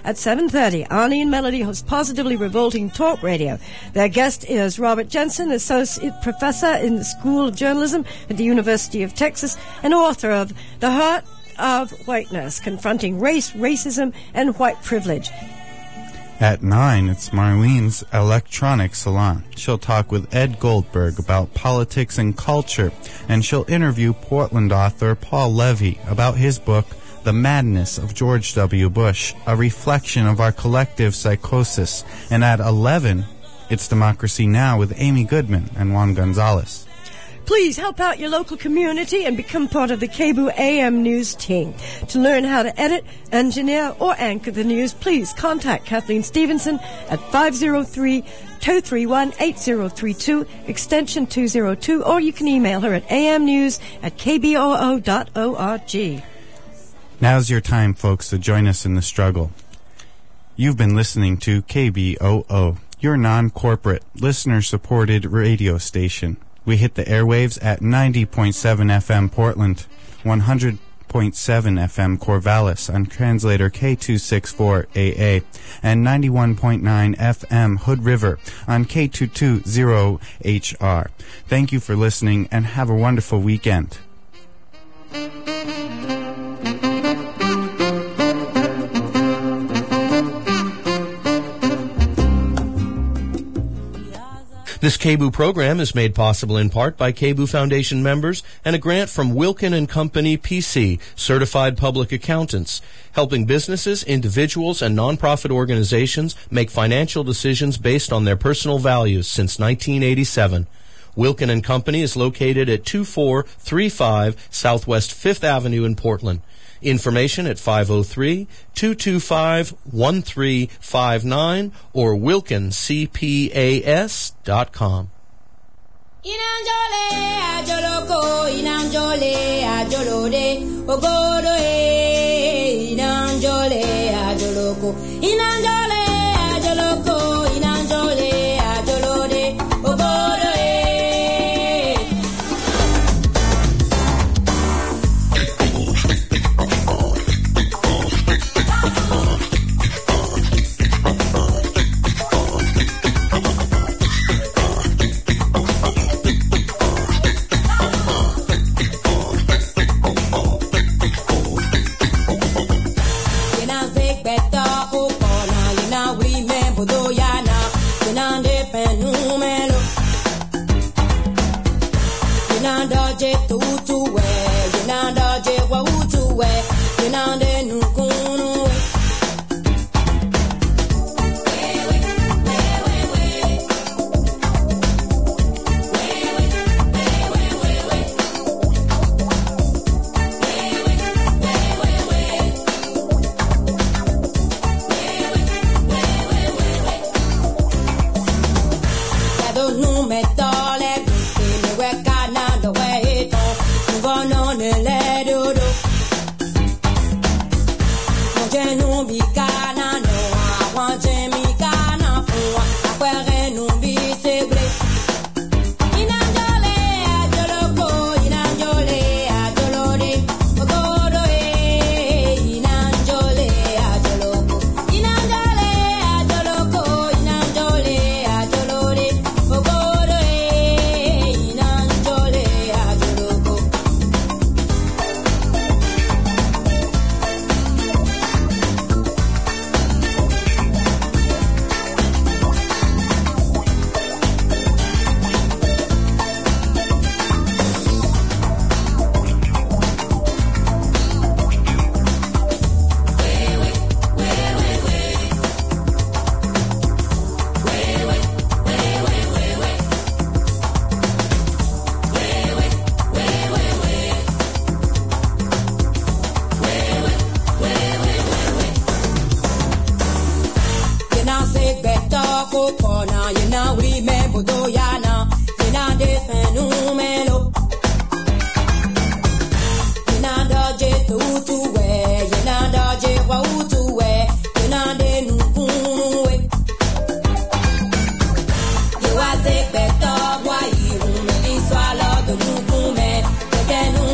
at 7:30. Arnie and Melody host Positively Revolting Talk Radio. Their guest is Robert Jensen, Associate Professor in the School of Journalism at the University of Texas and author of The Heart of Whiteness, Confronting Race, Racism, and White Privilege. At 9, it's Marlene's Electronic Salon. She'll talk with Ed Goldberg about politics and culture, and she'll interview Portland author Paul Levy about his book, The Madness of George W. Bush, a reflection of our collective psychosis. And at 11, it's Democracy Now! With Amy Goodman and Juan Gonzalez. Please help out your local community and become part of the KBOO AM News team. To learn how to edit, engineer, or anchor the news, please contact Kathleen Stevenson at 503-231-8032, extension 202, or you can email her at amnews@kboo.org. Now's your time, folks, to join us in the struggle. You've been listening to KBOO, your non-corporate, listener-supported radio station. We hit the airwaves at 90.7 FM Portland, 100.7 FM Corvallis on translator K264AA, and 91.9 FM Hood River on K220HR. Thank you for listening and have a wonderful weekend. This KBOO program is made possible in part by KBOO Foundation members and a grant from Wilkin & Company, PC, certified public accountants, helping businesses, individuals, and nonprofit organizations make financial decisions based on their personal values since 1987. Wilkin & Company is located at 2435 Southwest 5th Avenue in Portland. Information at 503-225-1359 or wilkincpas.com. Inanjole ajoloko, inanjole ajolode, ogodo inanjole ajoloko, inanjole ajoloko, inanjole ajolode, ogodo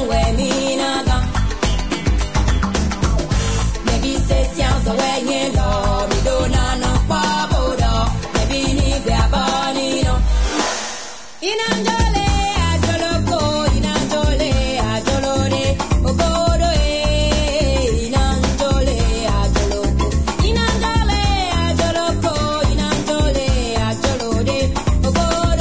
away in mi do na no pa bodo me bini be abani no inanjole ajoloko inanjole ajolore ogodo inanjole ajoloko inanjole ajoloko inanjole ajolore ogodo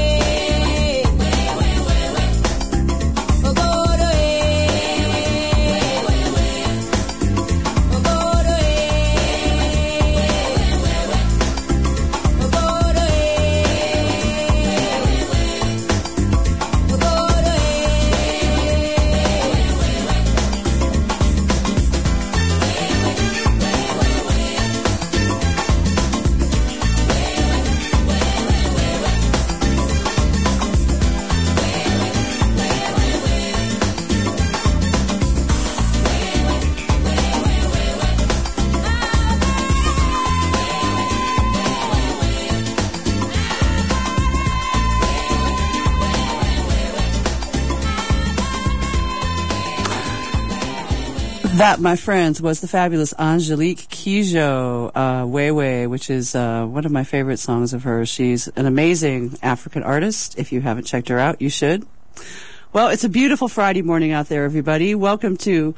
That, my friends, was the fabulous Angelique Kidjo, Wewe, which is one of my favorite songs of hers. She's an amazing African artist. If you haven't checked her out, you should. Well, it's a beautiful Friday morning out there, everybody. Welcome to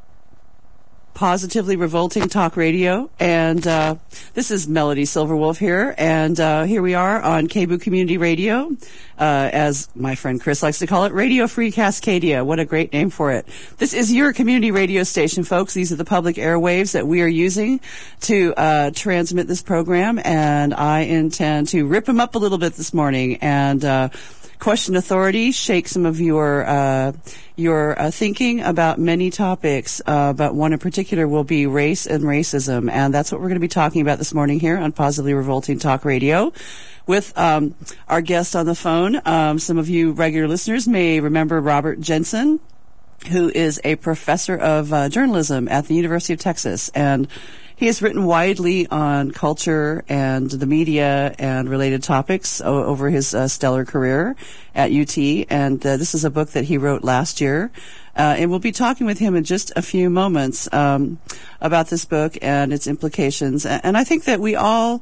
Positively Revolting Talk Radio, and this is Melody Silverwolf here, and here we are on KBOO Community Radio, as my friend Chris likes to call it, Radio Free Cascadia. What a great name for it. This is your community radio station, folks. These are the public airwaves that we are using to transmit this program, and I intend to rip them up a little bit this morning and question authority, shake some of your thinking about many topics, but one in particular will be race and racism, and that's what we're going to be talking about this morning here on Positively Revolting Talk Radio with our guest on the phone. Some of you regular listeners may remember Robert Jensen, who is a professor of journalism at the University of Texas, and he has written widely on culture and the media and related topics over his stellar career at UT. And this is a book that he wrote last year. And we'll be talking with him in just a few moments about this book and its implications. And I think that we all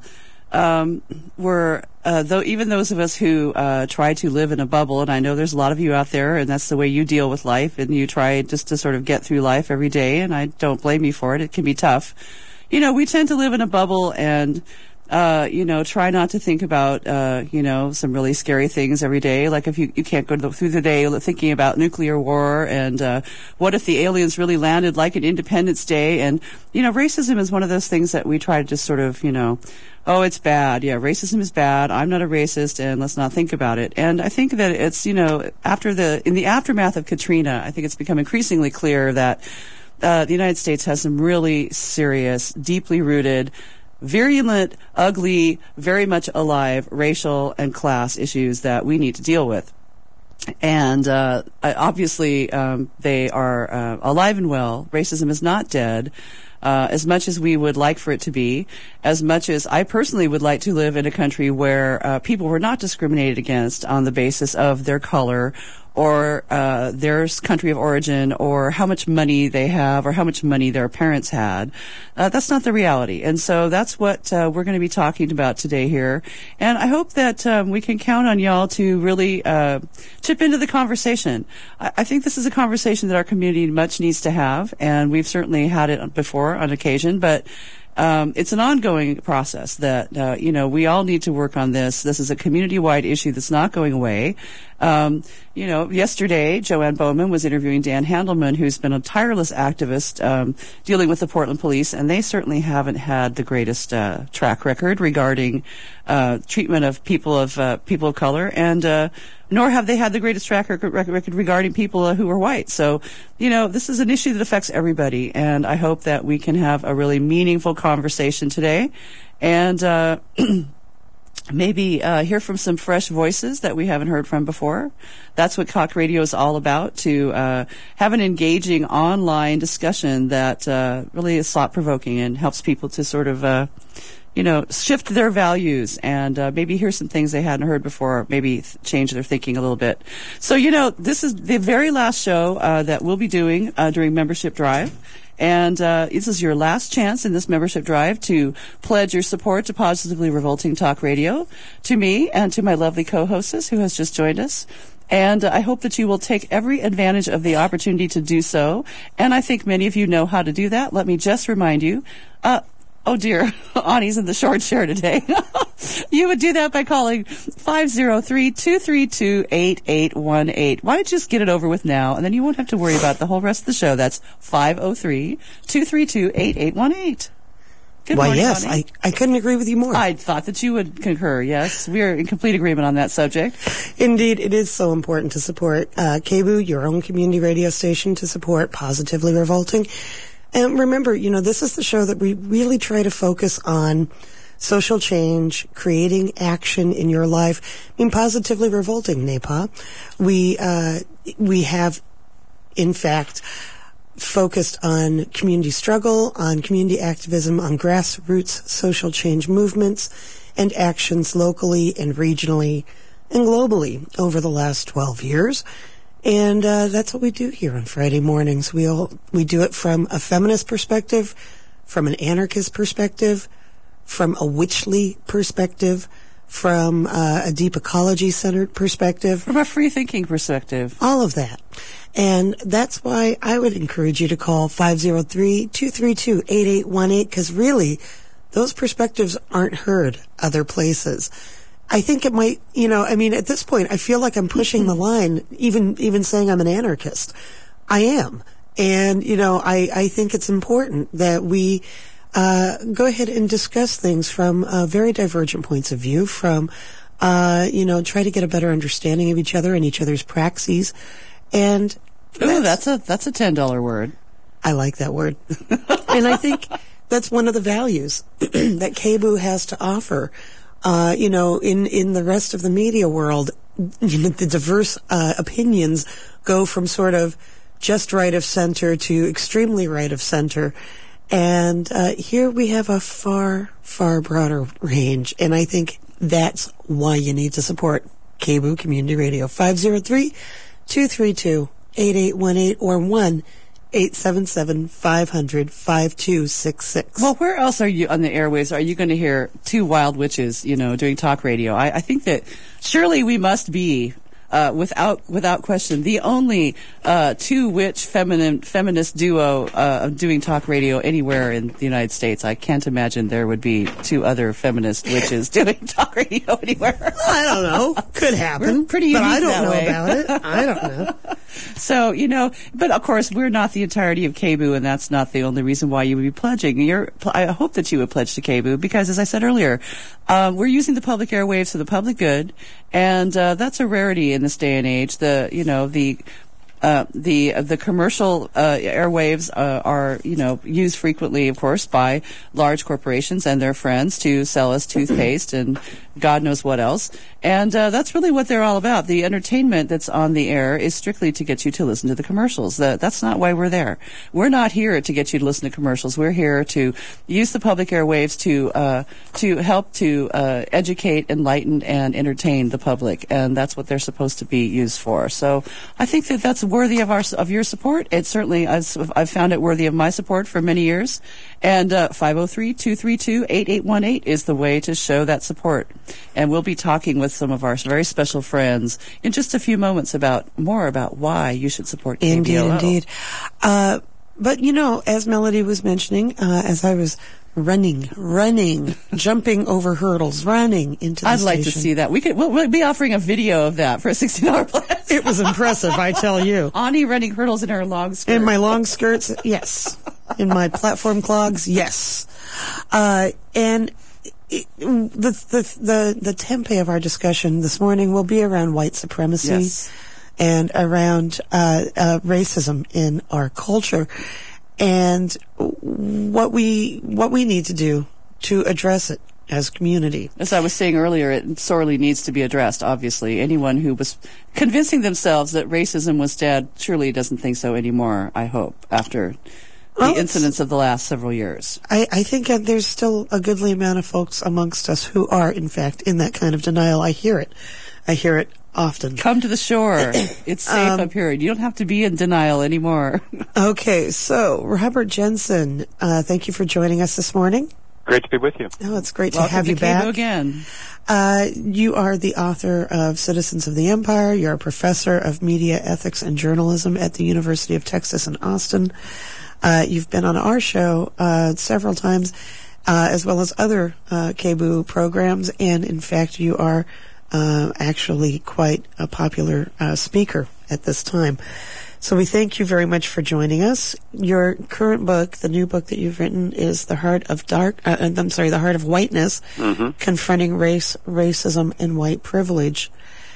were, though even those of us who try to live in a bubble, and I know there's a lot of you out there, and that's the way you deal with life, and you try just to sort of get through life every day, and I don't blame you for it. It can be tough. You know, we tend to live in a bubble and, try not to think about, some really scary things every day. Like if you can't go through the day thinking about nuclear war and, what if the aliens really landed like an Independence Day? And, racism is one of those things that we try to just sort of, oh, it's bad. Yeah, racism is bad. I'm not a racist, and let's not think about it. And I think that it's, in the aftermath of Katrina, I think it's become increasingly clear that the United States has some really serious, deeply rooted, virulent, ugly, very much alive racial and class issues that we need to deal with. And obviously, they are alive and well. Racism is not dead. As much as we would like for it to be, as much as I personally would like to live in a country where people were not discriminated against on the basis of their color or their country of origin or how much money they have or how much money their parents had. That's not the reality. And so that's what we're going to be talking about today here. And I hope that we can count on y'all to really chip into the conversation. I think this is a conversation that our community much needs to have, and we've certainly had it before on occasion, but it's an ongoing process that, we all need to work on this. This is a community-wide issue that's not going away. Yesterday, Joanne Bowman was interviewing Dan Handelman, who's been a tireless activist dealing with the Portland police, and they certainly haven't had the greatest track record regarding treatment of people of color, and nor have they had the greatest track record regarding people who are white. So, this is an issue that affects everybody, and I hope that we can have a really meaningful conversation today, and maybe hear from some fresh voices that we haven't heard from before. That's what Talk Radio is all about, to have an engaging online discussion that really is thought-provoking and helps people to sort of shift their values and maybe hear some things they hadn't heard before, maybe change their thinking a little bit. So, this is the very last show that we'll be doing during Membership Drive. And this is your last chance in this membership drive to pledge your support to Positively Revolting Talk Radio, to me and to my lovely co-hostess who has just joined us. And I hope that you will take every advantage of the opportunity to do so. And I think many of you know how to do that. Let me just remind you. Oh dear, Ani's in the short chair today. You would do that by calling 503-232-8818. Why don't you just get it over with now, and then you won't have to worry about the whole rest of the show. That's 503-232-8818. Good Why, morning, yes, Ani. I couldn't agree with you more. I thought that you would concur, yes. We are in complete agreement on that subject. Indeed, it is so important to support KBOO, your own community radio station, to support Positively Revolting. And remember, this is the show that we really try to focus on social change, creating action in your life. I mean, Positively Revolting, NAPA. We have, in fact, focused on community struggle, on community activism, on grassroots social change movements and actions locally and regionally and globally over the last 12 years. And that's what we do here on Friday mornings. We do it from a feminist perspective, from an anarchist perspective, from a witchly perspective, from a deep ecology-centered perspective. From a free-thinking perspective. All of that. And that's why I would encourage you to call 503-232-8818, because really, those perspectives aren't heard other places. I think it might, at this point, I feel like I'm pushing the line, even saying I'm an anarchist. I am. And, I think it's important that we go ahead and discuss things from very divergent points of view, from, try to get a better understanding of each other and each other's praxis. And that's a $10 word. I like that word. And I think that's one of the values that KBOO has to offer. In the rest of the media world, the diverse opinions go from sort of just right of center to extremely right of center. And here we have a far, far broader range. And I think that's why you need to support KBOO Community Radio. 503-232-8818 or 1-877-500-5266. Well, where else are you on the airwaves? Are you going to hear two wild witches, doing talk radio? I think that surely we must be, without question, the only two-witch feminist duo doing talk radio anywhere in the United States. I can't imagine there would be two other feminist witches doing talk radio anywhere. I don't know. Could happen. We're pretty unique but I don't that know way. about it. I don't know. So, but of course, we're not the entirety of KBOO, and that's not the only reason why you would be pledging. I hope that you would pledge to KBOO because, as I said earlier, we're using the public airwaves for the public good, and that's a rarity in this day and age. The commercial airwaves are used frequently, of course, by large corporations and their friends to sell us toothpaste and God knows what else. And that's really what they're all about. The entertainment that's on the air is strictly to get you to listen to the commercials. That's not why we're there. We're not here to get you to listen to commercials. We're here to use the public airwaves to help to educate, enlighten, and entertain the public. And that's what they're supposed to be used for. So I think that that's worthy of your support. It certainly, I've found it worthy of my support for many years. And 503-232-8818 is the way to show that support. And we'll be talking with some of our very special friends in just a few moments about why you should support KBOO. Indeed. But, as Melody was mentioning, as I was running, jumping over hurdles, running into the I'd station. like to see that. We'll be offering a video of that for a $60 pledge. It was impressive, I tell you. Ani running hurdles in her long skirt. In my long skirts, yes. In my platform clogs, yes. And the tempe of our discussion this morning will be around white supremacy. Yes. And around racism in our culture, and what we need to do to address it as a community. As I was saying earlier, it sorely needs to be addressed, obviously. Anyone who was convincing themselves that racism was dead surely doesn't think so anymore, I hope, after the incidents of the last several years. I think there's still a goodly amount of folks amongst us who are, in fact, in that kind of denial. I hear it often. Come to the shore. It's safe up here. You don't have to be in denial anymore. Okay, so Robert Jensen, thank you for joining us this morning. Great to be with you. Oh, it's great Welcome to have you KBOO back. again. You are the author of Citizens of the Empire. You're a professor of media ethics and journalism at the University of Texas in Austin. You've been on our show several times, as well as other KBOO programs, and in fact, you are actually quite a popular speaker at this time. So we thank you very much for joining us. Your current book, the new book that you've written, is The Heart of The Heart of Whiteness, Confronting Race, Racism, and White Privilege.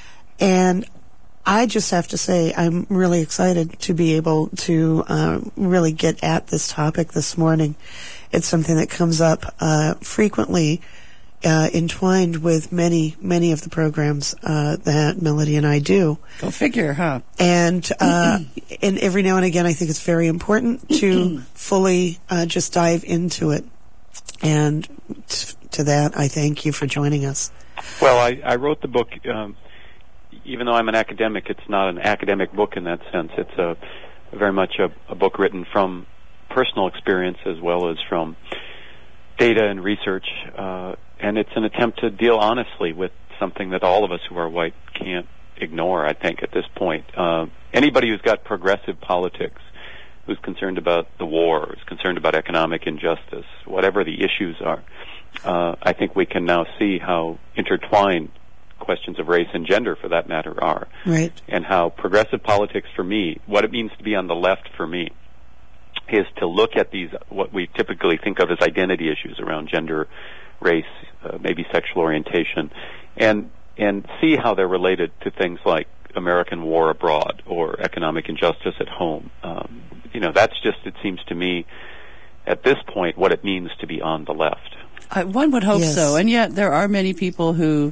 And I just have to say I'm really excited to be able to really get at this topic this morning. It's something that comes up frequently, entwined with many of the programs that Melody and I do. Go figure, huh? And every now and again, I think it's very important to fully just dive into it. And to that, I thank you for joining us. Well, I wrote the book, even though I'm an academic, it's not an academic book in that sense. It's very much a book written from personal experience as well as from data and research, and it's an attempt to deal honestly with something that all of us who are white can't ignore, I think, at this point. Anybody who's got progressive politics, who's concerned about the war, who's concerned about economic injustice, whatever the issues are, I think we can now see how intertwined questions of race and gender, for that matter, are. Right. And how progressive politics, for me, what it means to be on the left for me, is to look at these, what we typically think of as identity issues around gender, race, maybe sexual orientation, and see how they're related to things like American war abroad or economic injustice at home. That's just, it seems to me, at this point, what it means to be on the left. One would hope Yes. so, and yet there are many people who,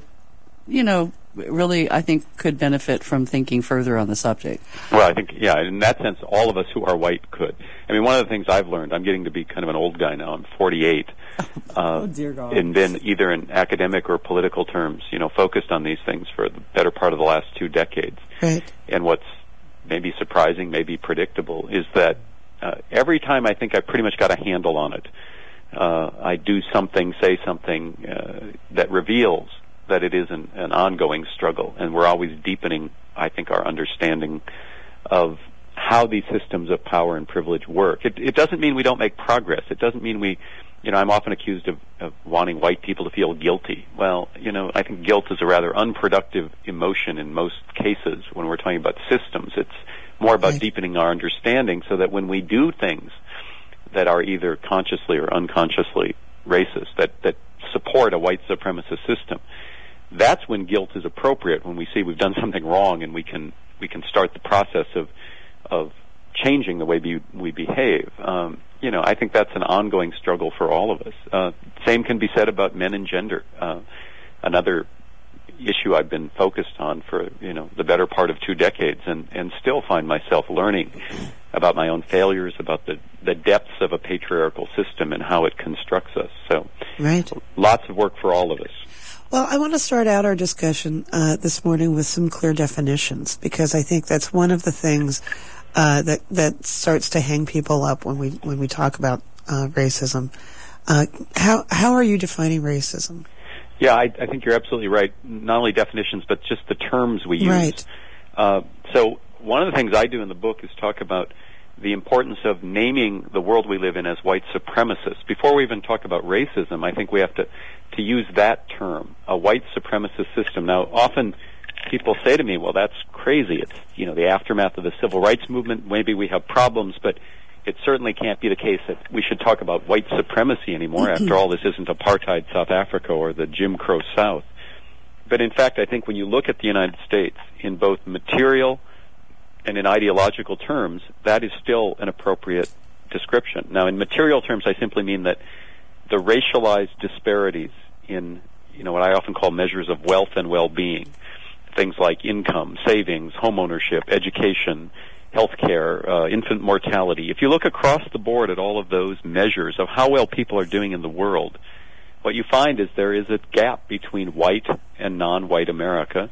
really, I think, could benefit from thinking further on the subject. Well, I think, in that sense, all of us who are white could. I mean, one of the things I've learned, I'm getting to be kind of an old guy now, I'm 48. Oh, dear God. And been either in academic or political terms, focused on these things for the better part of the last 2 decades. Right. And what's maybe surprising, maybe predictable, is that every time I think I've pretty much got a handle on it, I do something, say something that reveals that it is an ongoing struggle, and we're always deepening, I think, our understanding of how these systems of power and privilege work. It doesn't mean we don't make progress. It doesn't mean we, I'm often accused of wanting white people to feel guilty. Well, I think guilt is a rather unproductive emotion in most cases when we're talking about systems. It's more about Right. deepening our understanding so that when we do things that are either consciously or unconsciously racist, that support a white supremacist system, that's when guilt is appropriate, when we see we've done something wrong and we can start the process of changing the way we behave. I think that's an ongoing struggle for all of us. Same can be said about men and gender. Another issue I've been focused on for the better part of 2 decades, and still find myself learning about my own failures, about the depths of a patriarchal system and how it constructs us. So, Right. lots of work for all of us. Well, I want to start out our discussion this morning with some clear definitions, because I think that's one of the things that starts to hang people up when we talk about racism. How are you defining racism? Yeah, I think you're absolutely right. Not only definitions, but just the terms we use. Right. So one of the things I do in the book is talk about the importance of naming the world we live in as white supremacists. Before we even talk about racism, I think we have to use that term, a white supremacist system. Now, often people say to me, well, that's crazy. It's, the aftermath of the civil rights movement. Maybe we have problems, but it certainly can't be the case that we should talk about white supremacy anymore. After all, this isn't apartheid South Africa or the Jim Crow South. But in fact, I think when you look at the United States in both material and in ideological terms, that is still an appropriate description. Now, in material terms, I simply mean that the racialized disparities in, what I often call measures of wealth and well-being, things like income, savings, home ownership, education, healthcare, infant mortality. If you look across the board at all of those measures of how well people are doing in the world, what you find is there is a gap between white and non-white America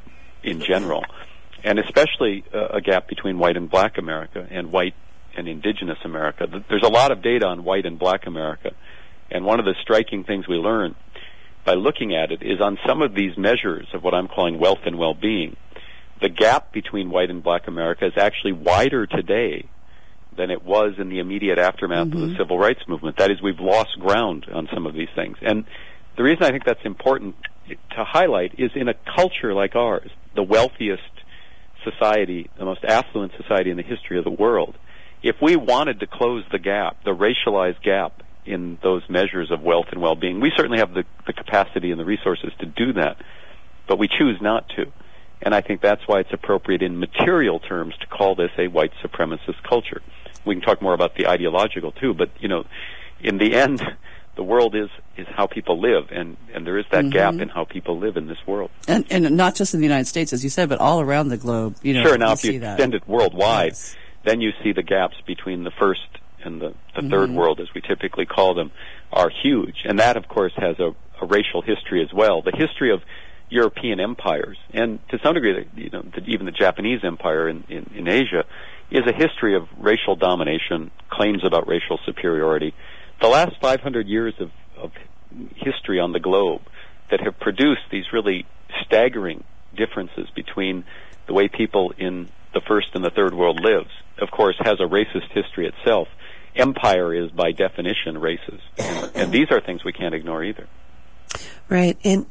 in general, and especially a gap between white and black America and white and indigenous America. There's a lot of data on white and black America, and one of the striking things we learn by looking at it is on some of these measures of what I'm calling wealth and well-being, the gap between white and black America is actually wider today than it was in the immediate aftermath of the civil rights movement. That is, we've lost ground on some of these things. And the reason I think that's important to highlight is in a culture like ours, the wealthiest society, the most affluent society in the history of the world, if we wanted to close the gap, the racialized gap in those measures of wealth and well-being, we certainly have the capacity and the resources to do that, but we choose not to. And I think that's why it's appropriate in material terms to call this a white supremacist culture. We can talk more about the ideological too, but in the end, the world is how people live, and there is that gap in how people live in this world. And not just in the United States, as you said, but all around the globe. Sure. Now, if you extend it worldwide, then you see the gaps between the first and the third world, as we typically call them, are huge. And that, of course, has a racial history as well. The history of European empires, and to some degree, even the Japanese empire in Asia, is a history of racial domination, claims about racial superiority. The last 500 years of history on the globe that have produced these really staggering differences between the way people in the first and the third world lives, of course, has a racist history itself. Empire is, by definition, racist. And these are things we can't ignore either. Right. And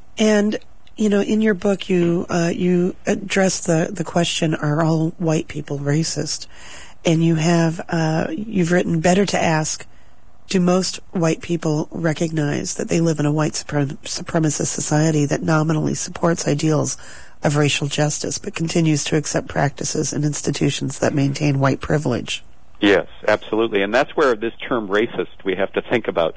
in your book, you address the question, are all white people racist? And you've written, better to ask, do most white people recognize that they live in a white supremacist society that nominally supports ideals of racial justice but continues to accept practices and institutions that maintain white privilege? Yes, absolutely. And that's where this term racist we have to think about.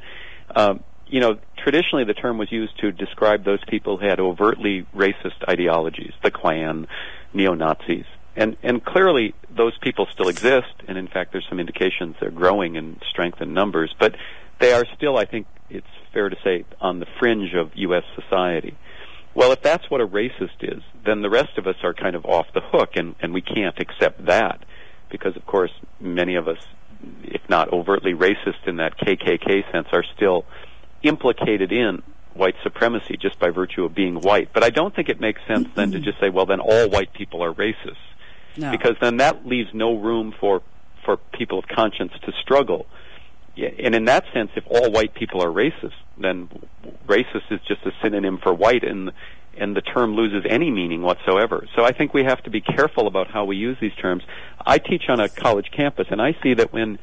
Traditionally the term was used to describe those people who had overtly racist ideologies, the Klan, neo-Nazis. And clearly those people still exist, and in fact there's some indications they're growing in strength and numbers, but they are still, I think it's fair to say, on the fringe of U.S. society. Well, if that's what a racist is, then the rest of us are kind of off the hook, and we can't accept that, because of course many of us, if not overtly racist in that KKK sense, are still implicated in white supremacy just by virtue of being white. But I don't think it makes sense then to just say, well, then all white people are racist. No. Because then that leaves no room for people of conscience to struggle. And in that sense, if all white people are racist, then racist is just a synonym for white, and the term loses any meaning whatsoever. So I think we have to be careful about how we use these terms. I teach on a college campus, and I see that when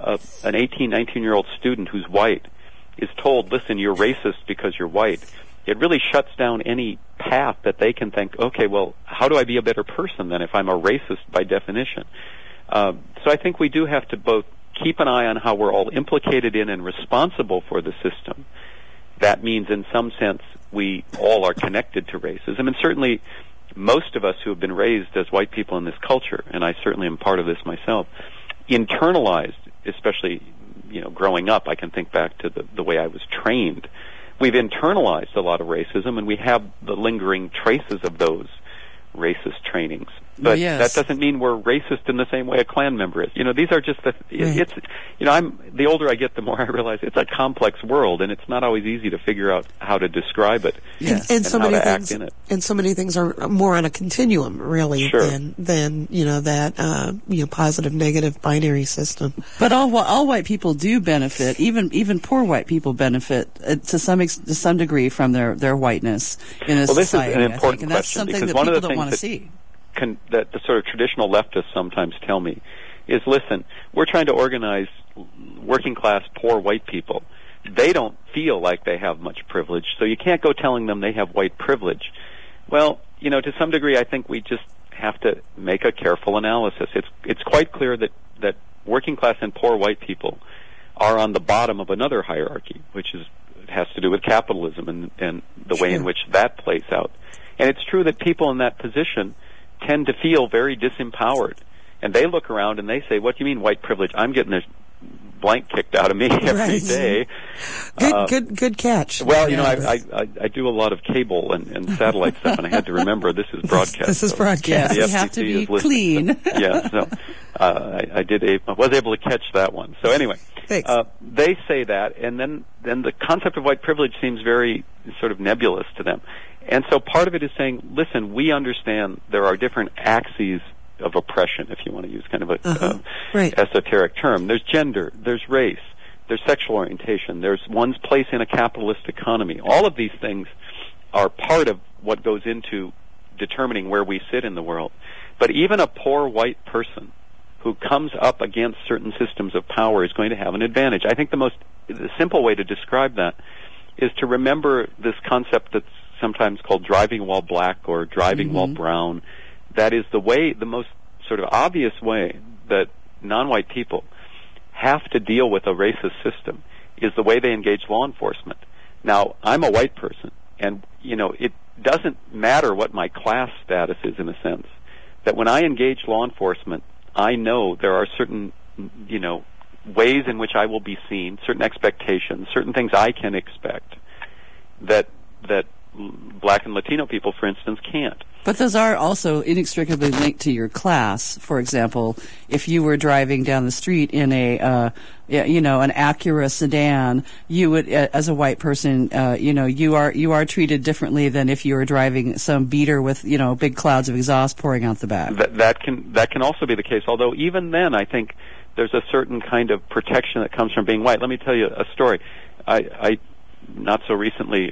an 18, 19-year-old student who's white is told, listen, you're racist because you're white, it really shuts down any path that they can think, okay, well, how do I be a better person then if I'm a racist by definition? So I think we do have to both keep an eye on how we're all implicated in and responsible for the system. That means in some sense we all are connected to racism, and certainly most of us who have been raised as white people in this culture, and I certainly am part of this myself, internalized, especially growing up. I can think back to the way I was trained. We've internalized a lot of racism, and we have the lingering traces of those racist trainings. But that doesn't mean we're racist in the same way a Klan member is. These are just the older I get, the more I realize it's a complex world, and it's not always easy to figure out how to describe it and so how many to things, act in it. And so many things are more on a continuum, really, than that positive negative binary system. But all white people do benefit. Even poor white people benefit to some degree from their whiteness in a society. This is an important and that's question, something that one people of the don't want to things see. That the sort of traditional leftists sometimes tell me is, listen, we're trying to organize working class poor white people. They don't feel like they have much privilege, so you can't go telling them they have white privilege. Well, to some degree I think we just have to make a careful analysis. It's quite clear that working class and poor white people are on the bottom of another hierarchy, which has to do with capitalism and the way in which that plays out. And it's true that people in that position tend to feel very disempowered. And they look around and they say, what do you mean white privilege? I'm getting blank kicked out of me every Right. day. Good catch. Well, you know, Yeah. I do a lot of cable and satellite stuff, and I had to remember this is broadcast. This is so broadcast. Yes, the we have to FCC be is listening. clean. Yeah, so I was able to catch that one. So anyway, Thanks. they say that, and then the concept of white privilege seems very sort of nebulous to them. And so part of it is saying, listen, we understand there are different axes of oppression, if you want to use kind of a Right. esoteric term. There's gender, there's race, there's sexual orientation, there's one's place in a capitalist economy. All of these things are part of what goes into determining where we sit in the world. But even a poor white person who comes up against certain systems of power is going to have an advantage. I think the simple way to describe that is to remember this concept that's sometimes called driving while black or driving while brown. That is the most sort of obvious way that non-white people have to deal with a racist system is the way they engage law enforcement. Now, I'm a white person, and, you know, it doesn't matter what my class status is in a sense, that when I engage law enforcement, I know there are certain, you know, ways in which I will be seen, certain expectations, certain things I can expect that Black and Latino people, for instance, can't. But those are also inextricably linked to your class. For example, if you were driving down the street in an Acura sedan, you would, as a white person, you are treated differently than if you were driving some beater with, big clouds of exhaust pouring out the back. That can also be the case. Although even then, I think there's a certain kind of protection that comes from being white. Let me tell you a story. I not so recently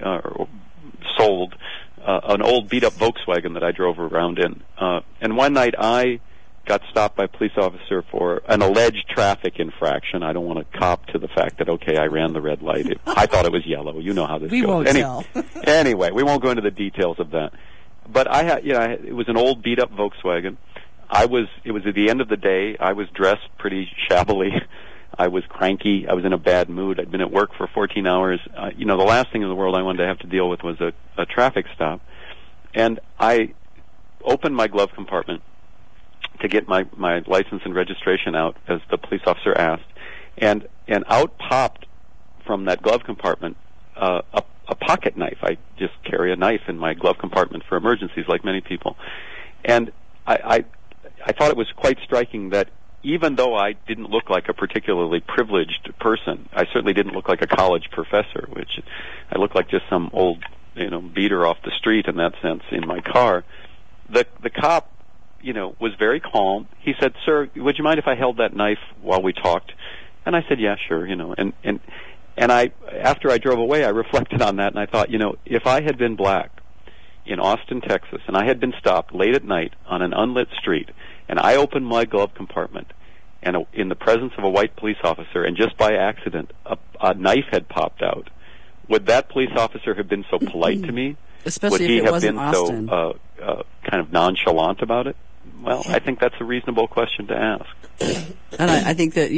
sold an old beat-up Volkswagen that I drove around in. And one night I got stopped by a police officer for an alleged traffic infraction. I don't want to cop to the fact that, okay, I ran the red light. I thought it was yellow. You know how this we goes. Won't tell. Anyway, we won't go into the details of that. But it was an old beat-up Volkswagen. It was at the end of the day. I was dressed pretty shabbily. I was cranky. I was in a bad mood. I'd been at work for 14 hours. The last thing in the world I wanted to have to deal with was a traffic stop. And I opened my glove compartment to get my license and registration out, as the police officer asked. And out popped from that glove compartment a pocket knife. I just carry a knife in my glove compartment for emergencies, like many people. And I thought it was quite striking that even though I didn't look like a particularly privileged person, I certainly didn't look like a college professor, which I looked like just some old, beater off the street in that sense in my car. The cop, was very calm. He said, "Sir, would you mind if I held that knife while we talked?" And I said, "Yeah, sure," and I, after I drove away, I reflected on that and I thought, if I had been black in Austin, Texas, and I had been stopped late at night on an unlit street, and I opened my glove compartment, and in the presence of a white police officer, and just by accident, a knife had popped out, would that police officer have been so polite to me? Especially would he if it have wasn't been Austin. so kind of nonchalant about it? Well, I think that's a reasonable question to ask. And I think that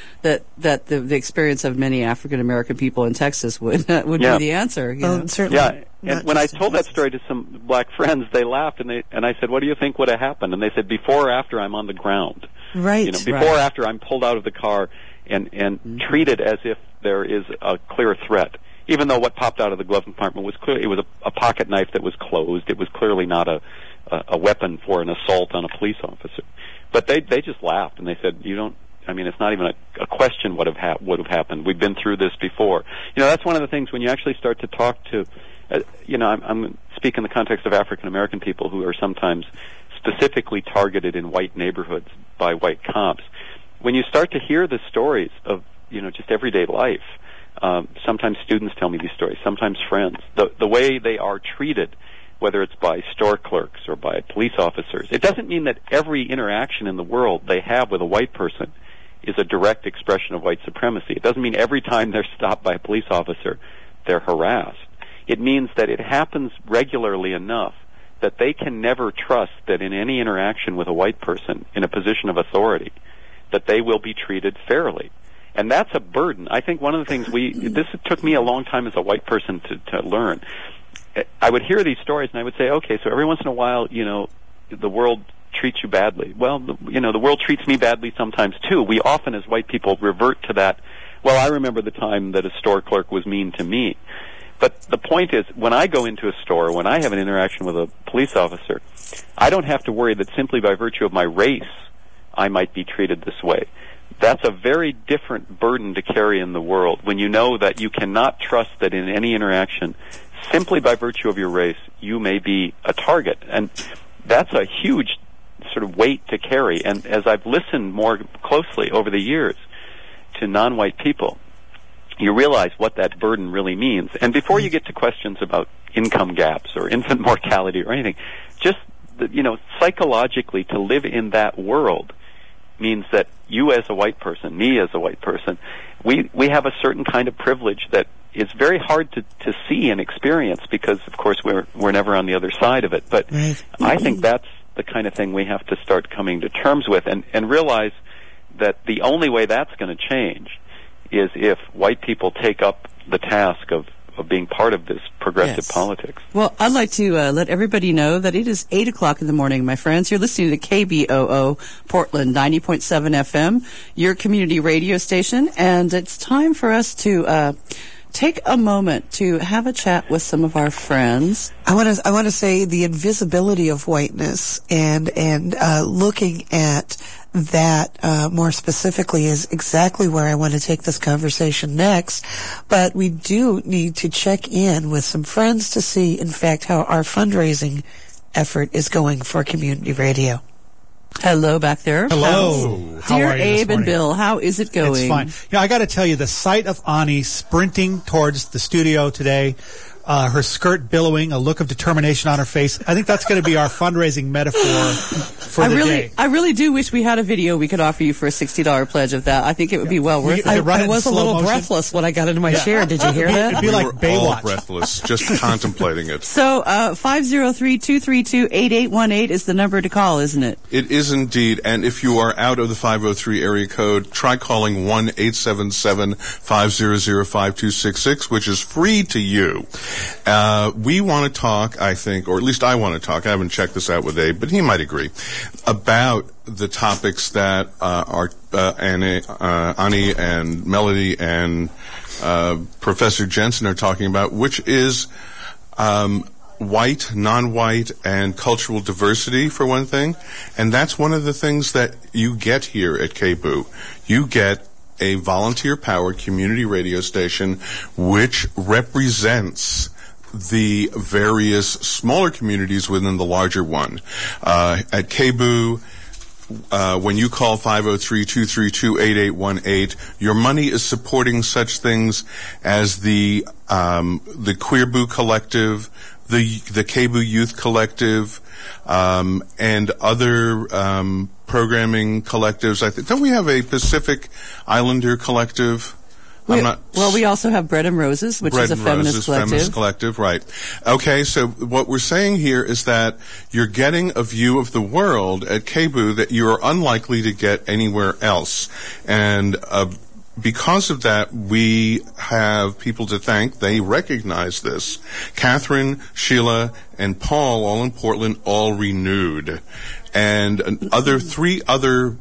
that the experience of many African American people in Texas would be the answer. Certainly. Yeah, Not and when I just in told that Texas. story to some black friends, they laughed, and I said, "What do you think would have happened?" And they said, "Before or after I'm on the ground, Right. before or after I'm pulled out of the car and treated as if there is a clear threat." Even though what popped out of the glove compartment was clear, it was a pocket knife that was closed. It was clearly not a weapon for an assault on a police officer. But they just laughed and they said, it's not even a question would have happened. We've been through this before. That's one of the things when you actually start to talk to, I'm speaking in the context of African American people who are sometimes specifically targeted in white neighborhoods by white cops. When you start to hear the stories of, just everyday life, sometimes students tell me these stories, sometimes friends, the way they are treated, whether it's by store clerks or by police officers. It doesn't mean that every interaction in the world they have with a white person is a direct expression of white supremacy. It doesn't mean every time they're stopped by a police officer, they're harassed. It means that it happens regularly enough that they can never trust that in any interaction with a white person in a position of authority, that they will be treated fairly. And that's a burden. I think one of the things this took me a long time as a white person to learn. I would hear these stories and I would say, okay, so every once in a while, the world treats you badly. Well, the world treats me badly sometimes too. We often, as white people, revert to that. Well, I remember the time that a store clerk was mean to me. But the point is, when I go into a store, when I have an interaction with a police officer, I don't have to worry that simply by virtue of my race, I might be treated this way. That's a very different burden to carry in the world when you know that you cannot trust that in any interaction, simply by virtue of your race, you may be a target. And that's a huge sort of weight to carry. And as I've listened more closely over the years to non-white people, you realize what that burden really means. And before you get to questions about income gaps or infant mortality or anything, just, psychologically to live in that world means that you as a white person, me as a white person, we have a certain kind of privilege that is very hard to see and experience because, of course, we're never on the other side of it. But right. I think that's the kind of thing we have to start coming to terms with and realize that the only way that's going to change is if white people take up the task of being part of this progressive politics. Well, I'd like to let everybody know that it is 8 o'clock in the morning, my friends. You're listening to KBOO Portland 90.7 FM, your community radio station, and it's time for us to take a moment to have a chat with some of our friends. I want to say the invisibility of whiteness and looking at that more specifically is exactly where I want to take this conversation next. But we do need to check in with some friends to see, in fact, how our fundraising effort is going for community radio. Hello back there. Hello. How Dear are you Abe and Bill, how is it going? It's fine. I got to tell you, the sight of Ani sprinting towards the studio today, her skirt billowing, a look of determination on her face, I think that's going to be our fundraising metaphor for the day. I really do wish we had a video we could offer you for a $60 pledge of that. I think it would be well worth it. I was a little breathless when I got into my chair. Did you hear that? It'd be like Baywatch. All breathless, just contemplating it. So 503-232-8818 is the number to call, isn't it? It is indeed. And if you are out of the 503 area code, try calling 1-877-500-5266, which is free to you. We want to talk, I think, or at least I want to talk, I haven't checked this out with Abe, but he might agree, about the topics that Ani and Melody and Professor Jensen are talking about, which is white, non-white, and cultural diversity, for one thing. And that's one of the things that you get here at KBOO. You get a volunteer-powered community radio station which represents the various smaller communities within the larger one. At KBOO, when you call 503-232-8818, your money is supporting such things as the Queer Boo Collective, the KBOO Youth Collective, and other programming collectives. Don't we have a Pacific Islander collective? We also have Bread and Roses, which is a feminist collective. Right. Okay, so what we're saying here is that you're getting a view of the world at KBOO that you are unlikely to get anywhere else. And because of that, we have people to thank. They recognize this. Catherine, Sheila, and Paul, all in Portland, all renewed. And three other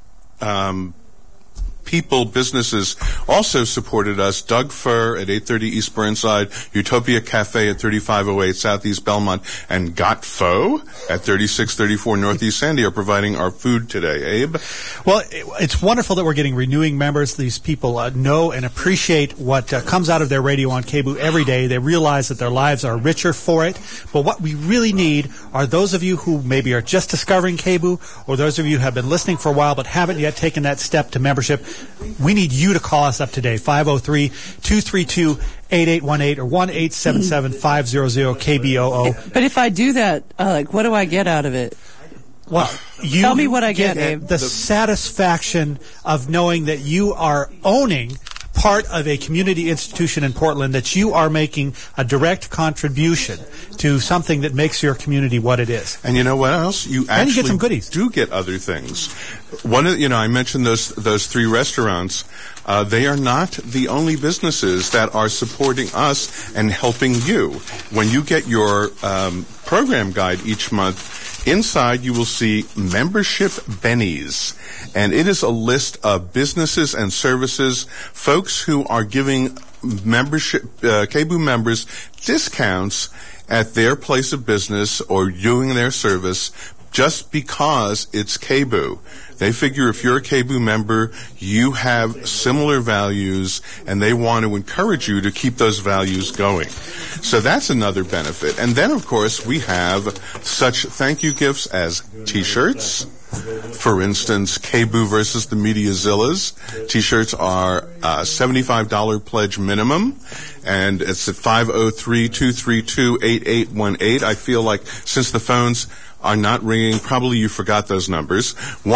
businesses also supported us. Doug Fur at 830 East Burnside, Utopia Cafe at 3508 Southeast Belmont, and Got Pho at 3634 Northeast Sandy are providing our food today. Abe? Well, it's wonderful that we're getting renewing members. These people know and appreciate what comes out of their radio on KBOO every day. They realize that their lives are richer for it. But what we really need are those of you who maybe are just discovering KBOO, or those of you who have been listening for a while but haven't yet taken that step to membership. We need you to call us up today, 503-232-8818 or 1-877-500-KBOO. But if I do that, what do I get out of it? Well, tell me what I get, Abe. The satisfaction of knowing that you are owning part of a community institution in Portland, that you are making a direct contribution to something that makes your community what it is. And you know what else? You actually get some goodies. Do get other things. I mentioned those three restaurants. They are not the only businesses that are supporting us and helping you. When you get your program guide each month, Inside, you will see membership bennies, and it is a list of businesses and services, folks who are giving membership KBOO members discounts at their place of business or doing their service just because it's KBOO. They figure if you're a KBOO member, you have similar values, and they want to encourage you to keep those values going. So that's another benefit. And then, of course, we have such thank you gifts as T-shirts. For instance, KBOO versus the Mediazillas. T-shirts are $75 pledge minimum, and it's at 503-232-8818. I feel like since the phones are not ringing, probably you forgot those numbers.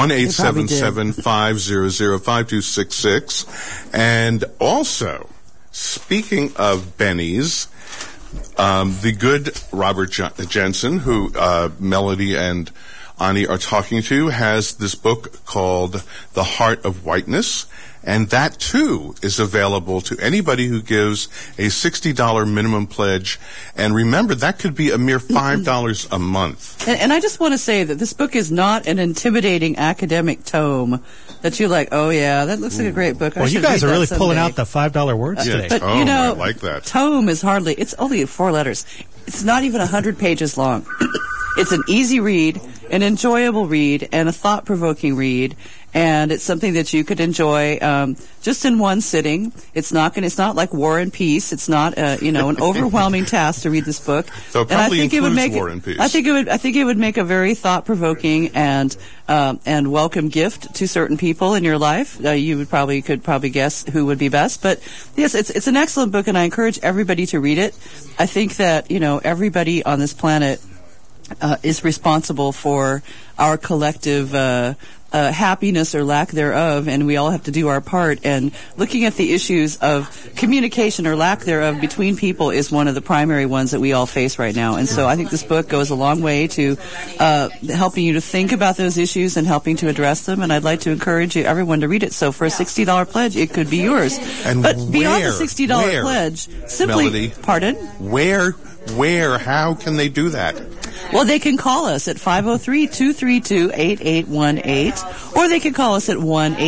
1-877-500-5266. And also, speaking of bennies, the good Robert Jensen, who Melody and Ani are talking to, has this book called The Heart of Whiteness, and that too is available to anybody who gives a $60 minimum pledge. And remember, that could be a mere $5 a month. And I just want to say that this book is not an intimidating academic tome that you're like, oh yeah, that looks like a great book. Well, you guys are really pulling out the $5 words today. But I like that. Tome is it's only 4 letters. It's not even 100 pages long. It's an easy read, an enjoyable read, and a thought-provoking read. And it's something that you could enjoy just in one sitting. It's not like War and Peace. It's not an overwhelming task to read this book. So it probably includes War and Peace. I think it would make a very thought-provoking and welcome gift to certain people in your life. You could probably guess who would be best. But yes, it's an excellent book, and I encourage everybody to read it. I think that everybody on this planet is responsible for our collective happiness or lack thereof, and we all have to do our part. And looking at the issues of communication or lack thereof between people is one of the primary ones that we all face right now. And so I think this book goes a long way to helping you to think about those issues and helping to address them. And I'd like to encourage everyone to read it. So for a $60 pledge, it could be yours. But beyond the $60 pledge, simply, Melody, pardon? How can they do that? Well, they can call us at 503-232-8818, or they can call us at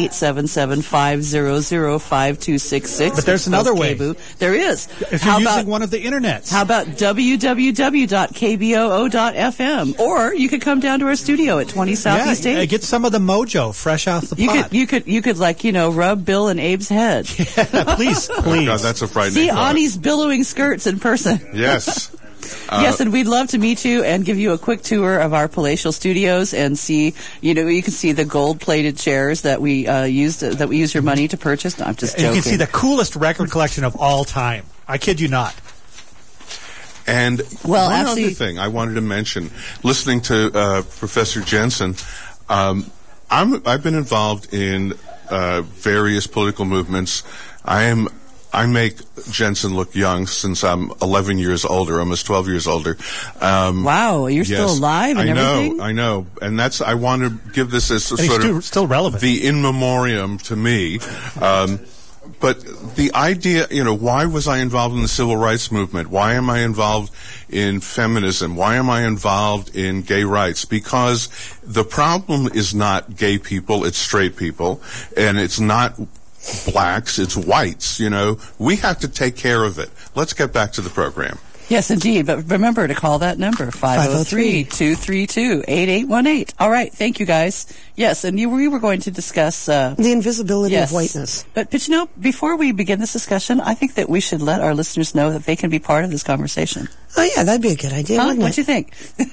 1-877-500-5266. But there's another way. There is. If you're using one of the internets. How about www.kboo.fm? Or you could come down to our studio at 20 Southeast 8th. Get some of the mojo fresh out the pot. You could rub Bill and Abe's head. Yeah, please. Oh, God, that's a frightening See thought. Ani's billowing skirts in person. Yes. Yes, and we'd love to meet you and give you a quick tour of our palatial studios and see, you can see the gold-plated chairs that we used your money to purchase. No, I'm just joking. You can see the coolest record collection of all time. I kid you not. And other thing I wanted to mention, listening to Professor Jensen, I've been involved in various political movements. I make Jensen look young since I'm 11 years older, almost 12 years older. Wow, you're still alive and everything? I know. And I want to give this as still relevant. The in memoriam to me. But the idea, why was I involved in the civil rights movement? Why am I involved in feminism? Why am I involved in gay rights? Because the problem is not gay people, it's straight people, and it's not blacks, it's whites, We have to take care of it. Let's get back to the program. Yes, indeed. But remember to call that number, 503-232-8818. All right. Thank you, guys. Yes, and we were going to discuss the invisibility of whiteness. But before we begin this discussion, I think that we should let our listeners know that they can be part of this conversation. Oh, yeah, that'd be a good idea, wouldn't it? What do you think?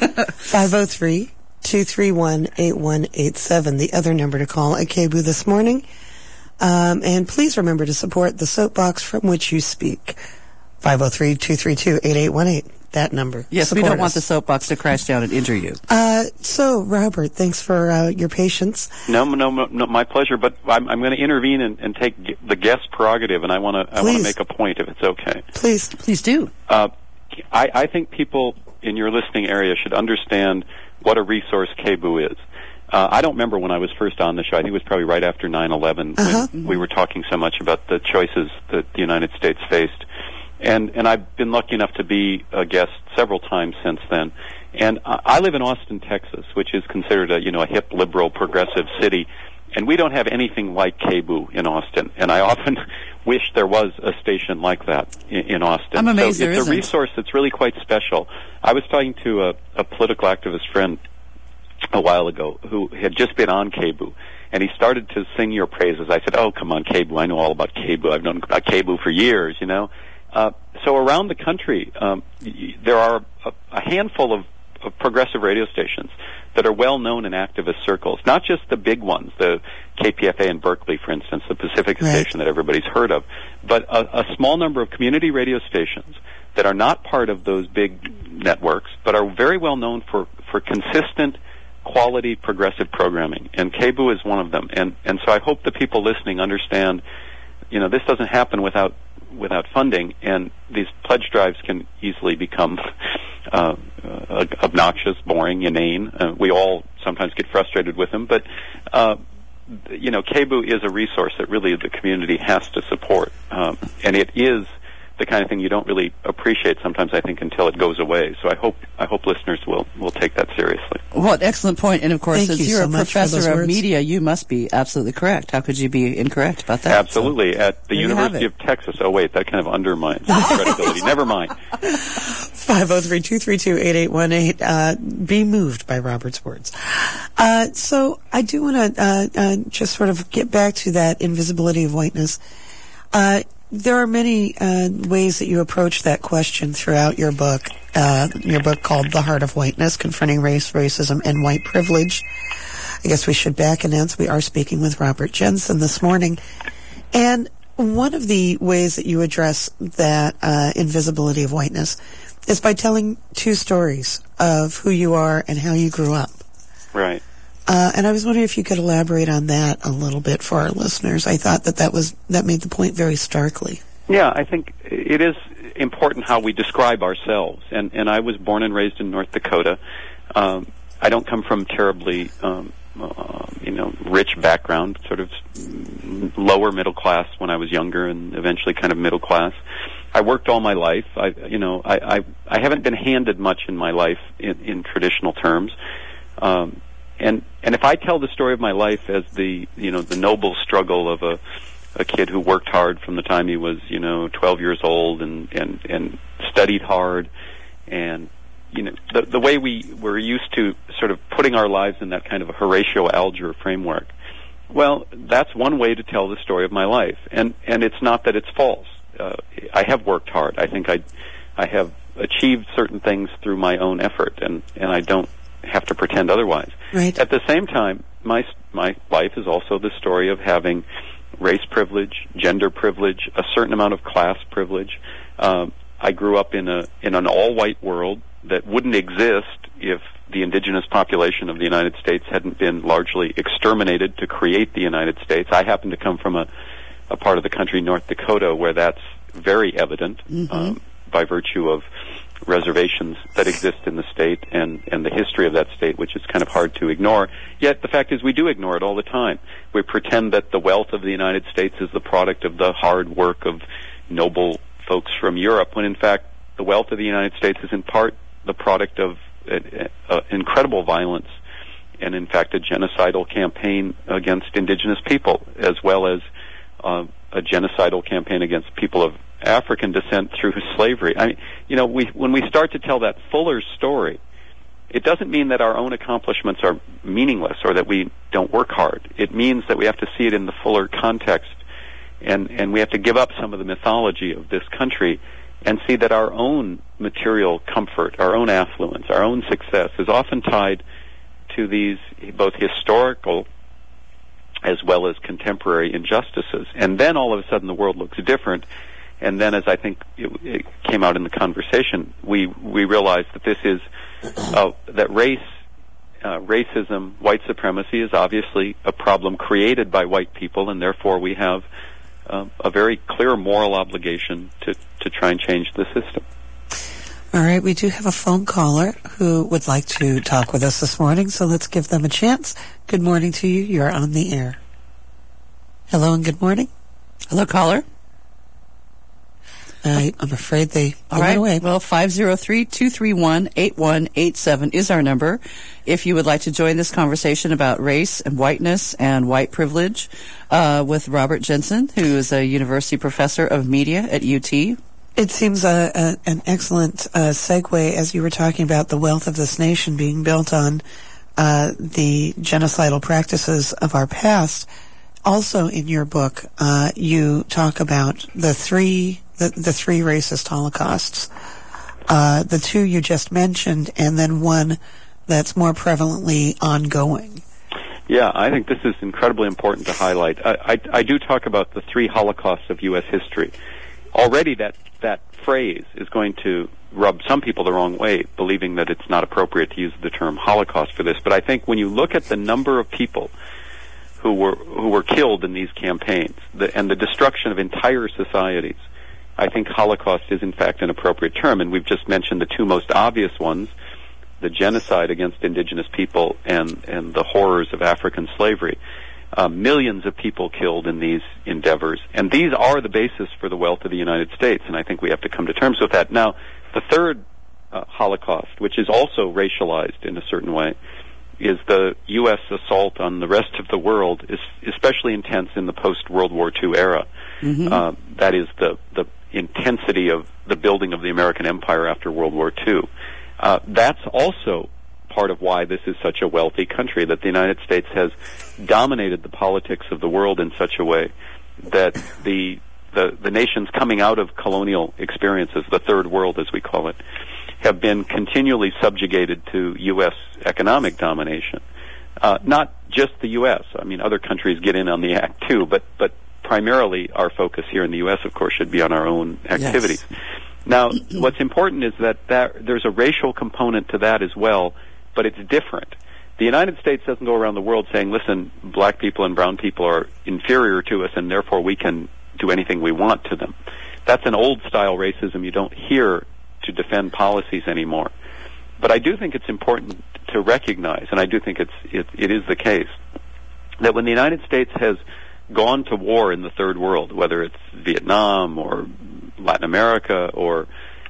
503-231-8187, the other number to call at KBOO this morning. And please remember to support the soapbox from which you speak. 503-232-8818. That number. Yes, we don't want the soapbox to crash down and injure you. So, Robert, thanks for your patience. No, my pleasure. But I'm going to intervene and take the guest prerogative, and I want to make a point, if it's okay. Please do. I think people in your listening area should understand what a resource KBOO is. I don't remember when I was first on the show. I think it was probably right after 9/11 when we were talking so much about the choices that the United States faced. And I've been lucky enough to be a guest several times since then. And I live in Austin, Texas, which is considered a hip, liberal, progressive city. And we don't have anything like KBOO in Austin. And I often wish there was a station like that in Austin. I'm amazed so there it's isn't. a resource that's really quite special. I was talking to a political activist friend a while ago who had just been on KBOO, and he started to sing your praises. I said, "Oh, come on, KBOO! I know all about KBOO. I've known about KBOO for years, you know." So around the country, there are a handful of progressive radio stations that are well known in activist circles. Not just the big ones, the KPFA in Berkeley, for instance, the Pacifica station that everybody's heard of, but a small number of community radio stations that are not part of those big networks, but are very well known for consistent, quality, progressive programming. And KBOO is one of them. And so I hope the people listening understand, this doesn't happen without funding, and these pledge drives can easily become obnoxious, boring, inane. We all sometimes get frustrated with them, but KBOO is a resource that really the community has to support, and it is the kind of thing you don't really appreciate sometimes, I think, until it goes away. So I hope listeners will take that seriously. What excellent point. And of course, Thank as you you're so a much for those professor of words. media, you must be absolutely correct. How could you be incorrect about that? Absolutely. At the there you have University it. of Texas. Oh, wait, that kind of undermines credibility. Never mind. 503-232-8818. Be moved by Robert's words. So I do want to just sort of get back to that invisibility of whiteness. There are many ways that you approach that question throughout your book called The Heart of Whiteness, Confronting Race, Racism, and White Privilege. I guess we should back announce we are speaking with Robert Jensen this morning. And one of the ways that you address that invisibility of whiteness is by telling two stories of who you are and how you grew up. Right. And I was wondering if you could elaborate on that a little bit for our listeners. I thought that made the point very starkly. Yeah, I think it is important how we describe ourselves. And I was born and raised in North Dakota. I don't come from terribly, rich background, sort of lower middle class when I was younger, and eventually kind of middle class. I worked all my life. I haven't been handed much in my life in traditional terms. And if I tell the story of my life as the noble struggle of a kid who worked hard from the time he was 12 years old and studied hard, and the way we were used to sort of putting our lives in that kind of a Horatio Alger framework, well, that's one way to tell the story of my life, and it's not that it's false. I have worked hard. I think I have achieved certain things through my own effort, and I don't have to pretend otherwise. Right. At the same time, my life is also the story of having race privilege, gender privilege, a certain amount of class privilege. I grew up in an all-white world that wouldn't exist if the indigenous population of the United States hadn't been largely exterminated to create the United States. I happen to come from a part of the country, North Dakota, where that's very evident by virtue of reservations that exist in the state and the history of that state, which is kind of hard to ignore. Yet the fact is we do ignore it all the time. We pretend that the wealth of the United States is the product of the hard work of noble folks from Europe, when in fact the wealth of the United States is in part the product of incredible violence and in fact a genocidal campaign against indigenous people, as well as a genocidal campaign against people of African descent through slavery. I mean, when we start to tell that fuller story, it doesn't mean that our own accomplishments are meaningless or that we don't work hard. It means that we have to see it in the fuller context, and we have to give up some of the mythology of this country and see that our own material comfort, our own affluence, our own success is often tied to these both historical as well as contemporary injustices. And then all of a sudden the world looks different. And then, as I think it came out in the conversation, we realized that this is that racism, white supremacy is obviously a problem created by white people, and therefore we have a very clear moral obligation to try and change the system. All right, we do have a phone caller who would like to talk with us this morning, so let's give them a chance. Good morning to you. You're on the air. Hello and good morning. Hello, caller. I'm afraid they All went right. away. Well, 503-231-8187 is our number. If you would like to join this conversation about race and whiteness and white privilege with Robert Jensen, who is a university professor of media at UT. It seems an excellent segue as you were talking about the wealth of this nation being built on the genocidal practices of our past. Also, in your book, you talk about the three racist holocausts, the two you just mentioned, and then one that's more prevalently ongoing. Yeah, I think this is incredibly important to highlight. I do talk about the three holocausts of U.S. history. Already that phrase is going to rub some people the wrong way, believing that it's not appropriate to use the term Holocaust for this. But I think when you look at the number of people who were killed in these campaigns and the destruction of entire societies, I think Holocaust is in fact an appropriate term. And we've just mentioned the two most obvious ones, the genocide against indigenous people and the horrors of African slavery. Millions of people killed in these endeavors. And these are the basis for the wealth of the United States, and I think we have to come to terms with that. Now, the third Holocaust, which is also racialized in a certain way, is the U.S. assault on the rest of the world, is especially intense in the post-World War II era. Mm-hmm. That is the intensity of the building of the American empire after World War II. That's also part of why this is such a wealthy country, that the United States has dominated the politics of the world in such a way that the nations coming out of colonial experiences, the third world as we call it, have been continually subjugated to U.S. economic domination. Not just the U.S. I mean, other countries get in on the act too, but primarily our focus here in the U.S., of course, should be on our own activities. Yes. Now, what's important is that there's a racial component to that as well, but it's different. The United States doesn't go around the world saying, listen, black people and brown people are inferior to us and therefore we can do anything we want to them. That's an old-style racism you don't hear to defend policies anymore. But I do think it's important to recognize, and I do think it is the case, that when the United States has gone to war in the third world, whether it's Vietnam or Latin America or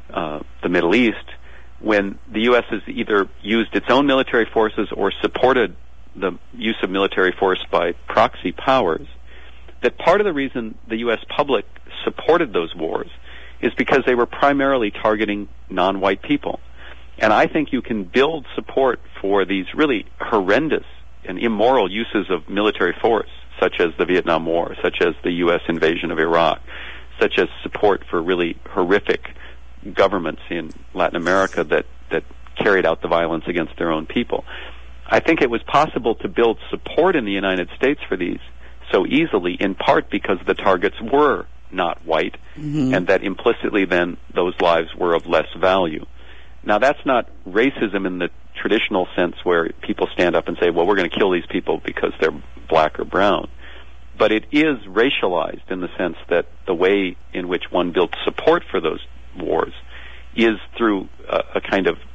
the Middle East, when the U.S. has either used its own military forces or supported the use of military force by proxy powers, that part of the reason the U.S. public supported those wars is because they were primarily targeting non-white people. And I think you can build support for these really horrendous and immoral uses of military force, such as the Vietnam War, such as the U.S. invasion of Iraq, such as support for really horrific governments in Latin America that carried out the violence against their own people. I think it was possible to build support in the United States for these so easily, in part because the targets were not white, mm-hmm. and that implicitly then those lives were of less value. Now, that's not racism in the traditional sense where people stand up and say, well, we're going to kill these people because they're black or brown. But it is racialized in the sense that the way in which one built support for those wars is through a kind of,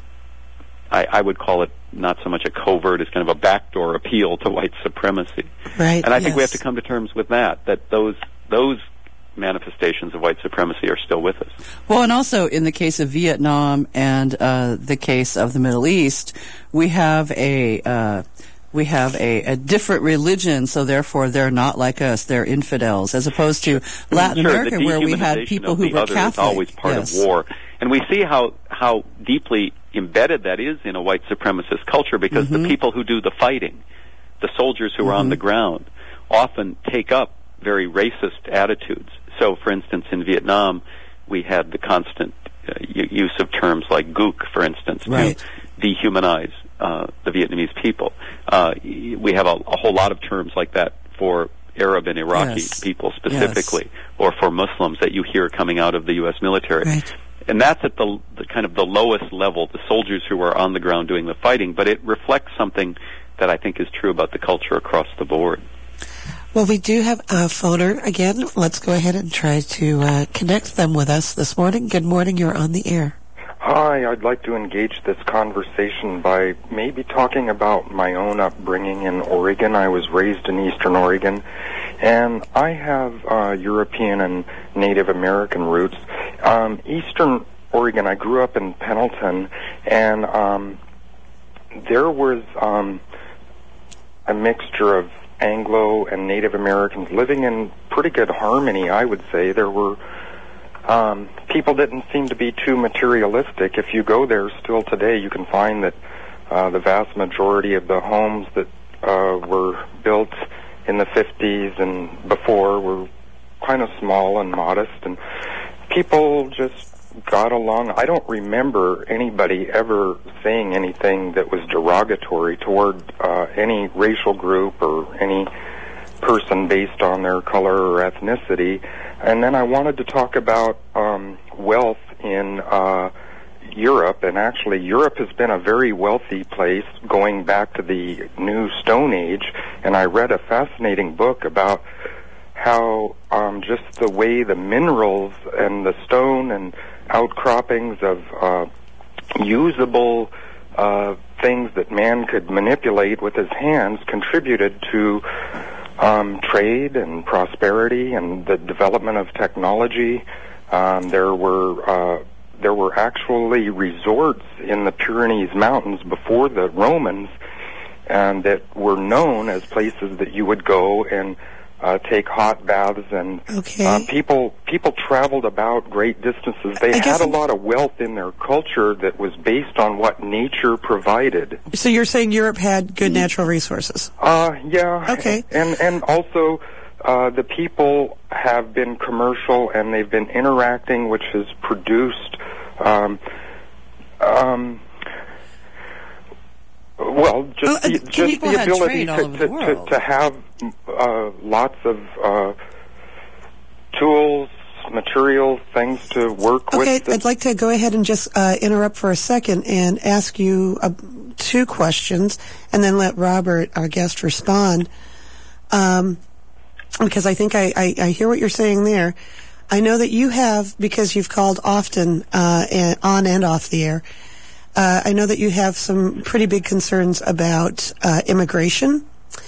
I would call it not so much a covert as kind of a backdoor appeal to white supremacy. Right. And I think we have to come to terms with that those manifestations of white supremacy are still with us. Well, and also in the case of Vietnam and the case of the Middle East, we have a different religion, so therefore they're not like us, they're infidels, as opposed to Latin America, where we had people who were Catholic. Is always part of war. And we see how deeply embedded that is in a white supremacist culture, because mm-hmm. the people who do the fighting, the soldiers who mm-hmm. are on the ground, often take up very racist attitudes. So, for instance, in Vietnam, we had the constant use of terms like gook, for instance, right. to dehumanize the Vietnamese people. We have a whole lot of terms like that for Arab and Iraqi people specifically, or for Muslims that you hear coming out of the U.S. military. Right. And that's at the kind of the lowest level, the soldiers who are on the ground doing the fighting, but it reflects something that I think is true about the culture across the board. Well, we do have a phoner again. Let's go ahead and try to connect them with us this morning. Good morning, you're on the air. Hi, I'd like to engage this conversation by maybe talking about my own upbringing in Oregon. I was raised in Eastern Oregon, and I have European and Native American roots. Eastern Oregon. I grew up in Pendleton, and there was a mixture of Anglo and Native Americans living in pretty good harmony, I would say. There were people didn't seem to be too materialistic. If you go there still today, you can find that the vast majority of the homes that were built in the 50s and before were kind of small and modest, and people just got along. I don't remember anybody ever saying anything that was derogatory toward any racial group or any person based on their color or ethnicity. And then I wanted to talk about wealth in Europe, and actually Europe has been a very wealthy place going back to the New Stone Age, and I read a fascinating book about how just the way the minerals and the stone and outcroppings of usable things that man could manipulate with his hands contributed to trade and prosperity and the development of technology. There were actually resorts in the Pyrenees Mountains before the Romans, and that were known as places that you would go and take hot baths, and people traveled about great distances. They had a lot of wealth in their culture that was based on what nature provided. So you're saying Europe had good natural resources? Yeah. Okay. And also the people have been commercial, and they've been interacting, which has produced well, just the ability to have lots of tools, materials, things to work with. Okay, I'd like to go ahead and just interrupt for a second and ask you two questions, and then let Robert, our guest, respond. Because I think I hear what you're saying there. I know that you have, because you've called often on and off the air, I know that you have some pretty big concerns about immigration,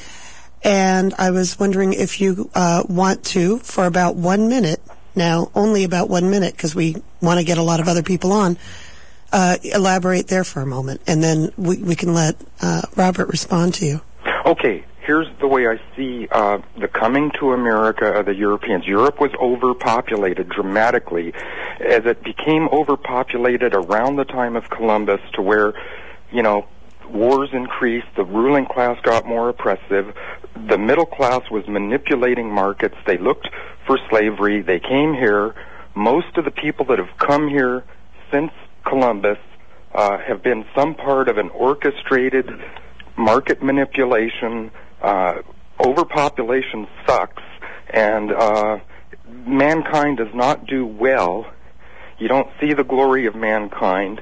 and I was wondering if you want to, for about 1 minute, now only about 1 minute because we want to get a lot of other people on, elaborate there for a moment, and then we can let Robert respond to you. Okay. Here's the way I see the coming to America of the Europeans. Europe was overpopulated dramatically. As it became overpopulated around the time of Columbus, to where, wars increased, the ruling class got more oppressive, the middle class was manipulating markets, they looked for slavery, they came here. Most of the people that have come here since Columbus have been some part of an orchestrated market manipulation. Overpopulation sucks, and mankind does not do well. You don't see the glory of mankind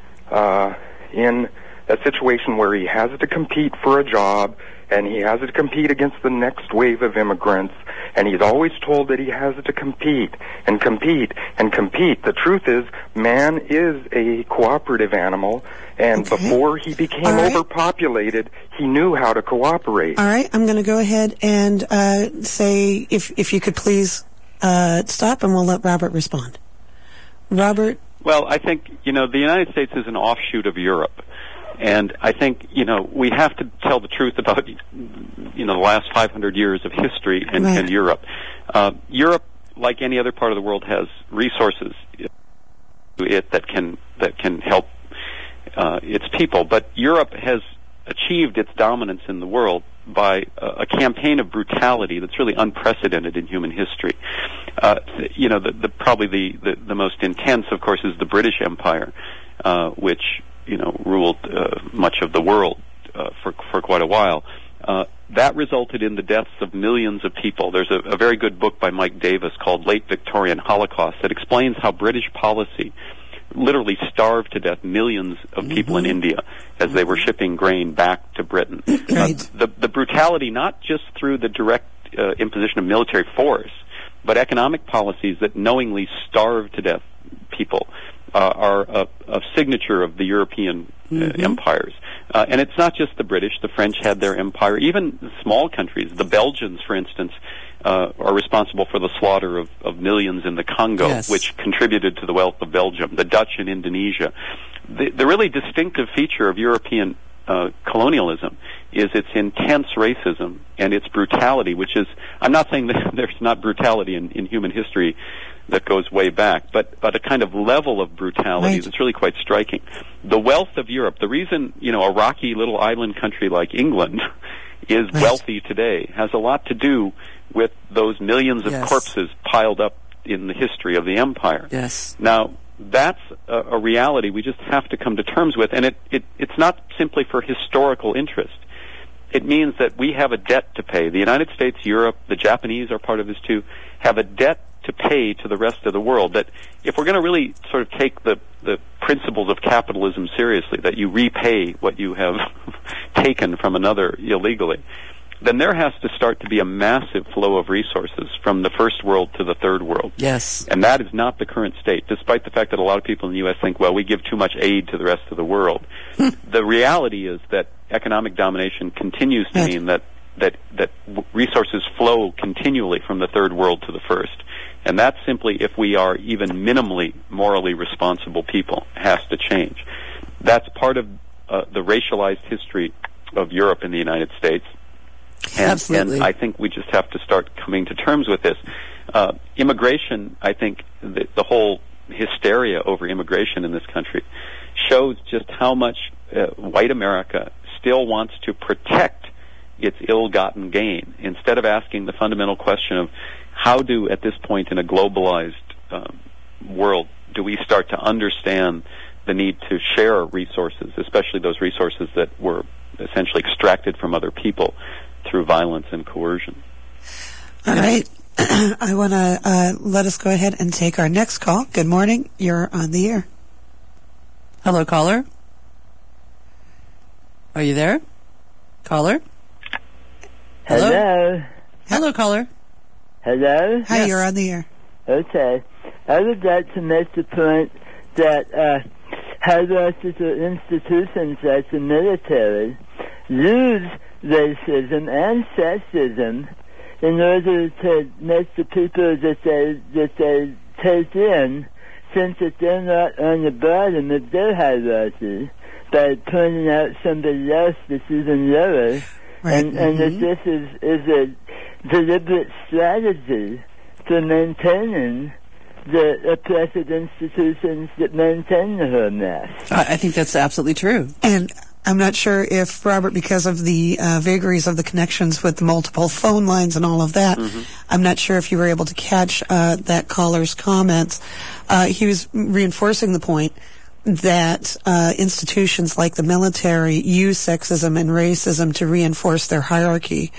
in a situation where he has to compete for a job, and he has to compete against the next wave of immigrants, and he's always told that he has to compete and compete and compete. The truth is, man is a cooperative animal, and before he became overpopulated, he knew how to cooperate. All right, I'm going to go ahead and say, if you could please stop, and we'll let Robert respond. Robert? Well, I think, the United States is an offshoot of Europe. And I think, we have to tell the truth about, the last 500 years of history in Europe. Europe, like any other part of the world, has resources that can help its people. But Europe has achieved its dominance in the world by a campaign of brutality that's really unprecedented in human history. Probably the most intense, of course, is the British Empire, which ruled much of the world for quite a while. That resulted in the deaths of millions of people. There's a very good book by Mike Davis called Late Victorian Holocaust that explains how British policy literally starved to death millions of people in India as they were shipping grain back to Britain. The brutality, not just through the direct imposition of military force, but economic policies that knowingly starved to death people are a signature of the European empires. And it's not just the British. The French had their empire. Even small countries, the Belgians, for instance, are responsible for the slaughter of millions in the Congo, Yes. which contributed to the wealth of Belgium. The Dutch in Indonesia. The really distinctive feature of European colonialism is its intense racism and its brutality, which is, I'm not saying that there's not brutality in human history that goes way back, but a kind of level of brutality Right. that's really quite striking. The wealth of Europe, the reason, a rocky little island country like England is Right. wealthy today has a lot to do with those millions of Yes. corpses piled up in the history of the empire. Yes. Now, that's a reality we just have to come to terms with, and it's not simply for historical interest. It means that we have a debt to pay. The United States, Europe, the Japanese are part of this too, have a debt to pay to the rest of the world. That if we're going to really sort of take the principles of capitalism seriously, that you repay what you have taken from another illegally, then there has to start to be a massive flow of resources from the first world to the third world. Yes. And that is not the current state, despite the fact that a lot of people in the U.S. think, well, we give too much aid to the rest of the world. The reality is that economic domination continues to mean that resources flow continually from the third world to the first. And that simply, if we are even minimally morally responsible people, has to change. That's part of the racialized history of Europe and the United States. Absolutely. And I think we just have to start coming to terms with this. Immigration, I think the whole hysteria over immigration in this country shows just how much white America still wants to protect its ill-gotten gain, instead of asking the fundamental question of how do, at this point in a globalized world, do we start to understand the need to share resources, especially those resources that were essentially extracted from other people through violence and coercion. All right. I want to let us go ahead and take our next call. Good morning. You're on the air. Hello, caller. Are you there? Caller? Hello. Hello, caller. Hello. Hi, Yes. you're on the air. Okay. I would like to make the point that hierarchical institutions like the military use racism and sexism in order to make the people that they take in think that they're not on the bottom of their hierarchy by pointing out somebody else that's even lower. Right. And that this is a deliberate strategy for maintaining the oppressive institutions that maintain the whole mess. I think that's absolutely true. And I'm not sure if, Robert, because of the vagaries of the connections with the multiple phone lines and all of that, I'm not sure if you were able to catch that caller's comments. He was reinforcing the point that institutions like the military use sexism and racism to reinforce their hierarchy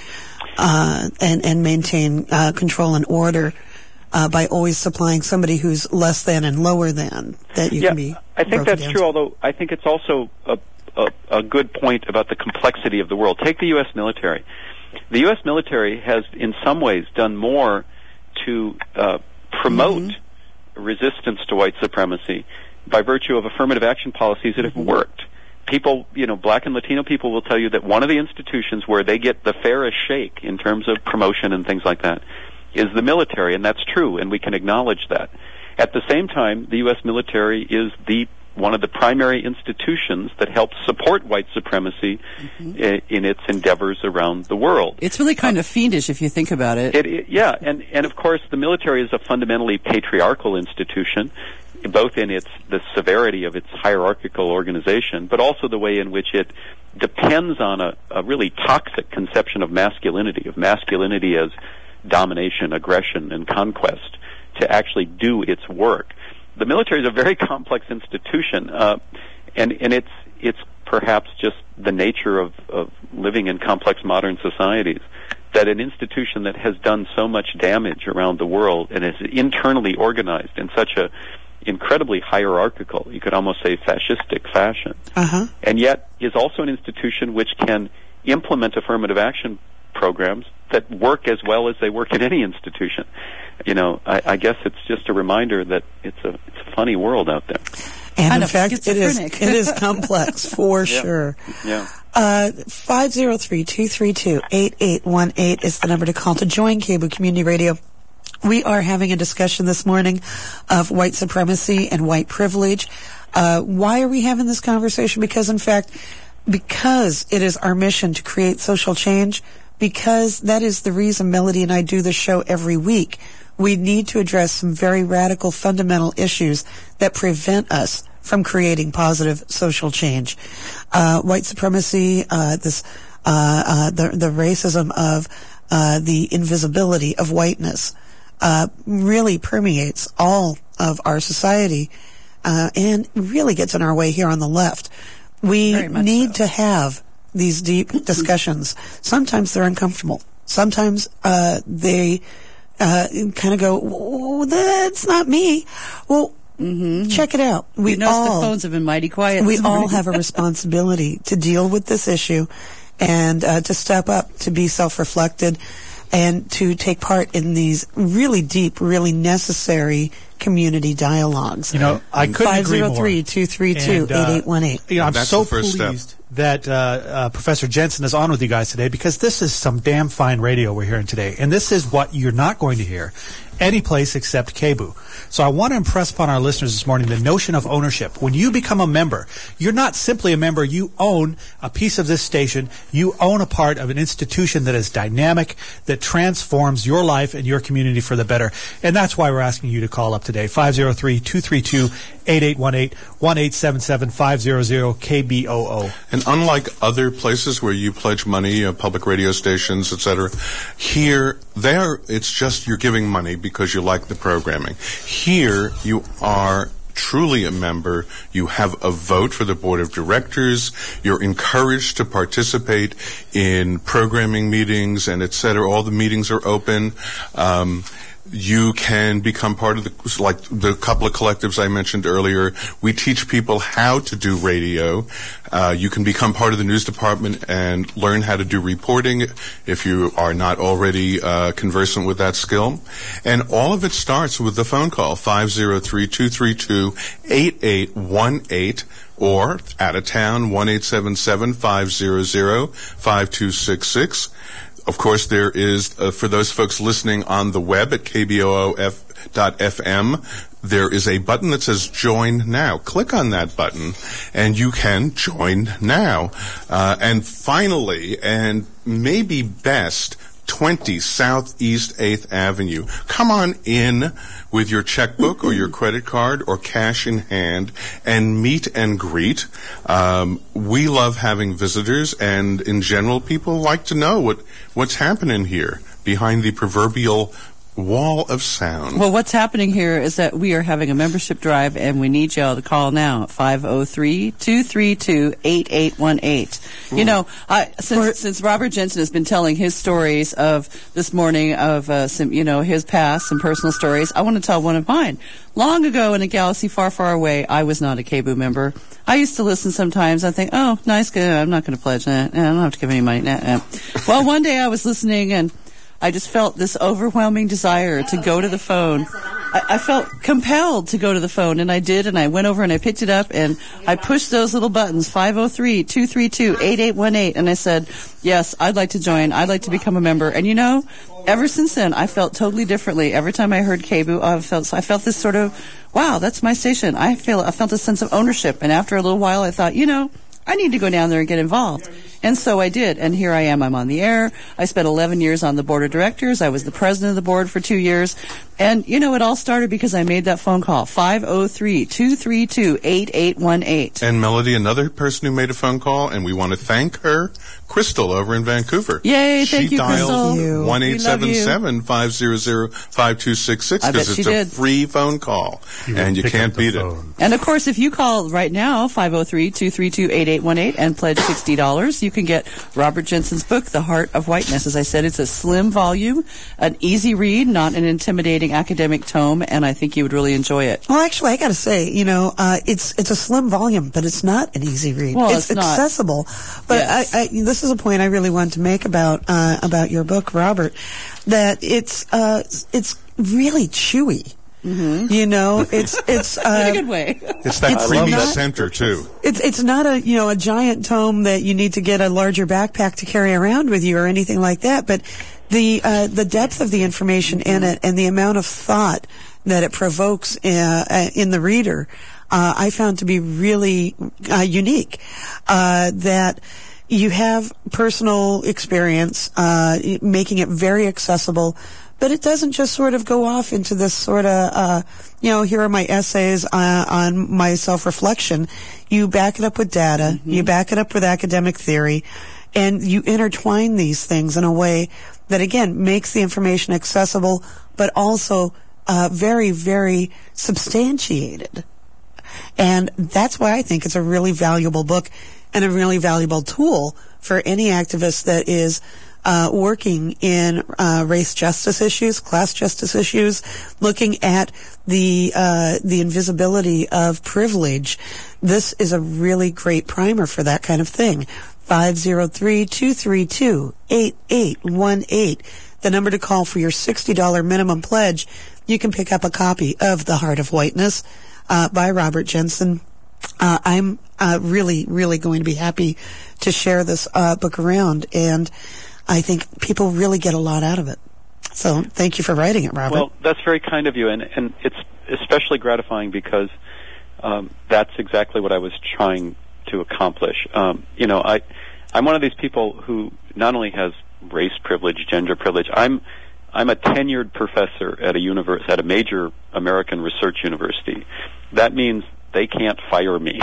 and maintain control and order by always supplying somebody who's less than and lower than that you can be. I think broken that's down true, to. although I think it's also a good point about the complexity of the world. Take the U.S. military. The U.S. military has, in some ways, done more to promote resistance to white supremacy by virtue of affirmative action policies that have worked. People, black and Latino people will tell you that one of the institutions where they get the fairest shake in terms of promotion and things like that is the military, and that's true, and we can acknowledge that. At the same time, the U.S. military is one of the primary institutions that helps support white supremacy in its endeavors around the world. It's really kind of fiendish if you think about it. Yeah, and of course the military is a fundamentally patriarchal institution, both in the severity of its hierarchical organization, but also the way in which it depends on a really toxic conception of masculinity as domination, aggression, and conquest to actually do its work. The military is a very complex institution, and it's perhaps just the nature of living in complex modern societies, that an institution that has done so much damage around the world and is internally organized in such a incredibly hierarchical, you could almost say fascistic fashion, and yet is also an institution which can implement affirmative action programs that work as well as they work at any institution. You know, I guess it's just a reminder that it's a funny world out there. And in fact, it is complex for sure. Yeah. 503-232-8818 is the number to call to join KBOO Community Radio. We are having a discussion this morning of white supremacy and white privilege. Why are we having this conversation? Because, in fact, because it is our mission to create social change, because that is the reason Melody and I do this show every week. We need to address some very radical, fundamental issues that prevent us from creating positive social change. White supremacy, the racism of the invisibility of whiteness really permeates all of our society and really gets in our way here on the left. We need to have these deep discussions. Sometimes they're uncomfortable. Sometimes they kind of go, oh, that's not me. Well, check it out. We know the phones have been mighty quiet. We all have a responsibility to deal with this issue and to step up, to be self-reflected, and to take part in these really deep, really necessary community dialogues. You know, I couldn't agree more. 503-232-8818. You know, I'm That's so the first pleased step. that Professor Jensen is on with you guys today, because this is some damn fine radio we're hearing today. And this is what you're not going to hear any place except KBOO. So I want to impress upon our listeners this morning the notion of ownership. When you become a member, you're not simply a member. You own a piece of this station. You own a part of an institution that is dynamic, that transforms your life and your community for the better. And that's why we're asking you to call up today, 503-232-8818, 1-877-500-KBOO. And unlike other places where you pledge money, public radio stations, etc., here, it's just you're giving money because you like the programming. Here, you are truly a member. You have a vote for the board of directors. You're encouraged to participate in programming meetings and etc. All the meetings are open. You can become part of the couple of collectives I mentioned earlier. We teach people how to do radio. You can become part of the news department and learn how to do reporting if you are not already conversant with that skill. And all of it starts with the phone call, 503-232-8818, or out of town, 1-877-500-5266. Of course, there is, for those folks listening on the web at kboo.fm, there is a button that says Join Now. Click on that button, and you can join now. And finally, and maybe best, 20 Southeast 8th Avenue. Come on in with your checkbook or your credit card or cash in hand and meet and greet. We love having visitors, and in general, people like to know what's happening here behind the proverbial wall of sound. Well, what's happening here is that we are having a membership drive, and we need y'all to call now at 503-232-8818. You know, since Robert Jensen has been telling his stories of this morning of his past, some personal stories, I want to tell one of mine. Long ago in a galaxy far, far away, I was not a KBOO member. I used to listen sometimes. I think, oh, nice, good. I'm not going to pledge that. I don't have to give any money. Well, one day I was listening, and I just felt this overwhelming desire to go to the phone. I felt compelled to go to the phone, and I did, and I went over and I picked it up, and I pushed those little buttons, 503-232-8818, and I said, yes, I'd like to join. I'd like to become a member. And you know, ever since then, I felt totally differently. Every time I heard KBOO, I felt this sort of, wow, that's my station. I felt a sense of ownership, and after a little while, I thought, you know, I need to go down there and get involved. And so I did, and here I am. I'm on the air. I spent 11 years on the board of directors. I was the president of the board for 2 years. And, you know, it all started because I made that phone call, 503-232-8818. And Melody, another person who made a phone call, and we want to thank her, Crystal over in Vancouver. Yay, thank you, Crystal. She dialed 1-877-500-5266 because it's a free phone call, and you can't beat it. And, of course, if you call right now, 503-232-8818, and pledge $60, you can get Robert Jensen's book, The Heart of Whiteness. As I said, it's a slim volume, an easy read, not an intimidating academic tome, and I think you would really enjoy it. Well, actually, I got to say, it's a slim volume, but it's not an easy read. Well, it's not accessible. But yes. This is a point I really wanted to make about your book, Robert, that it's really chewy. Mm-hmm. It's in a good way. It's that creamy center too. It's not a giant tome that you need to get a larger backpack to carry around with you or anything like that. But the depth of the information in it and the amount of thought that it provokes in the reader, I found to be really unique. That you have personal experience, making it very accessible. But it doesn't just sort of go off into this sort of, here are my essays on my self-reflection. You back it up with data. Mm-hmm. You back it up with academic theory. And you intertwine these things in a way that, again, makes the information accessible, but also very, very substantiated. And that's why I think it's a really valuable book and a really valuable tool for any activist that is working in race justice issues, class justice issues, looking at the invisibility of privilege. This is a really great primer for that kind of thing. 503-232-8818. The number to call for your $60 minimum pledge. You can pick up a copy of The Heart of Whiteness by Robert Jensen. I'm really, really going to be happy to share this book around, and I think people really get a lot out of it. So thank you for writing it, Robert. Well, that's very kind of you, and it's especially gratifying because that's exactly what I was trying to accomplish. I'm one of these people who not only has race privilege, gender privilege. I'm a tenured professor at a major American research university. That means they can't fire me.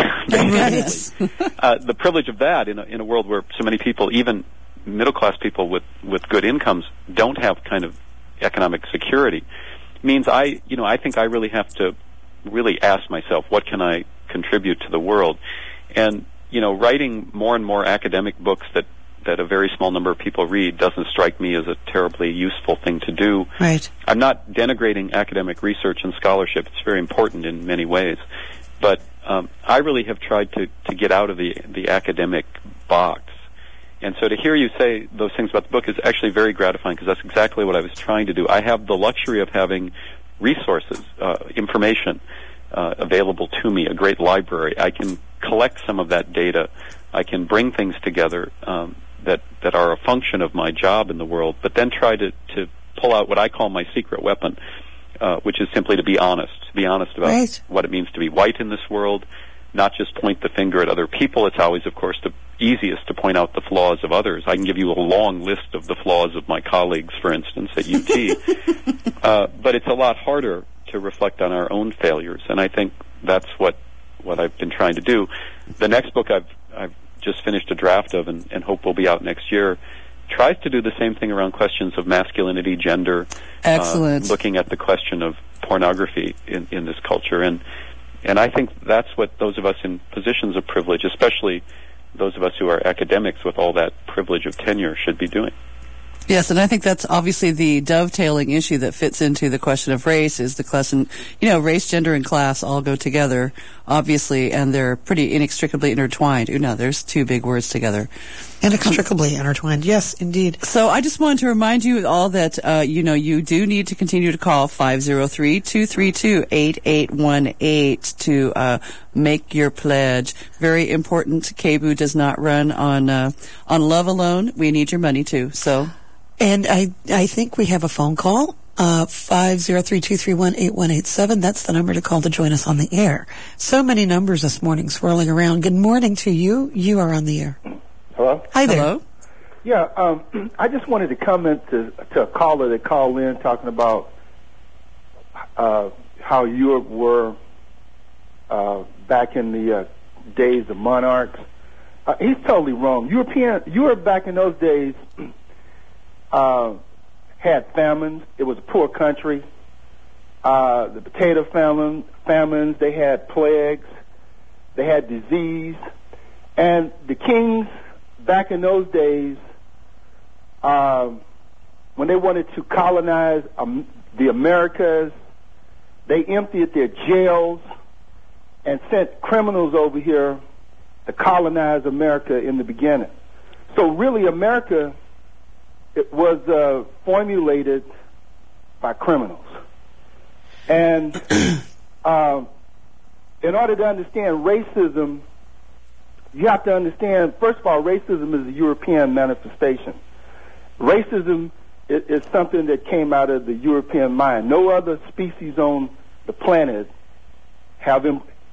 The privilege of that in a world where so many people, even middle-class people with good incomes, don't have kind of economic security, means I think I really have to really ask myself, what can I contribute to the world? And, writing more and more academic books that a very small number of people read doesn't strike me as a terribly useful thing to do. Right. I'm not denigrating academic research and scholarship. It's very important in many ways. But I really have tried to get out of the academic box. And so to hear you say those things about the book is actually very gratifying, because that's exactly what I was trying to do. I have the luxury of having resources, information available to me, a great library. I can collect some of that data. I can bring things together that are a function of my job in the world, but then try to pull out what I call my secret weapon, which is simply to be honest about what it means to be white in this world, not just point the finger at other people. It's always, of course, the easiest to point out the flaws of others. I can give you a long list of the flaws of my colleagues, for instance, at UT. But it's a lot harder to reflect on our own failures, and I think that's what I've been trying to do. The next book I've just finished a draft of and hope will be out next year tries to do the same thing around questions of masculinity, gender. Excellent. Looking at the question of pornography in this culture. And I think that's what those of us in positions of privilege, especially those of us who are academics with all that privilege of tenure, should be doing. Yes, and I think that's obviously the dovetailing issue that fits into the question of race is the question, race, gender, and class all go together, obviously, and they're pretty inextricably intertwined. There's two big words together. Inextricably intertwined, yes, indeed. So I just wanted to remind you all that, you do need to continue to call 503-232-8818 to make your pledge. Very important. KBOO does not run on love alone. We need your money, too, so... And I think we have a phone call, 503-231-8187. That's the number to call to join us on the air. So many numbers this morning swirling around. Good morning to you. You are on the air. Hello? Hi there. Hello? Yeah, I just wanted to comment to a caller that called in talking about how Europe were back in the days of monarchs. He's totally wrong. Europe back in those days... had famines. It was a poor country. The potato famines, they had plagues, they had disease. And the kings back in those days, when they wanted to colonize the Americas. They emptied their jails and sent criminals over here to colonize America in the beginning. So really, America, it was formulated by criminals. And in order to understand racism, you have to understand, first of all, racism is a European manifestation. Racism is something that came out of the European mind. No other species on the planet had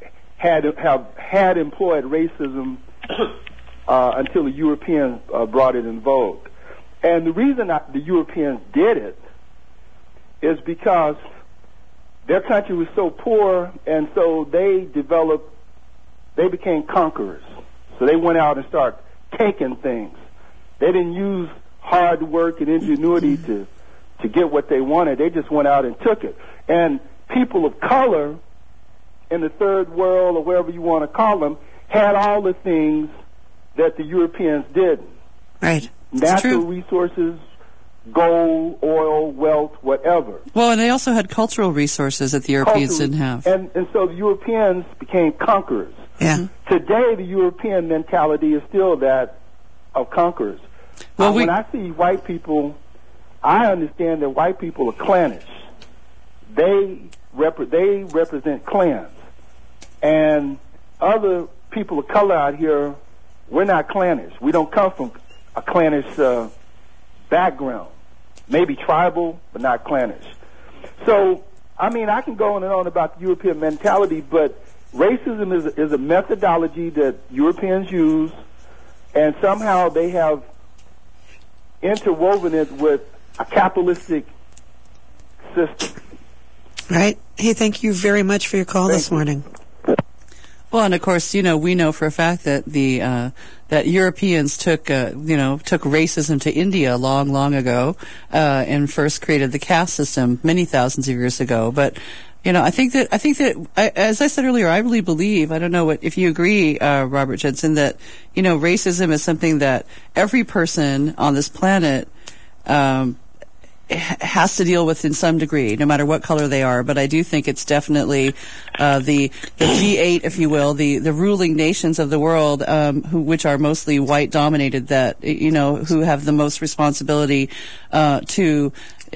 employed racism until the Europeans brought it in vogue. And the reason the Europeans did it is because their country was so poor, and so they became conquerors. So they went out and started taking things. They didn't use hard work and ingenuity to get what they wanted. They just went out and took it. And people of color in the third world, or wherever you want to call them, had all the things that the Europeans didn't. Right. Natural resources, gold, oil, wealth, whatever. Well, and they also had cultural resources that the Europeans didn't have. And so the Europeans became conquerors. Yeah. Today, the European mentality is still that of conquerors. Well, when I see white people, I understand that white people are clannish. They represent clans. And other people of color out here, we're not clannish. We don't come from a clannish background. Maybe tribal, but not clannish. So, I mean, I can go on and on about the European mentality, but racism is a methodology that Europeans use, and somehow they have interwoven it with a capitalistic system. Right. Hey, thank you very much for your call this morning. Well, and of course, we know for a fact that that Europeans took racism to India long ago, and first created the caste system many thousands of years ago. But I think that as I said earlier, I really believe, I don't know if you agree, Robert Jensen, that racism is something that every person on this planet has to deal with in some degree, no matter what color they are. But I do think it's definitely the G8, if you will, the ruling nations of the world, which are mostly white dominated, that who have the most responsibility to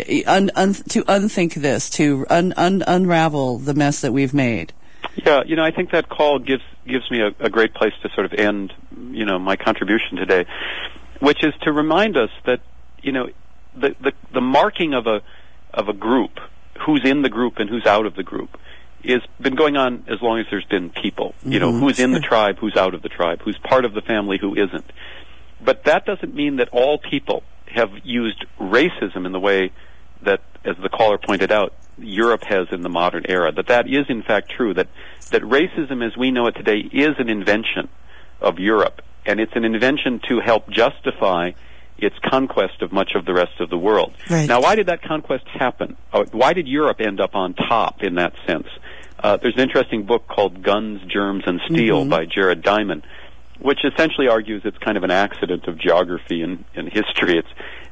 unthink this, to unravel the mess that we've made. Yeah, I think that call gives me a great place to sort of end, my contribution today, which is to remind us that, the marking of a group, who's in the group and who's out of the group, is been going on as long as there's been people. Who's in the tribe, who's out of the tribe, who's part of the family, who isn't. But that doesn't mean that all people have used racism in the way that, as the caller pointed out, Europe has in the modern era. That is in fact true. That racism as we know it today is an invention of Europe, and it's an invention to help justify its conquest of much of the rest of the world. Right. Now, why did that conquest happen? Why did Europe end up on top in that sense? There's an interesting book called Guns, Germs, and Steel by Jared Diamond, which essentially argues it's kind of an accident of geography and history.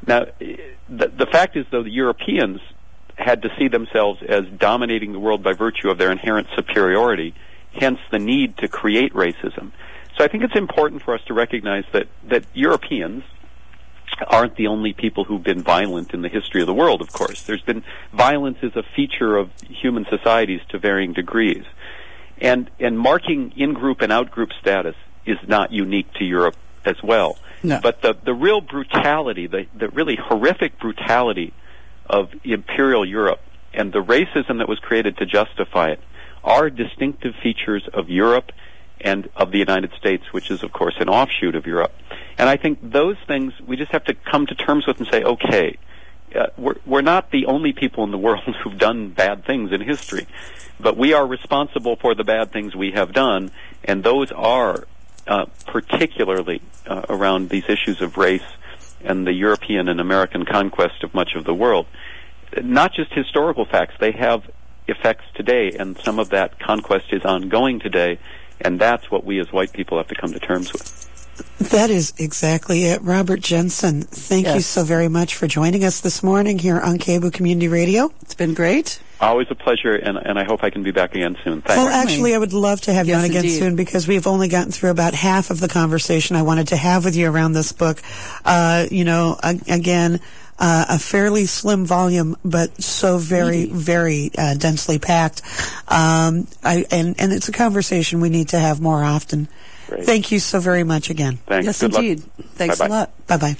The fact is, though, the Europeans had to see themselves as dominating the world by virtue of their inherent superiority, hence the need to create racism. So I think it's important for us to recognize that Europeans aren't the only people who've been violent in the history of the world, of course. Violence is a feature of human societies to varying degrees. And marking in-group and out-group status is not unique to Europe as well. No. But the real brutality, the really horrific brutality of imperial Europe and the racism that was created to justify it are distinctive features of Europe and of the United States, which is, of course, an offshoot of Europe. And I think those things we just have to come to terms with and say, okay, we're not the only people in the world who've done bad things in history, but we are responsible for the bad things we have done, and those are particularly around these issues of race and the European and American conquest of much of the world. Not just historical facts, they have effects today, and some of that conquest is ongoing today, and that's what we as white people have to come to terms with. That is exactly it. Robert Jensen, thank you so very much for joining us this morning here on KBOO Community Radio. It's been great. Always a pleasure, and I hope I can be back again soon. Thanks. Well, actually, I would love to have you on again soon because we've only gotten through about half of the conversation I wanted to have with you around this book. Again, a fairly slim volume, but so very, very densely packed. And it's a conversation we need to have more often. Great. Thank you so very much again. Thanks. Yes, Good indeed. luck. Thanks Bye-bye. a lot. Bye-bye.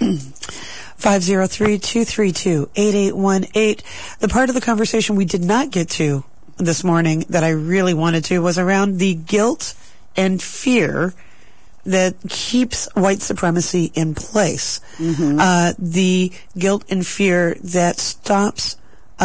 503-232-8818. The part of the conversation we did not get to this morning that I really wanted to was around the guilt and fear that keeps white supremacy in place. The guilt and fear that stops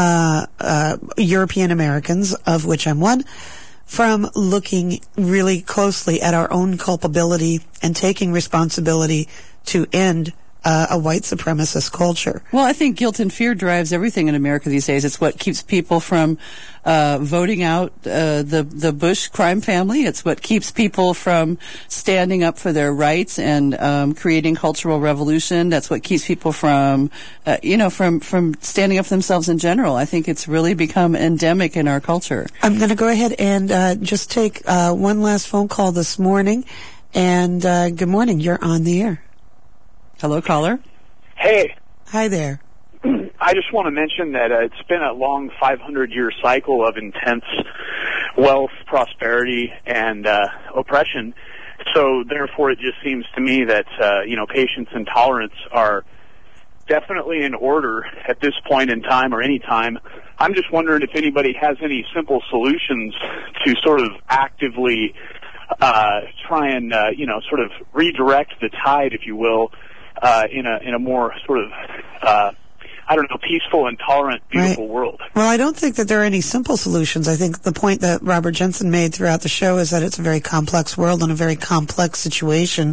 European Americans, of which I'm one, from looking really closely at our own culpability and taking responsibility to end a white supremacist culture. Well, I think guilt and fear drives everything in America these days. It's what keeps people from voting out the Bush crime family. It's what keeps people from standing up for their rights and creating cultural revolution. That's what keeps people from standing up for themselves in general. I think it's really become endemic in our culture. I'm going to go ahead and just take one last phone call this morning. And good morning. You're on the air. Hello, caller. Hey. Hi there. I just want to mention that it's been a long 500-year cycle of intense wealth, prosperity, and oppression. So, therefore, it just seems to me that, patience and tolerance are definitely in order at this point in time or any time. I'm just wondering if anybody has any simple solutions to sort of actively try and, sort of redirect the tide, if you will, in a more sort of, peaceful and tolerant, beautiful world. Well, I don't think that there are any simple solutions. I think the point that Robert Jensen made throughout the show is that it's a very complex world and a very complex situation,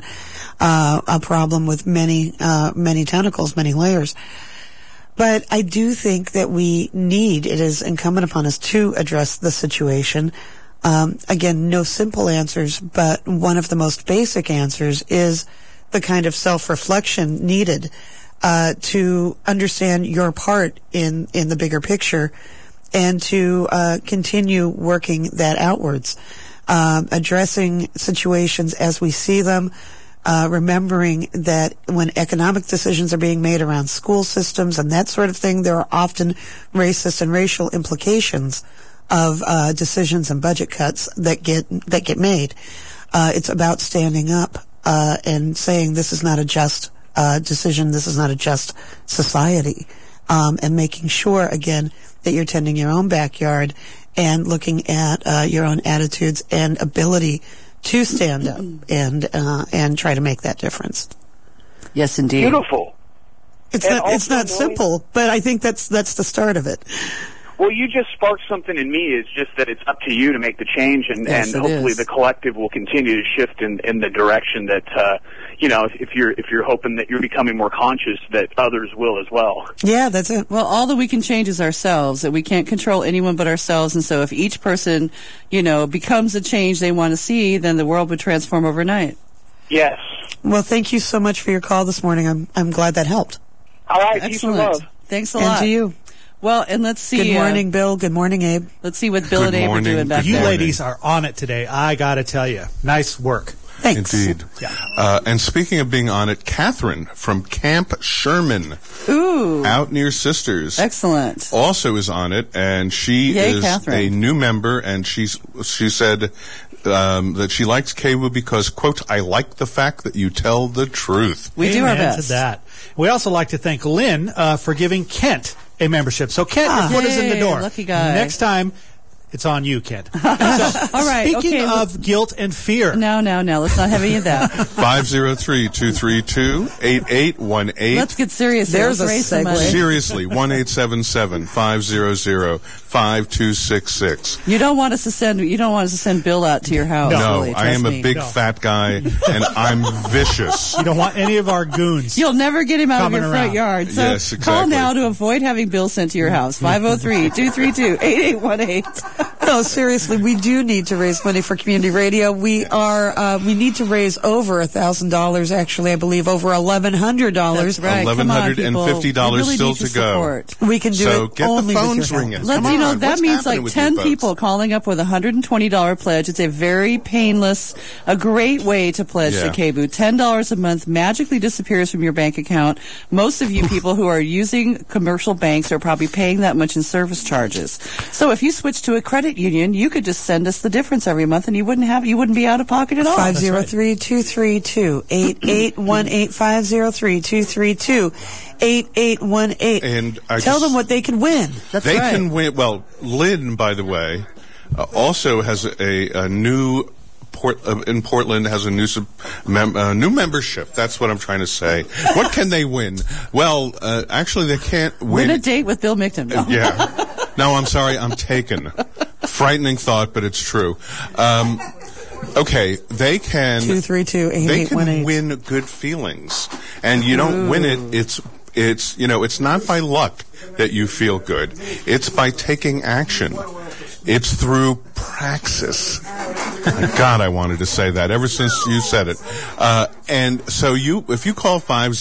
a problem with many tentacles, many layers. But I do think that it is incumbent upon us to address the situation. Again, no simple answers, but one of the most basic answers is the kind of self-reflection needed to understand your part in the bigger picture and to continue working that outwards, addressing situations as we see them, remembering that when economic decisions are being made around school systems and that sort of thing, there are often racist and racial implications of decisions and budget cuts that get made. It's about standing up and saying this is not a just decision, this is not a just society, and making sure again that you're tending your own backyard and looking at your own attitudes and ability to stand up and try to make that difference. Yes, indeed. Beautiful. It's not simple, but I think that's the start of it. Well, you just sparked something in me. It's just that it's up to you to make the change, and hopefully the collective will continue to shift in the direction that, if you're hoping that you're becoming more conscious, that others will as well. Yeah, that's it. Well, all that we can change is ourselves, and we can't control anyone but ourselves. And so if each person, becomes the change they want to see, then the world would transform overnight. Yes. Well, thank you so much for your call this morning. I'm glad that helped. All right. Excellent. Peace and love. Thanks a and lot. To you. Well, and let's see. Good morning, Bill. Good morning, Abe. Let's see what Bill and Abe are doing back you there. You ladies are on it today. I got to tell you. Nice work. Thanks. Indeed. Yeah. And speaking of being on it, Catherine from Camp Sherman, out near Sisters, excellent, also is on it, and she is Catherine. a new member, and she said that she likes KBOO because, quote, I like the fact that you tell the truth. We do our best. To that. We also like to thank Lynn for giving Kent a membership. So Kent, your foot is in the door. Lucky guy. Next time, it's on you, Kent. So, all right. Speaking of guilt and fear. No. Let's not have any of that. 503-232-8818. Let's get serious. There's a segue. Seriously, 1-877-500-5266. You don't want us to send Bill out to your house. No, really, I am me. a big fat guy, and I'm vicious. You don't want any of our goons. You'll never get him out of your front yard. So yes, exactly. call now to avoid having Bill sent to your house. 503-232-8818. No, seriously, we do need to raise money for community radio. We need to raise over $1,000, actually, I believe, over $1,100. That's right. $1,150 still to go. We can do so it get only the phones with your ringing. help. Come on, that what's means happening like with 10 you folks? people calling up with a $120 pledge. It's a very painless, a great way to pledge to KBOO. $10 a month magically disappears from your bank account. Most of you people who are using commercial banks are probably paying that much in service charges. So if you switch to a credit union, you could just send us the difference every month, and you wouldn't be out of pocket at all. 503-232-8818. 503-232-8818. And tell them what they can win. They can win. Well, Lynn, by the way, also has a new in Portland has a new new membership. That's what I'm trying to say. What can they win? Well, actually, they can't win. Win a date with Bill Micton. No. Yeah. No, I'm sorry. I'm taken. Frightening thought, but it's true. Okay, they can. 232-8818. They can win good feelings, and you don't win it. It's it's not by luck that you feel good. It's by taking action. It's through praxis. God, I wanted to say that ever since you said it. And so if you call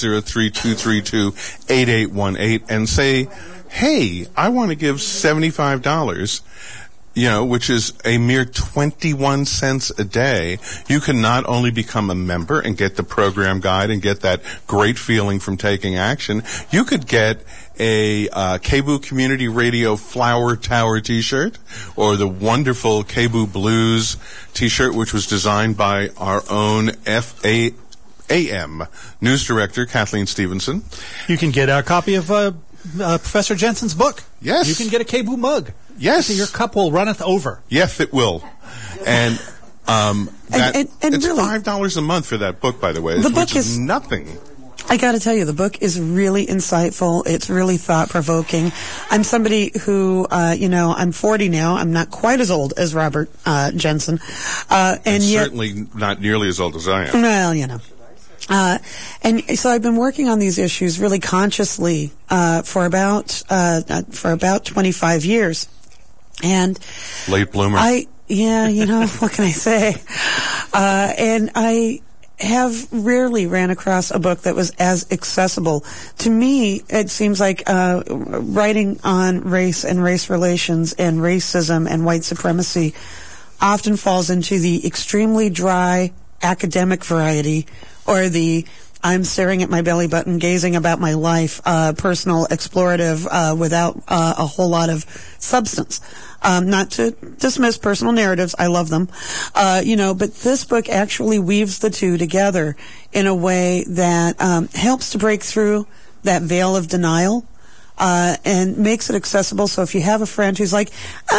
503-232-8818 and say, hey, I want to give $75, which is a mere 21 cents a day, you can not only become a member and get the program guide and get that great feeling from taking action, you could get a KBOO Community Radio Flower Tower t-shirt, or the wonderful KBOO Blues t-shirt, which was designed by our own FAM news director, Kathleen Stevenson. You can get a copy of Professor Jensen's book. Yes. You can get a KBOO mug. Yes. Your cup will runneth over. Yes, it will. And it's really, $5 a month for that book, by the way. The book is nothing. I got to tell you, the book is really insightful. It's really thought-provoking. I'm somebody who, I'm 40 now. I'm not quite as old as Robert Jensen. And yet, certainly not nearly as old as I am. Well, and so I've been working on these issues really consciously for about 25 years. And late bloomer. what can I say? And I have rarely ran across a book that was as accessible. To me, it seems like writing on race and race relations and racism and white supremacy often falls into the extremely dry academic variety, or the I'm staring at my belly button, gazing about my life, personal, explorative, without a whole lot of substance. Not to dismiss personal narratives, I love them, but this book actually weaves the two together in a way that helps to break through that veil of denial. And makes it accessible. So if you have a friend who's like,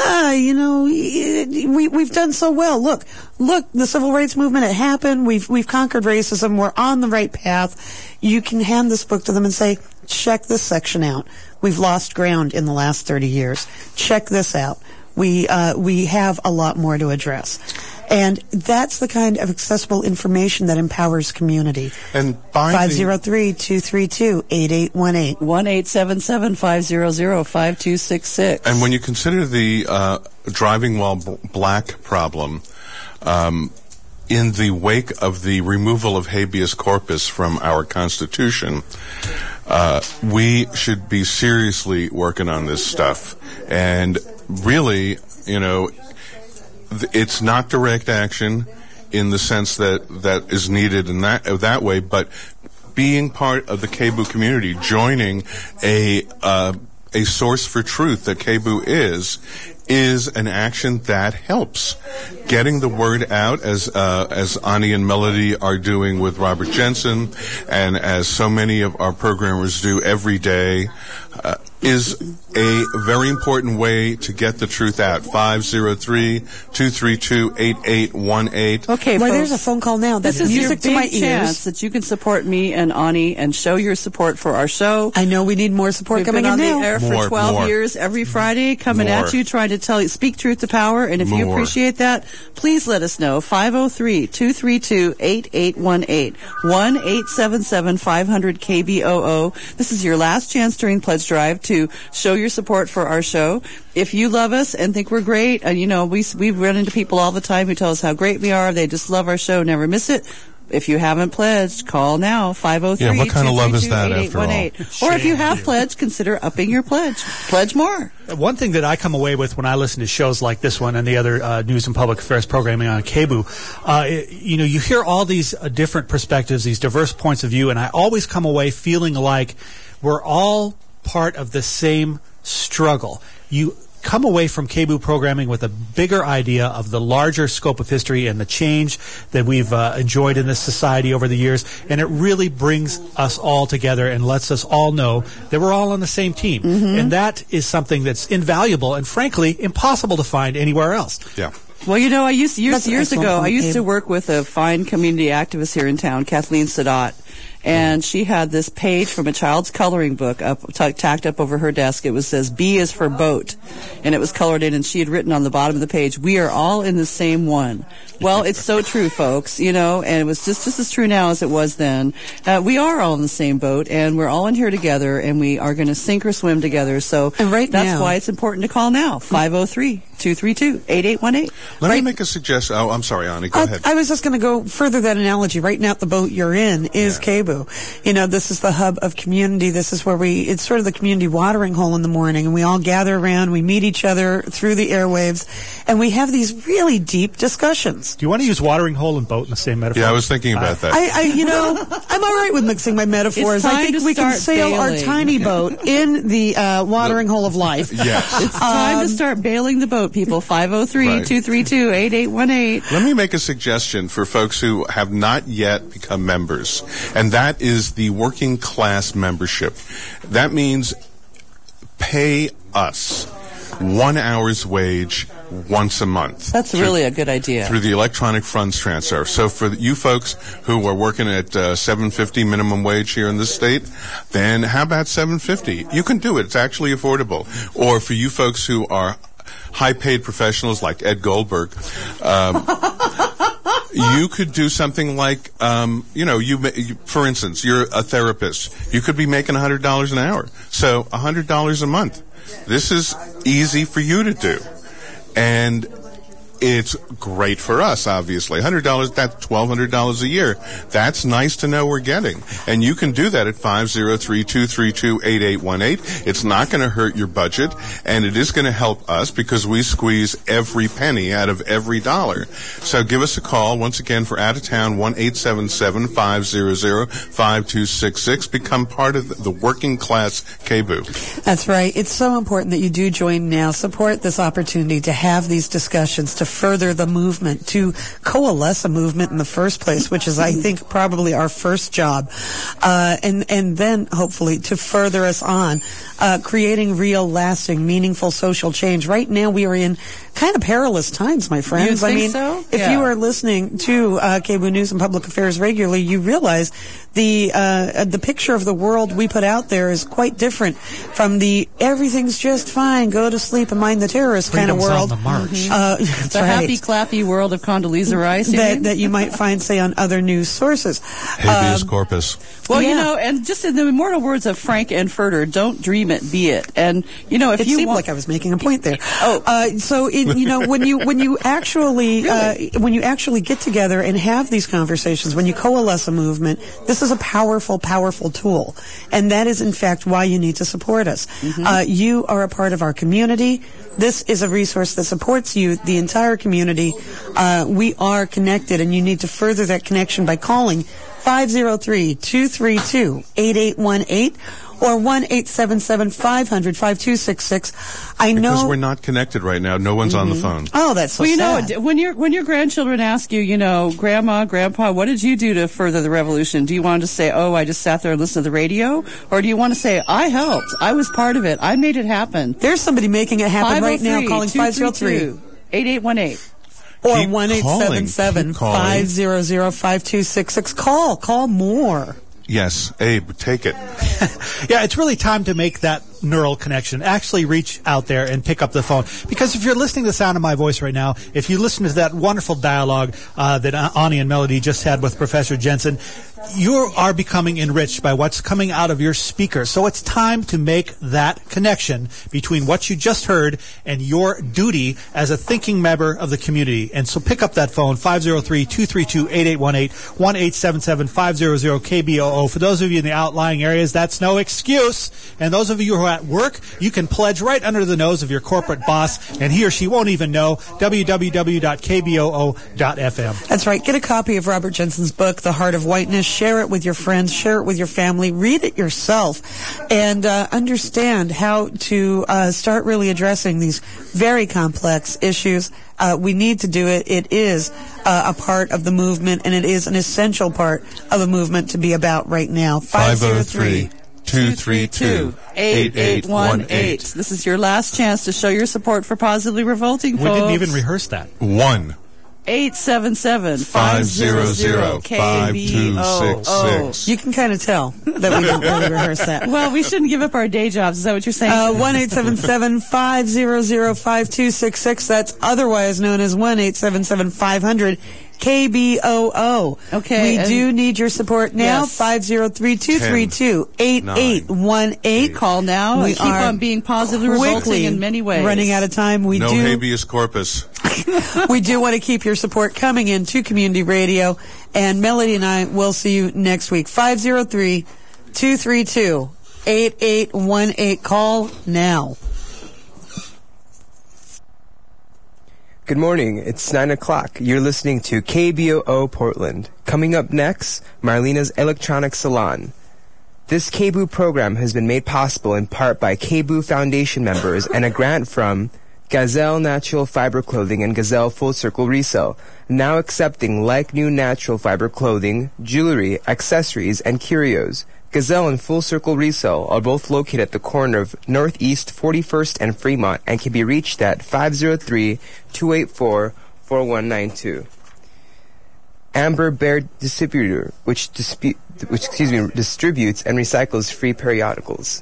we've done so well. Look, the civil rights movement, it happened. We've conquered racism. We're on the right path. You can hand this book to them and say, check this section out. We've lost ground in the last 30 years. Check this out. We have a lot more to address. And that's the kind of accessible information that empowers community. And 503-232-8818. 1-877-500-5266. And when you consider the driving while black problem, in the wake of the removal of habeas corpus from our Constitution, we should be seriously working on this stuff. And really, it's not direct action in the sense that is needed in that way, but being part of the KBOO community, joining a source for truth that KBOO is an action that helps. Getting the word out, as Ani and Melody are doing with Robert Jensen, and as so many of our programmers do every day, is a very important way to get the truth out. 503-232-8818. Okay, well, there's a phone call now. That's this is music your to my big chance ears. that you can support me and Ani and show your support for our show. I know we need more support We've coming been on in now. the air for 12 years, every Friday, coming at you, trying to tell you, speak truth to power. And if you appreciate that, please let us know. 503-232-8818. 1-877-500-KBOO. This is your last chance during Pledge Drive to show your your support for our show. If you love us and think we're great, and we run into people all the time who tell us how great we are. They just love our show, never miss it. If you haven't pledged, call now, 503-232-8818. Yeah, what kind of love is that after all? Or if you have pledged, consider upping your pledge. Pledge more. One thing that I come away with when I listen to shows like this one and the other news and public affairs programming on KBOO, you hear all these different perspectives, these diverse points of view, and I always come away feeling like we're all part of the same struggle. You come away from KBOO programming with a bigger idea of the larger scope of history and the change that we've enjoyed in this society over the years, and it really brings us all together and lets us all know that we're all on the same team. Mm-hmm. And that is something that's invaluable and, frankly, impossible to find anywhere else. Yeah. Well, I used years ago, I used to work with a fine community activist here in town, Kathleen Sadat. And she had this page from a child's coloring book tacked up over her desk. It says, B is for boat. And it was colored in, and she had written on the bottom of the page, we are all in the same one. Well, it's so true, folks, and it was just as true now as it was then. We are all in the same boat, and we're all in here together, and we are going to sink or swim together. So that's why it's important to call now, 503-232-8818. Let me make a suggestion. Oh, I'm sorry, Ani, go ahead. I was just going to go further that analogy. Right now, the boat you're in is KBOO. This is the hub of community. This is where it's sort of the community watering hole in the morning, and we all gather around, we meet each other through the airwaves, and we have these really deep discussions. Do you want to use watering hole and boat in the same metaphor? Yeah, I was thinking about that. I'm all right with mixing my metaphors. I think we can sail our tiny boat in the watering hole of life. Yes. It's time to start bailing the boat, people. 503-232-8818. Let me make a suggestion for folks who have not yet become members, and that is the working class membership. That means pay us 1 hour's wage once a month. That's really a good idea. Through the electronic funds transfer. So for you folks who are working at $7.50 minimum wage here in this state, then how about $7.50? You can do it. It's actually affordable. Or for you folks who are high-paid professionals like Ed Goldberg, you could do something like, for instance, you're a therapist. You could be making $100 an hour. So $100 a month. This is easy for you to do. And it's great for us, obviously. $100, that's $1,200 a year. That's nice to know we're getting. And you can do that at 503-232-8818. It's not going to hurt your budget, and it is going to help us because we squeeze every penny out of every dollar. So give us a call, once again, for out of town, 1-877-500-5266. Become part of the working class KBOO. That's right. It's so important that you do join now. Support this opportunity to have these discussions, to further the movement, to coalesce a movement in the first place, which is, I think, probably our first job, and then hopefully to further us on, creating real, lasting, meaningful social change. Right now, we are in kind of perilous times, my friends. You think so? If you are listening to KBOO News and Public Affairs regularly, you realize the picture of the world we put out there is quite different from the everything's just fine, go to sleep and mind the terrorists kind of world. On the march. The happy, clappy world of Condoleezza Rice. That you might find, say, on other news sources. Habeas corpus. Well, and just in the immortal words of Frank and Furter, don't dream it, be it. And, if it seemed like I was making a point there. When you actually get together and have these conversations, when you coalesce a movement, this is a powerful, powerful tool. And that is, in fact, why you need to support us. Mm-hmm. You are a part of our community. This is a resource that supports you, the entire community. We are connected, and you need to further that connection by calling 503-232-8818 or 1-877-500-5266. Because we're not connected right now. No one's on the phone. Oh, that's so sad. When your grandchildren ask you, Grandma, Grandpa, what did you do to further the revolution? Do you want to say, oh, I just sat there and listened to the radio? Or do you want to say, I helped. I was part of it. I made it happen. There's somebody making it happen right now calling 503-8818. Or 1-877-500-5266. Call more. Yes, Abe, take it. Yeah, it's really time to make that neural connection. Actually reach out there and pick up the phone. Because if you're listening to the sound of my voice right now, if you listen to that wonderful dialogue that Ani and Melody just had with Professor Jensen, you are becoming enriched by what's coming out of your speaker. So it's time to make that connection between what you just heard and your duty as a thinking member of the community. And so pick up that phone, 503-232-8818, 1-877-500-KBOO. For those of you in the outlying areas, that's no excuse. And those of you who are at work, you can pledge right under the nose of your corporate boss, and he or she won't even know, www.kboo.fm. That's right. Get a copy of Robert Jensen's book, The Heart of Whiteness. Share it with your friends. Share it with your family. Read it yourself. And understand how to start really addressing these very complex issues. We need to do it. It is a part of the movement, and it is an essential part of a movement to be about right now. 503-232-8818. This is your last chance to show your support for Positively Revolting, folks. We didn't even rehearse that. 877-500-KBOO. You can kind of tell that we didn't really rehearse that. Well, we shouldn't give up our day jobs. Is that what you're saying? 1-877-500-5266. That's otherwise known as 1-877-500-KBOO. Okay. We do need your support now. Yes. 503-232-8818. Call now. We keep on being positively revolting in many ways. Running out of time. No habeas corpus. We do want to keep your support coming in to Community Radio. And Melody and I will see you next week. 503-232-8818. Call now. Good morning. It's 9 o'clock. You're listening to KBOO Portland. Coming up next, Marlena's Electronic Salon. This KBOO program has been made possible in part by KBOO Foundation members and a grant from Gazelle Natural Fiber Clothing and Gazelle Full Circle Resale, now accepting like-new natural fiber clothing, jewelry, accessories, and curios. Gazelle and Full Circle Resale are both located at the corner of Northeast 41st and Fremont and can be reached at 503-284-4192. Amber Bear Distributor, which distributes and recycles free periodicals.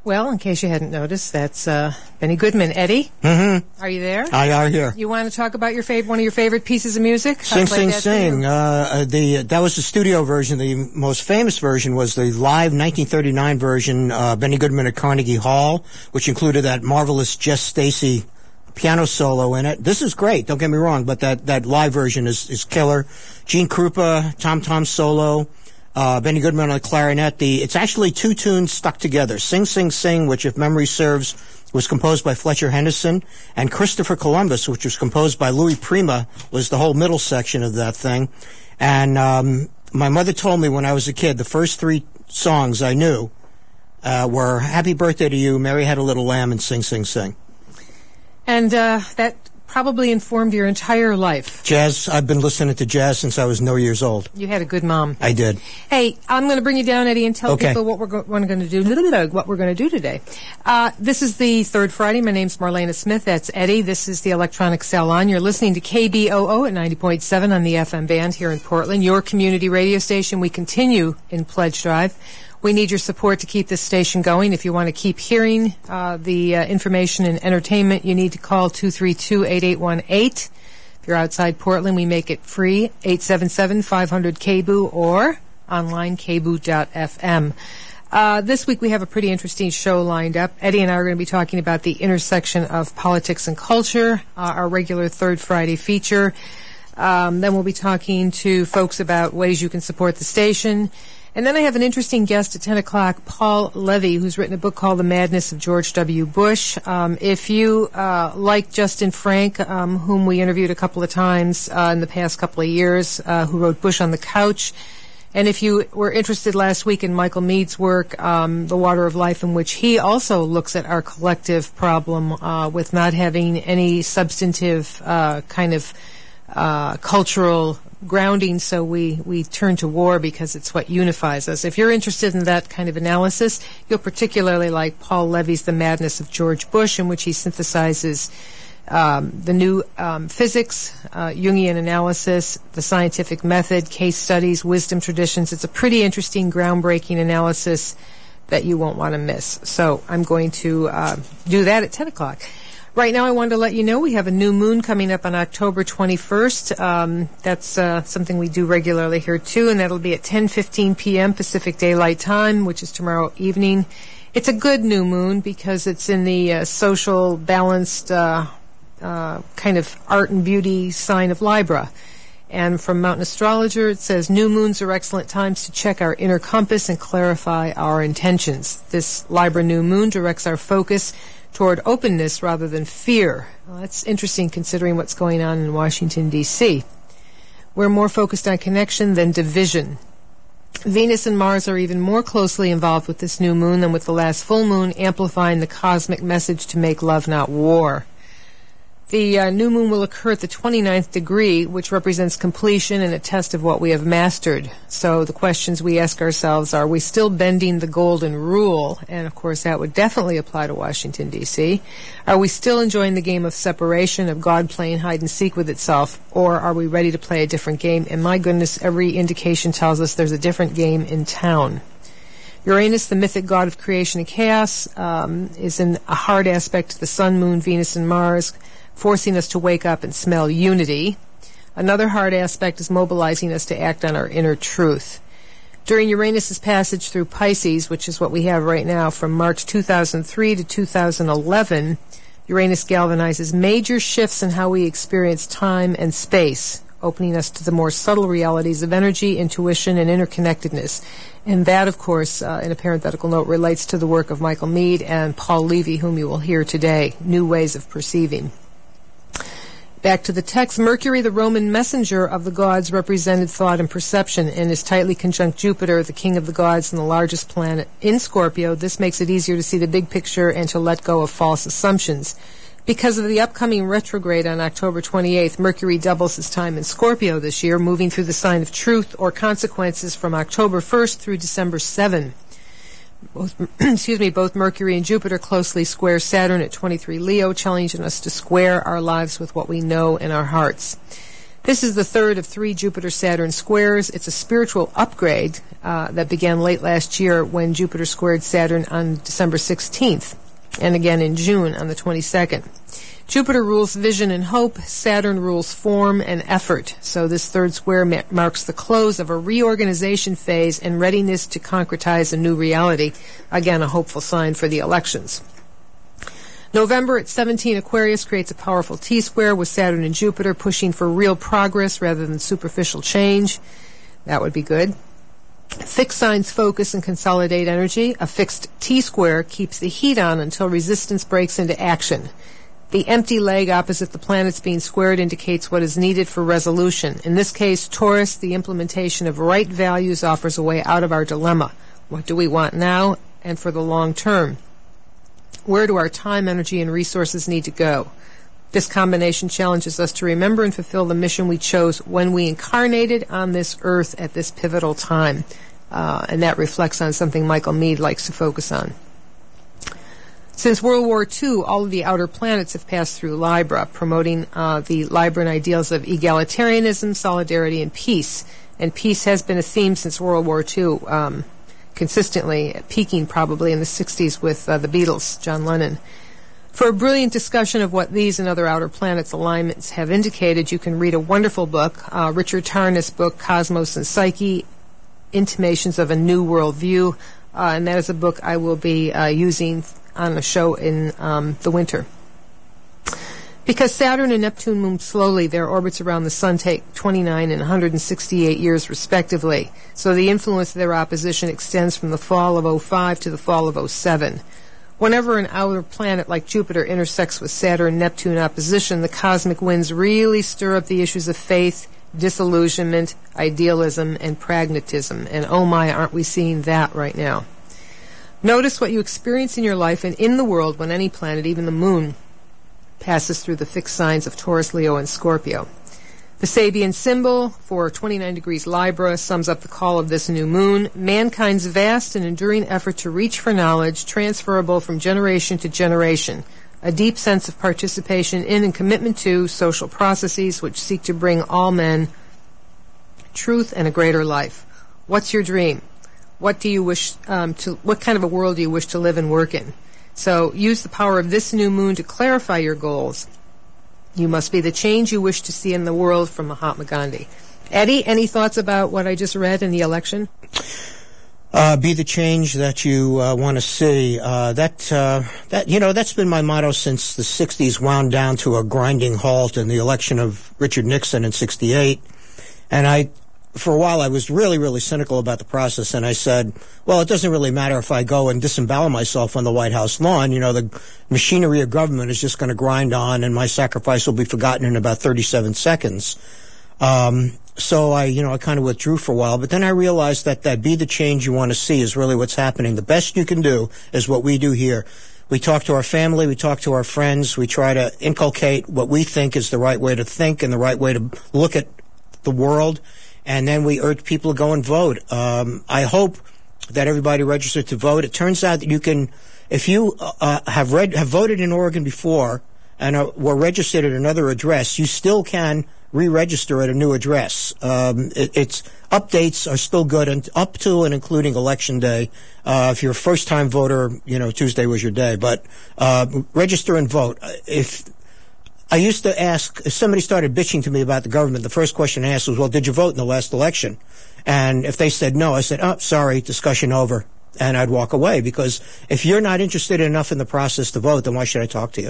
Well, in case you hadn't noticed, that's Benny Goodman. Eddie, are you there? I are here. You want to talk about one of your favorite pieces of music? Sing, Sing, Sing. That was the studio version. The most famous version was the live 1939 version, Benny Goodman at Carnegie Hall, which included that marvelous Jess Stacy piano solo in it. This is great, don't get me wrong, but that live version is killer. Gene Krupa, tom solo. Benny Goodman on the clarinet. It's actually two tunes stuck together. Sing, Sing, Sing, which, if memory serves, was composed by Fletcher Henderson, and Christopher Columbus, which was composed by Louis Prima, was the whole middle section of that thing. And my mother told me when I was a kid, the first three songs I knew were Happy Birthday to You, Mary Had a Little Lamb, and Sing, Sing, Sing. And that probably informed your entire life. Jazz. I've been listening to jazz since I was no years old. You had a good mom. I did. Hey, I'm going to bring you down, Eddie, and tell people what we're going to do. What we're going to do today. This is the third Friday. My name's Marlena Smith. That's Eddie. This is the Electronic Salon. You're listening to KBOO at 90.7 on the FM band here in Portland. Your community radio station. We continue in Pledge Drive. We need your support to keep this station going. If you want to keep hearing the information and entertainment, you need to call 232-8818. If you're outside Portland, we make it free, 877-500-KBOO or online, kboo.fm. This week we have a pretty interesting show lined up. Eddie and I are going to be talking about the intersection of politics and culture, our regular third Friday feature. Then we'll be talking to folks about ways you can support the station. And then I have an interesting guest at 10 o'clock, Paul Levy, who's written a book called The Madness of George W. Bush. If you like Justin Frank, whom we interviewed a couple of times in the past couple of years, who wrote Bush on the Couch, and if you were interested last week in Michael Mead's work, The Water of Life, in which he also looks at our collective problem with not having any substantive kind of cultural grounding, so we turn to war because it's what unifies us. If you're interested in that kind of analysis, you'll particularly like Paul Levy's The Madness of George Bush, in which he synthesizes the new physics, Jungian analysis, the scientific method, case studies, wisdom traditions. It's a pretty interesting, groundbreaking analysis that you won't want to miss. So I'm going to do that at 10 o'clock. Right now, I wanted to let you know we have a new moon coming up on October 21st. That's something we do regularly here, too, and that'll be at 10:15 p.m. Pacific Daylight Time, which is tomorrow evening. It's a good new moon because it's in the social, balanced kind of art and beauty sign of Libra. And from Mountain Astrologer, it says, new moons are excellent times to check our inner compass and clarify our intentions. This Libra new moon directs our focus toward openness rather than fear. Well, that's interesting considering what's going on in Washington, D.C. We're more focused on connection than division. Venus and Mars are even more closely involved with this new moon than with the last full moon, amplifying the cosmic message to make love, not war. The new moon will occur at the 29th degree, which represents completion and a test of what we have mastered. So the questions we ask ourselves are we still bending the golden rule? And, of course, that would definitely apply to Washington, D.C. Are we still enjoying the game of separation, of God playing hide-and-seek with itself? Or are we ready to play a different game? And, my goodness, every indication tells us there's a different game in town. Uranus, the mythic god of creation and chaos, is in a hard aspect to the Sun, Moon, Venus, and Mars, forcing us to wake up and smell unity. Another hard aspect is mobilizing us to act on our inner truth. During Uranus's passage through Pisces, which is what we have right now, from March 2003 to 2011, Uranus galvanizes major shifts in how we experience time and space, opening us to the more subtle realities of energy, intuition, and interconnectedness. And that, of course, in a parenthetical note, relates to the work of Michael Mead and Paul Levy, whom you will hear today, New Ways of Perceiving. Back to the text, Mercury, the Roman messenger of the gods, represented thought and perception and is tightly conjunct Jupiter, the king of the gods and the largest planet in Scorpio. This makes it easier to see the big picture and to let go of false assumptions. Because of the upcoming retrograde on October 28th, Mercury doubles his time in Scorpio this year, moving through the sign of truth or consequences from October 1st through December 7th. Both Mercury and Jupiter closely square Saturn at 23 Leo, challenging us to square our lives with what we know in our hearts. This is the third of 3 Jupiter-Saturn squares. It's a spiritual upgrade that began late last year when Jupiter squared Saturn on December 16th, and again in June on the 22nd. Jupiter rules vision and hope. Saturn rules form and effort. So this third square marks the close of a reorganization phase and readiness to concretize a new reality. Again, a hopeful sign for the elections. November at 17 Aquarius creates a powerful T-square with Saturn and Jupiter pushing for real progress rather than superficial change. That would be good. Fixed signs focus and consolidate energy. A fixed T-square keeps the heat on until resistance breaks into action. The empty leg opposite the planets being squared indicates what is needed for resolution. In this case, Taurus, the implementation of right values offers a way out of our dilemma. What do we want now and for the long term? Where do our time, energy, and resources need to go? This combination challenges us to remember and fulfill the mission we chose when we incarnated on this earth at this pivotal time. And that reflects on something Michael Meade likes to focus on. Since World War II, all of the outer planets have passed through Libra, promoting the Libran ideals of egalitarianism, solidarity, and peace. And peace has been a theme since World War II, consistently peaking probably in the 60s with the Beatles, John Lennon. For a brilliant discussion of what these and other outer planets alignments have indicated, you can read a wonderful book, Richard Tarnas' book, Cosmos and Psyche, Intimations of a New World View, and that is a book I will be using on a show in the winter. Because Saturn and Neptune move slowly, their orbits around the Sun take 29 and 168 years respectively. So the influence of their opposition extends from the fall of 05 to the fall of 07. Whenever an outer planet like Jupiter intersects with Saturn-Neptune opposition, the cosmic winds really stir up the issues of faith, disillusionment, idealism, and pragmatism. And oh my, aren't we seeing that right now? Notice what you experience in your life and in the world when any planet, even the moon, passes through the fixed signs of Taurus, Leo, and Scorpio. The Sabian symbol for 29 degrees Libra sums up the call of this new moon, mankind's vast and enduring effort to reach for knowledge transferable from generation to generation, a deep sense of participation in and commitment to social processes which seek to bring all men truth and a greater life. What's your dream? What do you wish what kind of a world do you wish to live and work in? So use the power of this new moon to clarify your goals. You must be the change you wish to see in the world, from Mahatma Gandhi. Eddie, any thoughts about what I just read in the election? Be the change that you want to see. That's been my motto since the 60s wound down to a grinding halt in the election of Richard Nixon in 68. And for a while, I was really, really cynical about the process, and I said, well, it doesn't really matter if I go and disembowel myself on the White House lawn. You know, the machinery of government is just going to grind on, and my sacrifice will be forgotten in about 37 seconds. So I kind of withdrew for a while, but then I realized that be the change you want to see is really what's happening. The best you can do is what we do here. We talk to our family, we talk to our friends, we try to inculcate what we think is the right way to think and the right way to look at the world. And then we urge people to go and vote. I hope that everybody registered to vote. It turns out that you can, if you have voted in Oregon before and were registered at another address, you still can re-register at a new address. Its updates are still good and up to and including Election Day. If you're a first-time voter, Tuesday was your day. But register and vote. I used to ask, if somebody started bitching to me about the government, the first question I asked was, well, did you vote in the last election? And if they said no, I said, oh, sorry, discussion over. And I'd walk away, because if you're not interested enough in the process to vote, then why should I talk to you?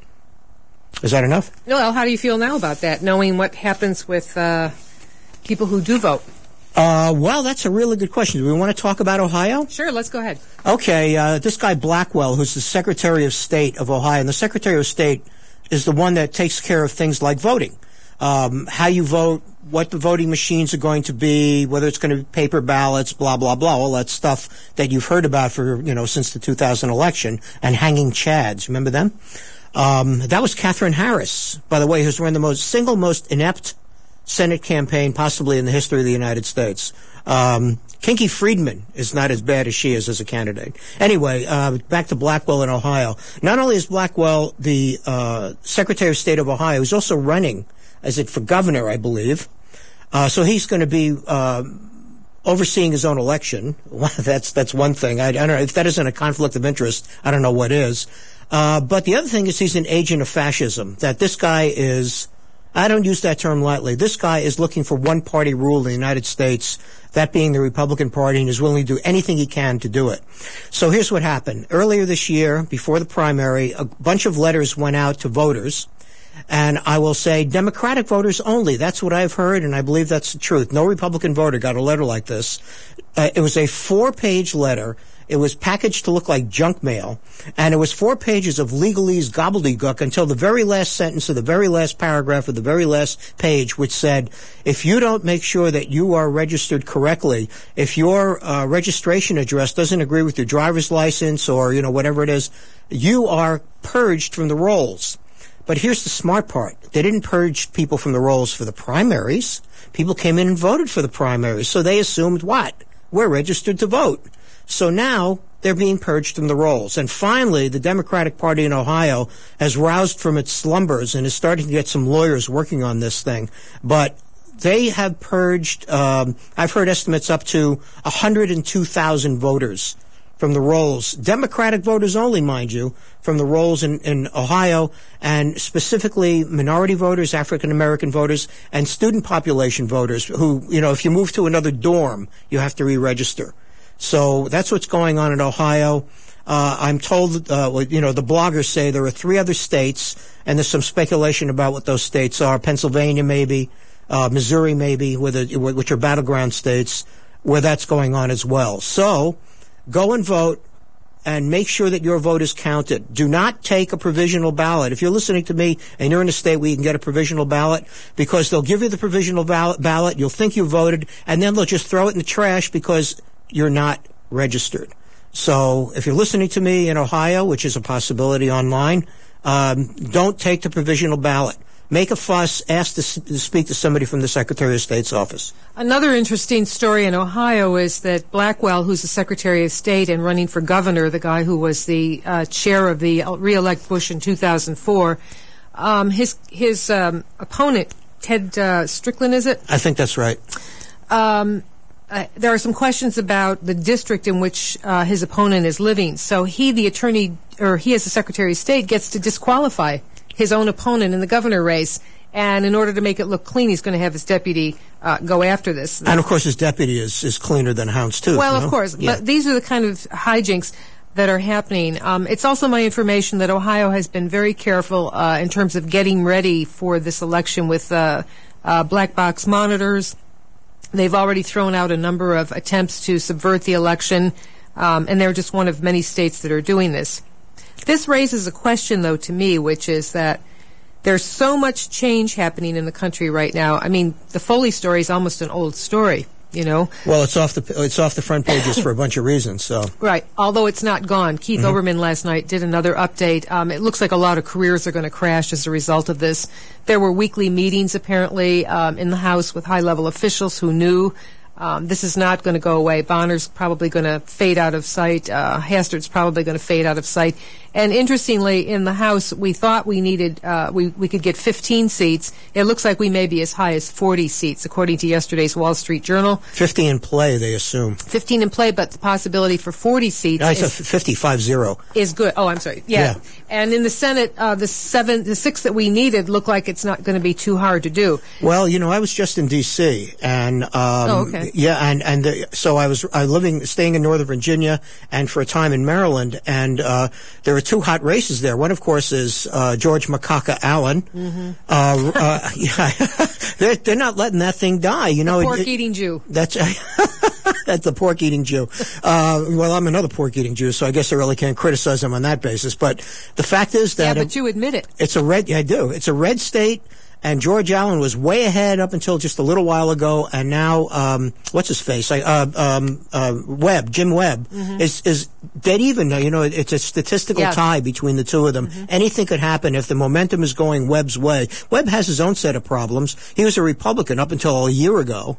Is that enough? Well, how do you feel now about that, knowing what happens with people who do vote? Well, that's a really good question. Do we want to talk about Ohio? Sure, let's go ahead. Okay, this guy Blackwell, who's the Secretary of State of Ohio, and the Secretary of State is the one that takes care of things like voting. How you vote, what the voting machines are going to be, whether it's going to be paper ballots, blah, blah, blah, all that stuff that you've heard about for, since the 2000 election, and hanging chads. Remember them? That was Catherine Harris, by the way, who's run the single most inept Senate campaign possibly in the history of the United States. Kinky Friedman is not as bad as she is as a candidate. Anyway, back to Blackwell in Ohio. Not only is Blackwell the Secretary of State of Ohio, he's also running is it for governor, I believe. So he's going to be overseeing his own election. That's one thing. I don't know if that isn't a conflict of interest. I don't know what is. But the other thing is he's an agent of fascism. That this guy is, I don't use that term lightly. This guy is looking for one-party rule in the United States, that being the Republican Party, and is willing to do anything he can to do it. So here's what happened. Earlier this year, before the primary, a bunch of letters went out to voters. And I will say Democratic voters only. That's what I've heard, and I believe that's the truth. No Republican voter got a letter like this. It was a 4-page letter. It was packaged to look like junk mail, and it was 4 pages of legalese gobbledygook until the very last sentence of the very last paragraph of the very last page, which said, if you don't make sure that you are registered correctly, if your registration address doesn't agree with your driver's license or, whatever it is, you are purged from the rolls. But here's the smart part. They didn't purge people from the rolls for the primaries. People came in and voted for the primaries. So they assumed what? We're registered to vote. So now they're being purged from the rolls. And finally, the Democratic Party in Ohio has roused from its slumbers and is starting to get some lawyers working on this thing. But they have purged, I've heard estimates up to 102,000 voters from the rolls. Democratic voters only, mind you, from the rolls in Ohio, and specifically minority voters, African-American voters, and student population voters who, if you move to another dorm, you have to re-register. So that's what's going on in Ohio. I'm told, the bloggers say there are 3 other states, and there's some speculation about what those states are. Pennsylvania maybe, Missouri maybe, which are battleground states, where that's going on as well. So go and vote and make sure that your vote is counted. Do not take a provisional ballot. If you're listening to me and you're in a state where you can get a provisional ballot, because they'll give you the provisional ballot, you'll think you voted, and then they'll just throw it in the trash because you're not registered. So if you're listening to me in Ohio, which is a possibility online, don't take the provisional ballot. Make a fuss. Ask to speak to somebody from the Secretary of State's office. Another interesting story in Ohio is that Blackwell, who's the Secretary of State and running for governor, the guy who was the chair of the re-elect Bush in 2004, his opponent, Ted Strickland, is it? I think that's right. There are some questions about the district in which his opponent is living. So he, as the Secretary of State, gets to disqualify his own opponent in the governor race. And in order to make it look clean, he's going to have his deputy go after this. And, of course, his deputy is cleaner than Hounds, too. Well, of course. Yeah. But these are the kind of hijinks that are happening. It's also my information that Ohio has been very careful in terms of getting ready for this election with black box monitors. They've already thrown out a number of attempts to subvert the election, and they're just one of many states that are doing this. This raises a question, though, to me, which is that there's so much change happening in the country right now. I mean, the Foley story is almost an old story, Well, it's off the front pages for a bunch of reasons. So right, although it's not gone. Keith Olbermann last night did another update. It looks like a lot of careers are going to crash as a result of this. There were weekly meetings apparently in the House with high-level officials who knew. This is not going to go away. Bonner's probably going to fade out of sight. Hasterd's probably going to fade out of sight. And interestingly, in the House, we thought we needed, we could get 15 seats. It looks like we may be as high as 40 seats, according to yesterday's Wall Street Journal. 50 in play, they assume. 15 in play, but the possibility for 40 seats is good. Oh, I'm sorry. Yeah. And in the Senate, the 6 that we needed look like it's not going to be too hard to do. Well, I was just in D.C. and so I was staying in Northern Virginia and for a time in Maryland, and there are 2 hot races there. One, of course, is George Macaca Allen. They're not letting that thing die. The pork-eating Jew. That's that's the pork-eating Jew. Well, I'm another pork-eating Jew, so I guess I really can't criticize him on that basis. But the fact is that but you admit it. It's a red. I do. It's a red state. And George Allen was way ahead up until just a little while ago, and now what's his face? Webb, Jim Webb, is dead even. It's a statistical tie between the two of them. Anything could happen if the momentum is going Webb's way. Webb has his own set of problems. He was a Republican up until a year ago.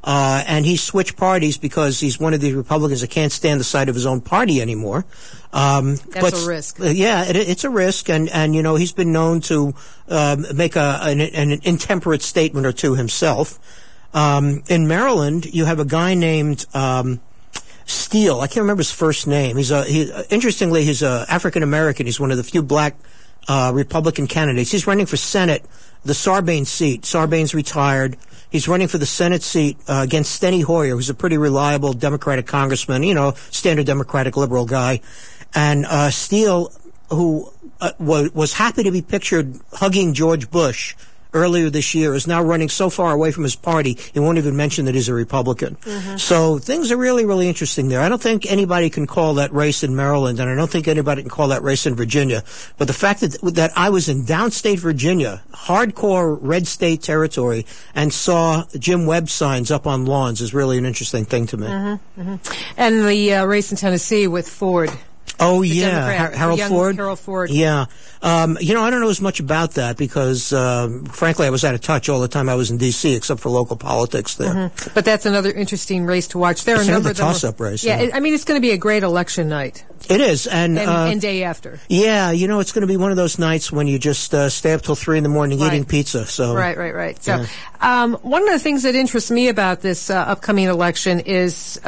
and he switched parties because he's one of the Republicans that can't stand the sight of his own party anymore. That's a risk. It's a risk, and you know, he's been known to make an intemperate statement or two himself. In Maryland, you have a guy named Steele. I can't remember his first name. Interestingly, he's African American. He's one of the few black Republican candidates. He's running for Senate, the Sarbanes seat. Sarbanes retired. He's running for the Senate seat against Steny Hoyer, who's a pretty reliable Democratic congressman, you know, standard Democratic liberal guy. And Steele, who was happy to be pictured hugging George Bush earlier this year, is now running so far away from his party, he won't even mention that he's a Republican. Mm-hmm. So things are really, really interesting there. I don't think anybody can call that race in Maryland, and I don't think anybody can call that race in Virginia. But the fact that I was in downstate Virginia, hardcore red state territory, and saw Jim Webb signs up on lawns is really an interesting thing to me. Mm-hmm. Mm-hmm. And the race in Tennessee with Ford. Oh, yeah, Harold Ford. Harold Ford. Yeah. You know, I don't know as much about that because, frankly, I was out of touch all the time I was in D.C., except for local politics there. Mm-hmm. But that's another interesting race to watch. There are a number of toss-up race. Yeah, I mean, it's going to be a great election night. It is. And day after. Yeah, you know, it's going to be one of those nights when you just stay up till 3 a.m. eating pizza. So Right. So one of the things that interests me about this upcoming election is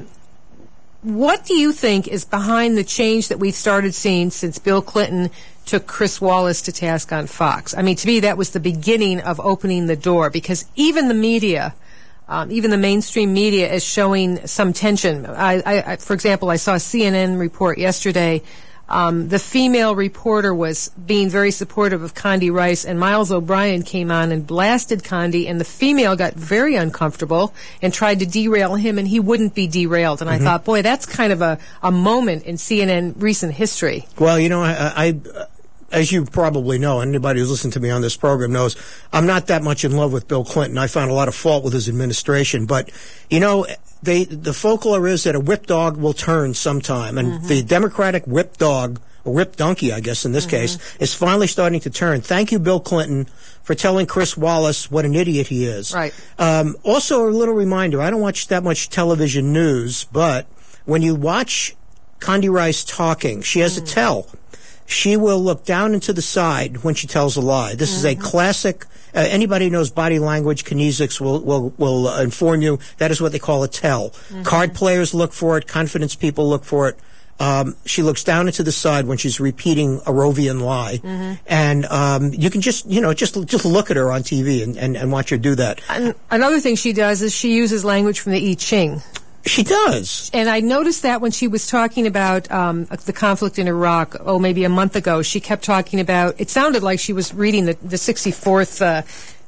what do you think is behind the change that we've started seeing since Bill Clinton took Chris Wallace to task on Fox? I mean, to me, that was the beginning of opening the door, because even the media, even the mainstream media, is showing some tension. For example, I saw a CNN report yesterday. The female reporter was being very supportive of Condi Rice, and Miles O'Brien came on and blasted Condi, and the female got very uncomfortable and tried to derail him, and he wouldn't be derailed. And I thought, boy, that's kind of a moment in CNN recent history. Well, you know, I as you probably know, anybody who's listened to me on this program knows, I'm not that much in love with Bill Clinton. I found a lot of fault with his administration. But, you know, the folklore is that a whip dog will turn sometime. And the Democratic whip dog, or whip donkey, I guess, in this case, is finally starting to turn. Thank you, Bill Clinton, for telling Chris Wallace what an idiot he is. Right. Also, a little reminder, I don't watch that much television news, but when you watch Condi Rice talking, she has a tell. She will look down and to the side when she tells a lie. This is a classic. Anybody who knows body language, kinesics will inform you that is what they call a tell. Card players look for it. Confidence people look for it. She looks down and to the side when she's repeating a Rovian lie, and you can just look at her on TV and watch her do that. And another thing she does is she uses language from the I Ching. She does. And I noticed that when she was talking about the conflict in Iraq, maybe a month ago, she kept talking about, it sounded like she was reading the 64th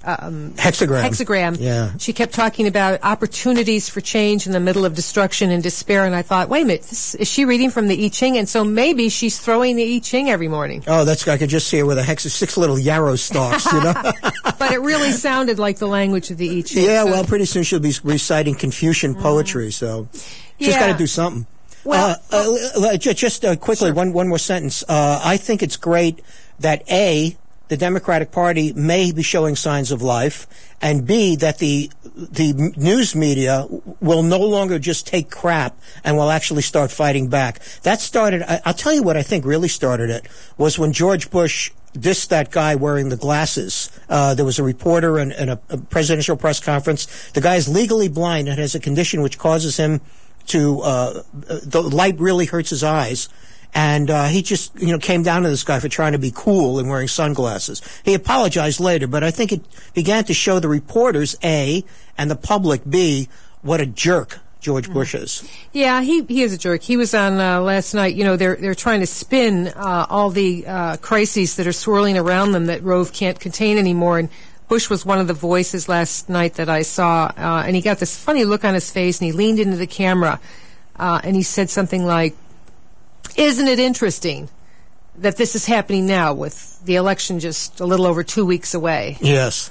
hexagram. Yeah. She kept talking about opportunities for change in the middle of destruction and despair, and I thought, wait a minute, is she reading from the I Ching? And so maybe she's throwing the I Ching every morning. Oh, I could just see her with a 6 little yarrow stalks, you know. But it really sounded like the language of the I Ching. Yeah, well, pretty soon she'll be reciting Confucian poetry, so she's got to do something. Well, just quickly, one more sentence. I think it's great that the Democratic Party may be showing signs of life, and B, that the news media will no longer just take crap and will actually start fighting back. That started, I'll tell you what I think really started it, was when George Bush dissed that guy wearing the glasses. There was a reporter in a presidential press conference. The guy is legally blind and has a condition which causes him to, the light really hurts his eyes. And he just, came down to this guy for trying to be cool and wearing sunglasses. He apologized later, but I think it began to show the reporters, A, and the public, B, what a jerk George Bush is. Yeah, he is a jerk. He was on last night. They're trying to spin all the crises that are swirling around them that Rove can't contain anymore. And Bush was one of the voices last night that I saw, and he got this funny look on his face, and he leaned into the camera, and he said something like, "Isn't it interesting that this is happening now with the election just a little over 2 weeks away. Yes.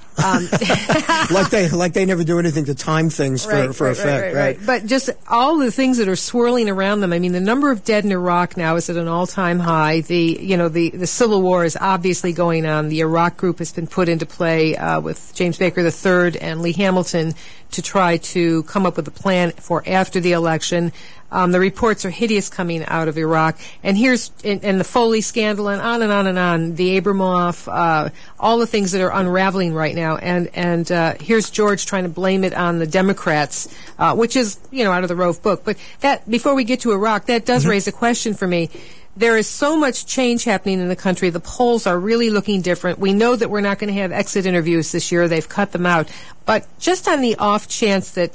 Like they never do anything to time things for effect. Right. But just all the things that are swirling around them. I mean, the number of dead in Iraq now is at an all-time high. The civil war is obviously going on. The Iraq Group has been put into play with James Baker III and Lee Hamilton to try to come up with a plan for after the election. The reports are hideous coming out of Iraq. And here's and the Foley scandal and on and on and on. The Abramoff, all the things that are unraveling right now. And here's George trying to blame it on the Democrats, which is, out of the Rove book. But that, before we get to Iraq, that does raise a question for me. There is so much change happening in the country. The polls are really looking different. We know that we're not going to have exit interviews this year. They've cut them out. But just on the off chance that,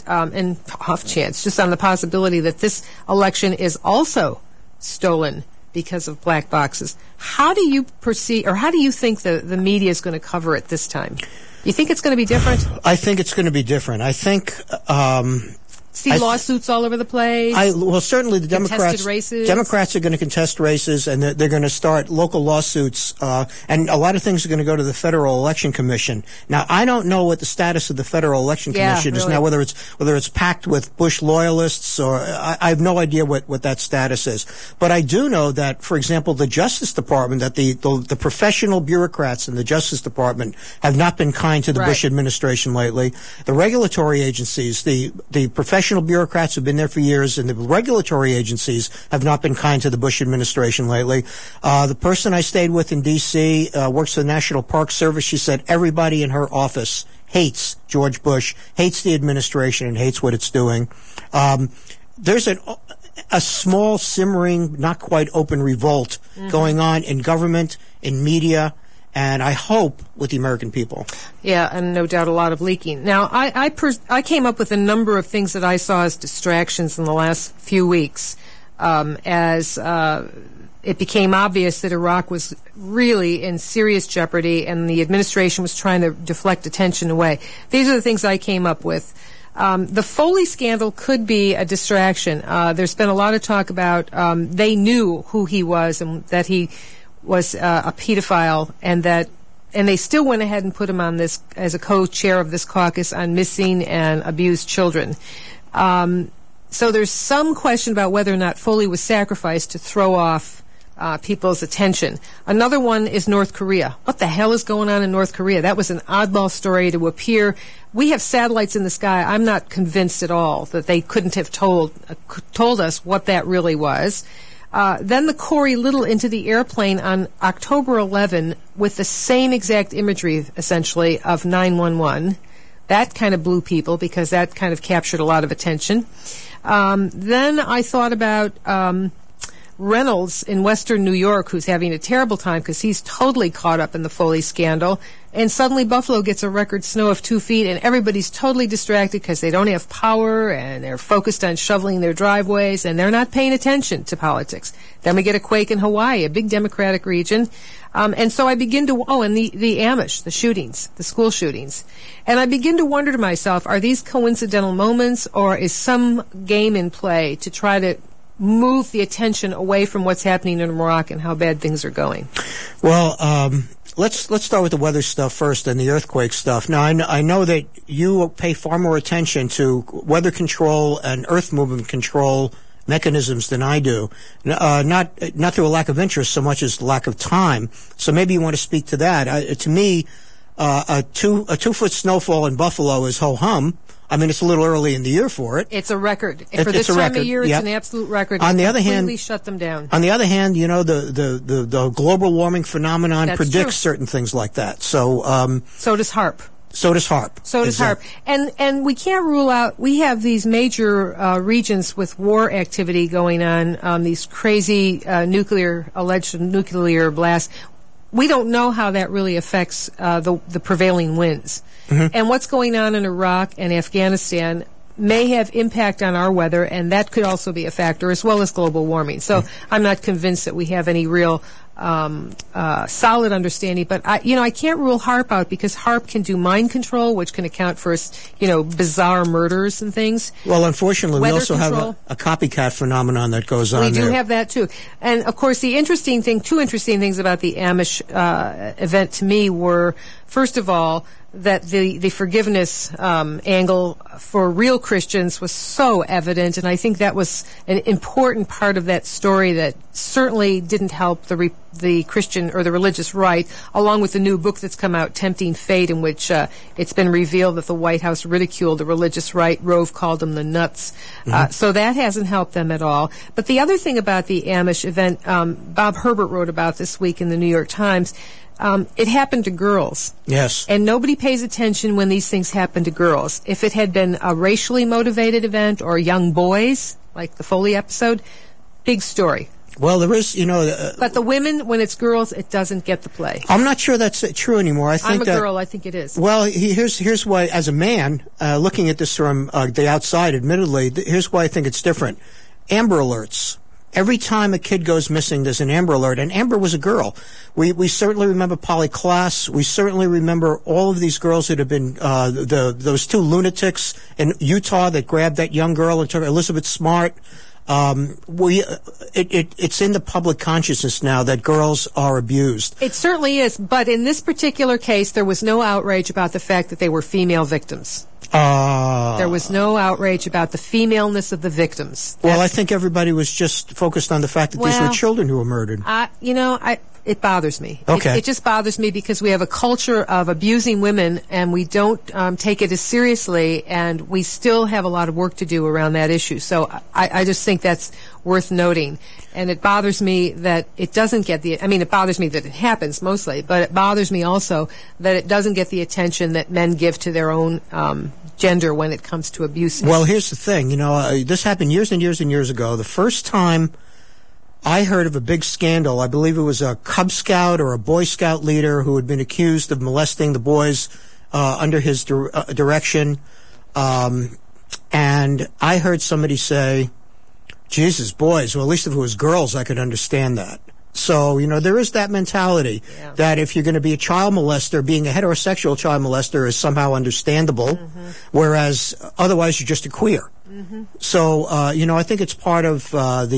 just on the possibility that this election is also stolen because of black boxes, how do you perceive, or how do you think the media is going to cover it this time? You think it's going to be different? I think it's going to be different. I think... See lawsuits all over the place. Certainly the Democrats are going to contest races, and they're going to start local lawsuits, and a lot of things are going to go to the Federal Election Commission. Now, I don't know what the status of the Federal Election Commission is now, whether it's packed with Bush loyalists, or I have no idea what that status is. But I do know that, for example, the Justice Department, that the professional bureaucrats in the Justice Department have not been kind to the Bush administration lately. The regulatory agencies, the professional bureaucrats who've been there for years, and the regulatory agencies have not been kind to the Bush administration lately. The person I stayed with in D.C. Works for the National Park Service. She said everybody in her office hates George Bush, hates the administration, and hates what it's doing. There's a small, simmering, not quite open revolt going on in government, in media, and I hope with the American people. Yeah, and no doubt a lot of leaking. Now, I came up with a number of things that I saw as distractions in the last few weeks as it became obvious that Iraq was really in serious jeopardy and the administration was trying to deflect attention away. These are the things I came up with. The Foley scandal could be a distraction. There's been a lot of talk about they knew who he was and that he was a pedophile, and they still went ahead and put him on this as a co-chair of this caucus on missing and abused children. So there's some question about whether or not Foley was sacrificed to throw off people's attention. Another one is North Korea. What the hell is going on in North Korea? That was an oddball story to appear. We have satellites in the sky. I'm not convinced at all that they couldn't have told us what that really was. Then the Corey Little into the airplane on October 11 with the same exact imagery, essentially, of 911. That kind of blew people because that kind of captured a lot of attention. Then I thought about Reynolds in Western New York, who's having a terrible time because he's totally caught up in the Foley scandal. And suddenly Buffalo gets a record snow of 2 feet, and everybody's totally distracted because they don't have power, and they're focused on shoveling their driveways, and they're not paying attention to politics. Then we get a quake in Hawaii, a big Democratic region. And so I begin to, and the Amish, the shootings, the school shootings. And I begin to wonder to myself, are these coincidental moments, or is some game in play to try to move the attention away from what's happening in Iraq and how bad things are going? Well, let's start with the weather stuff first and the earthquake stuff. Now, I know that you pay far more attention to weather control and earth movement control mechanisms than I do. Not through a lack of interest so much as lack of time. So maybe you want to speak to that. To me, a 2 foot snowfall in Buffalo is ho-hum. I mean, it's a little early in the year for it. It's a record. For this time of year, it's an absolute record. On the other hand, completely shut them down. On the other hand, the global warming phenomenon predicts certain things like that. So so does HAARP. So does HAARP. So does HAARP. And we can't rule out, we have these major regions with war activity going on, these crazy alleged nuclear blasts. We don't know how that really affects the prevailing winds. Mm-hmm. And what's going on in Iraq and Afghanistan may have impact on our weather, and that could also be a factor, as well as global warming. So I'm not convinced that we have any real solid understanding. But I can't rule HAARP out because HAARP can do mind control, which can account for bizarre murders and things. Well, unfortunately, we also control. have a copycat phenomenon that goes on. We do there. have that too, and of course, two interesting things about the Amish event to me were, first of all, that the forgiveness angle for real Christians was so evident, and I think that was an important part of that story that certainly didn't help the Christian or the religious right, along with the new book that's come out, Tempting Fate, in which it's been revealed that the White House ridiculed the religious right. Rove called them the nuts. Mm-hmm. So that hasn't helped them at all. But the other thing about the Amish event, Bob Herbert wrote about this week in the New York Times, it happened to girls. Yes. And nobody pays attention when these things happen to girls. If it had been a racially motivated event or young boys, like the Foley episode, big story. Well, there is, but the women, when it's girls, it doesn't get the play. I'm not sure that's true anymore. I'm a girl. I think it is. Well, here's why, as a man, looking at this from the outside, admittedly, here's why I think it's different. Amber Alerts. Every time a kid goes missing, there's an Amber Alert, and Amber was a girl. We certainly remember Polly Klaas. We certainly remember all of these girls that have been those two lunatics in Utah that grabbed that young girl and took her, Elizabeth Smart. It's in the public consciousness now that girls are abused. It certainly is, but in this particular case, there was no outrage about the fact that they were female victims. There was no outrage about the femaleness of the victims. Well, I think everybody was just focused on the fact that these were children who were murdered. It bothers me. Okay. It just bothers me because we have a culture of abusing women, and we don't take it as seriously, and we still have a lot of work to do around that issue. So I just think that's worth noting. And it bothers me that it doesn't get it bothers me that it happens mostly, but it bothers me also that it doesn't get the attention that men give to their own gender when it comes to abuse. Well, here's the thing. This happened years and years and years ago. The first time I heard of a big scandal, I believe it was a Cub Scout or a Boy Scout leader who had been accused of molesting the boys under his direction. And I heard somebody say, Jesus, boys, well, at least if it was girls, I could understand that. So, there is that mentality that if you're going to be a child molester, being a heterosexual child molester is somehow understandable, whereas otherwise you're just a queer. Mm-hmm. So, I think it's part of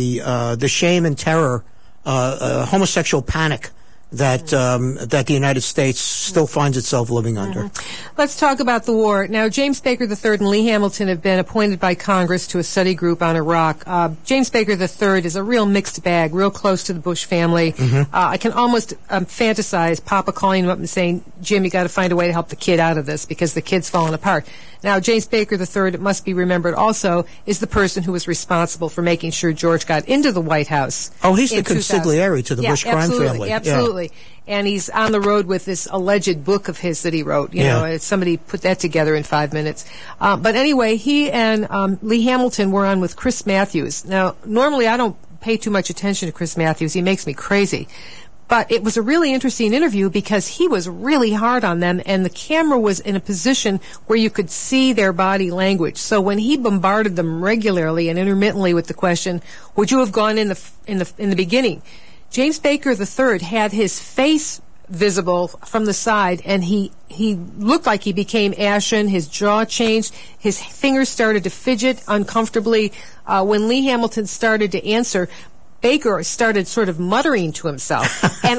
the shame and terror, homosexual panic that the United States still finds itself living under. Let's talk about the war. Now, James Baker III and Lee Hamilton have been appointed by Congress to a study group on Iraq. James Baker III is a real mixed bag, real close to the Bush family. I can almost fantasize Papa calling him up and saying, Jim, you got to find a way to help the kid out of this because the kid's falling apart. Now, James Baker III, it must be remembered also, is the person who was responsible for making sure George got into the White House. Oh, he's the consigliere to the Bush crime family. Absolutely. And he's on the road with this alleged book of his that he wrote. Somebody put that together in 5 minutes. But anyway, he and Lee Hamilton were on with Chris Matthews. Now, normally I don't pay too much attention to Chris Matthews. He makes me crazy. But it was a really interesting interview because he was really hard on them, and the camera was in a position where you could see their body language. So when he bombarded them regularly and intermittently with the question, "Would you have gone in the beginning?" James Baker III had his face visible from the side, and he looked like he became ashen. His jaw changed. His fingers started to fidget uncomfortably. When Lee Hamilton started to answer, Baker started sort of muttering to himself. And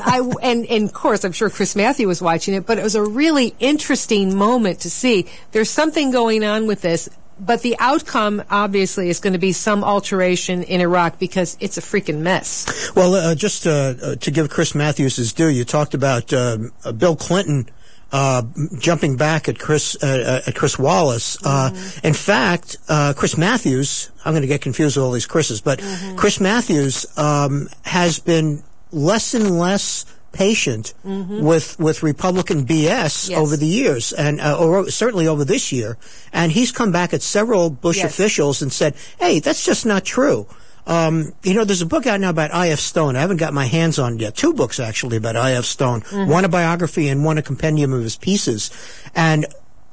of course, I'm sure Chris Matthews was watching it, but it was a really interesting moment to see. There's something going on with this, but the outcome, obviously, is going to be some alteration in Iraq because it's a freaking mess. Well, just to give Chris Matthews his due, you talked about Bill Clinton jumping back at Chris Wallace. In fact, Chris Matthews, I'm going to get confused with all these Chris's, but Chris Matthews has been less and less patient with Republican BS over the years, and or certainly over this year. And he's come back at several Bush officials and said, "Hey, that's just not true." There's a book out now about I.F. Stone. I haven't got my hands on it yet. 2 books, actually, about I.F. Stone. One a biography and one a compendium of his pieces. And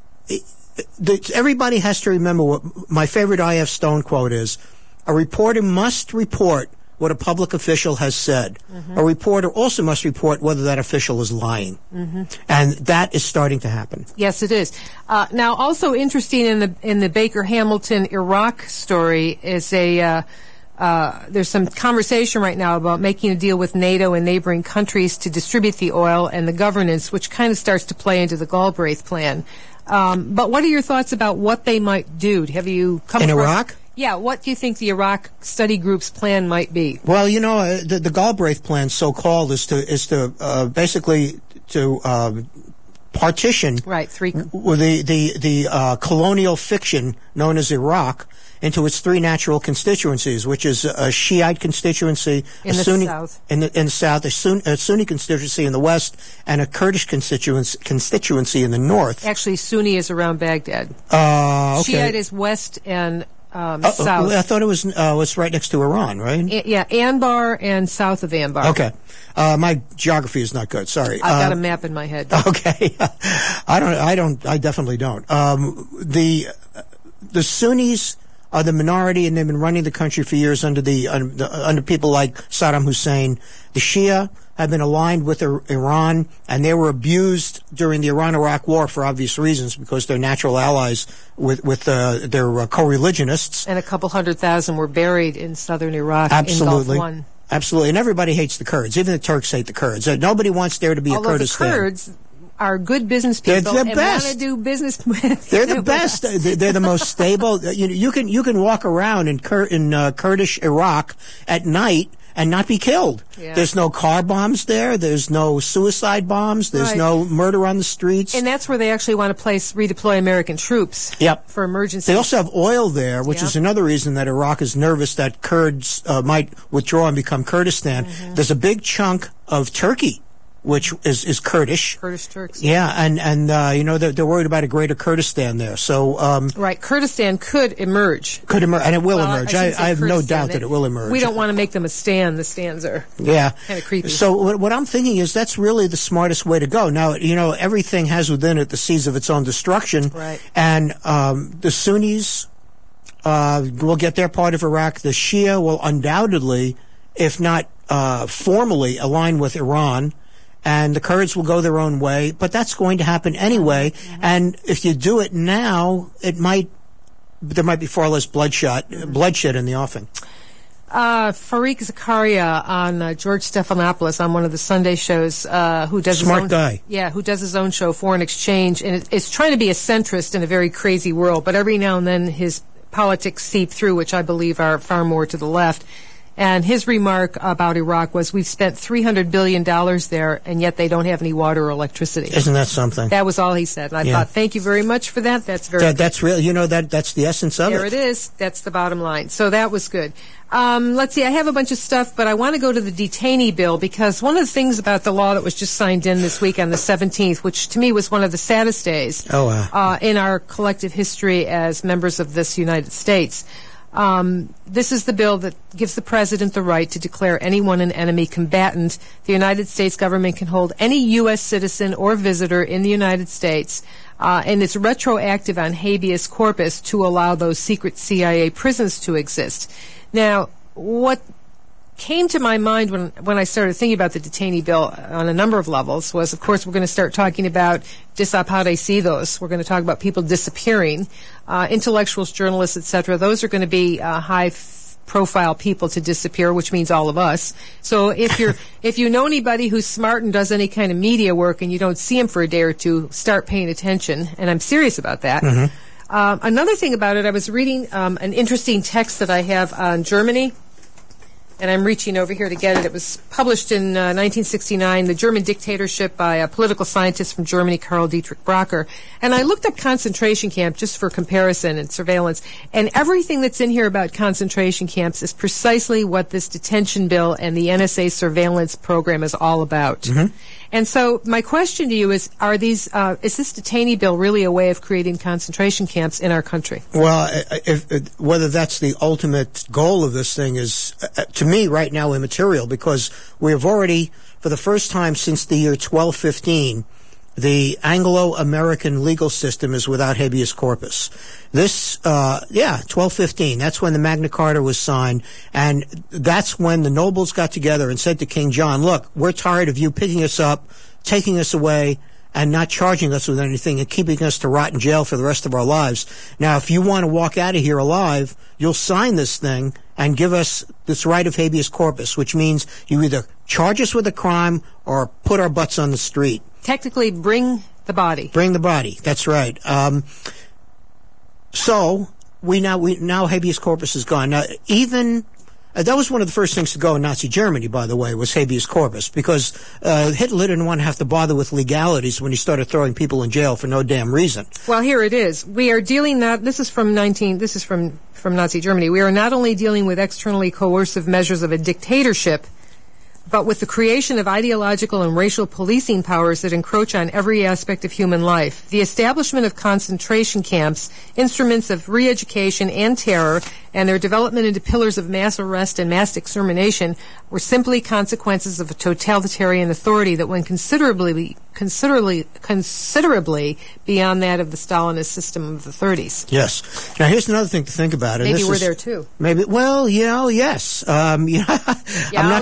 everybody has to remember what my favorite I.F. Stone quote is: "A reporter must report what a public official has said. A reporter also must report whether that official is lying. And that is starting to happen. Yes, it is. Now, also interesting in the Baker Hamilton Iraq story is there's some conversation right now about making a deal with NATO and neighboring countries to distribute the oil and the governance, which kind of starts to play into the Galbraith plan. But what are your thoughts about what they might do? Have you come in across Iraq? Yeah, what do you think the Iraq study group's plan might be? Well, the Galbraith plan, so-called, is to basically to partition the colonial fiction known as Iraq into its three natural constituencies, which is a Shiite constituency, in the south, in the south, a Sunni constituency in the west, and a Kurdish constituency in the north. Actually, Sunni is around Baghdad. Okay. Shiite is west and south. I thought it was right next to Iran, right? Yeah, Anbar and south of Anbar. Okay. My geography is not good. Sorry. I've got a map in my head. Okay. I definitely don't. The Sunnis are the minority, and they've been running the country for years under people like Saddam Hussein. The Shia have been aligned with Iran, and they were abused during the Iran-Iraq War for obvious reasons, because they're natural allies with their co-religionists. And a couple 100,000 were buried in southern Iraq in Gulf One. Absolutely. And everybody hates the Kurds. Even the Turks hate the Kurds. Nobody wants there to be a Kurdistan. The Kurds are good business people and want to do business with. They're the best. They're the most stable. You can walk around in Kurdish Iraq at night and not be killed. Yeah. There's no car bombs there. There's no suicide bombs. There's no murder on the streets. And that's where they actually want to redeploy American troops. Yep. For emergencies. They also have oil there, which is another reason that Iraq is nervous that Kurds might withdraw and become Kurdistan. There's a big chunk of Turkey which is Kurdish. Kurdish Turks. Yeah, and they're worried about a greater Kurdistan there. So right, Kurdistan could emerge. And it will emerge. I have no doubt that it will emerge. We don't want to make them a stand. The stands are kind of creepy. So what I'm thinking is that's really the smartest way to go. Now, everything has within it the seeds of its own destruction. Right. And the Sunnis will get their part of Iraq. The Shia will undoubtedly, if not formally, align with Iran. And the Kurds will go their own way, but that's going to happen anyway. And if you do it now, there might be far less bloodshed in the offing. Fareed Zakaria on George Stephanopoulos on one of the Sunday shows, who does smart guy. Yeah, who does his own show, Foreign Exchange, and it's trying to be a centrist in a very crazy world. But every now and then his politics seep through, which I believe are far more to the left. And his remark about Iraq was, we've spent $300 billion there, and yet they don't have any water or electricity. Isn't that something? That was all he said. And I thought, thank you very much for that. That's very That's real. That's the essence of it. There it is. That's the bottom line. So that was good. Let's see. I have a bunch of stuff, but I want to go to the detainee bill, because one of the things about the law that was just signed in this week on the 17th, which to me was one of the saddest days in our collective history as members of this United States. This is the bill that gives the president the right to declare anyone an enemy combatant. The United States government can hold any U.S. citizen or visitor in the United States, and it's retroactive on habeas corpus to allow those secret CIA prisons to exist. Now, what came to my mind when I started thinking about the detainee bill on a number of levels was, of course, we're going to start talking about desaparecidos. We're going to talk about people disappearing, intellectuals, journalists, etc. Those are going to be high-profile people to disappear, which means all of us. So if you know anybody who's smart and does any kind of media work and you don't see him for a day or two, start paying attention. And I'm serious about that. Another thing about it, I was reading an interesting text that I have on Germany. And I'm reaching over here to get it. It was published in 1969, The German Dictatorship, by a political scientist from Germany, Karl Dietrich Bracher. And I looked up concentration camp just for comparison and surveillance. And everything that's in here about concentration camps is precisely what this detention bill and the NSA surveillance program is all about. And so my question to you is, is this detainee bill really a way of creating concentration camps in our country? Well, whether that's the ultimate goal of this thing is, to me, right now immaterial, because we have already, for the first time since the year 1215, the Anglo-American legal system is without habeas corpus. This, 1215, that's when the Magna Carta was signed, and that's when the nobles got together and said to King John, look, we're tired of you picking us up, taking us away, and not charging us with anything and keeping us to rot in jail for the rest of our lives. Now, if you want to walk out of here alive, you'll sign this thing and give us this right of habeas corpus, which means you either charge us with a crime or put our butts on the street. Technically, bring the body. Bring the body. That's right. So we now habeas corpus is gone. Now, even that was one of the first things to go in Nazi Germany, by the way, was habeas corpus, because Hitler didn't want to have to bother with legalities when he started throwing people in jail for no damn reason. Well, here it is. We are dealing this is from Nazi Germany. We are not only dealing with externally coercive measures of a dictatorship, but with the creation of ideological and racial policing powers that encroach on every aspect of human life. The establishment of concentration camps, instruments of re-education and terror, and their development into pillars of mass arrest and mass extermination were simply consequences of a totalitarian authority that went considerably beyond that of the Stalinist system of the 30s. Yes. Now, here's another thing to think about. Maybe we're there too. Maybe. Well, yes. I'm not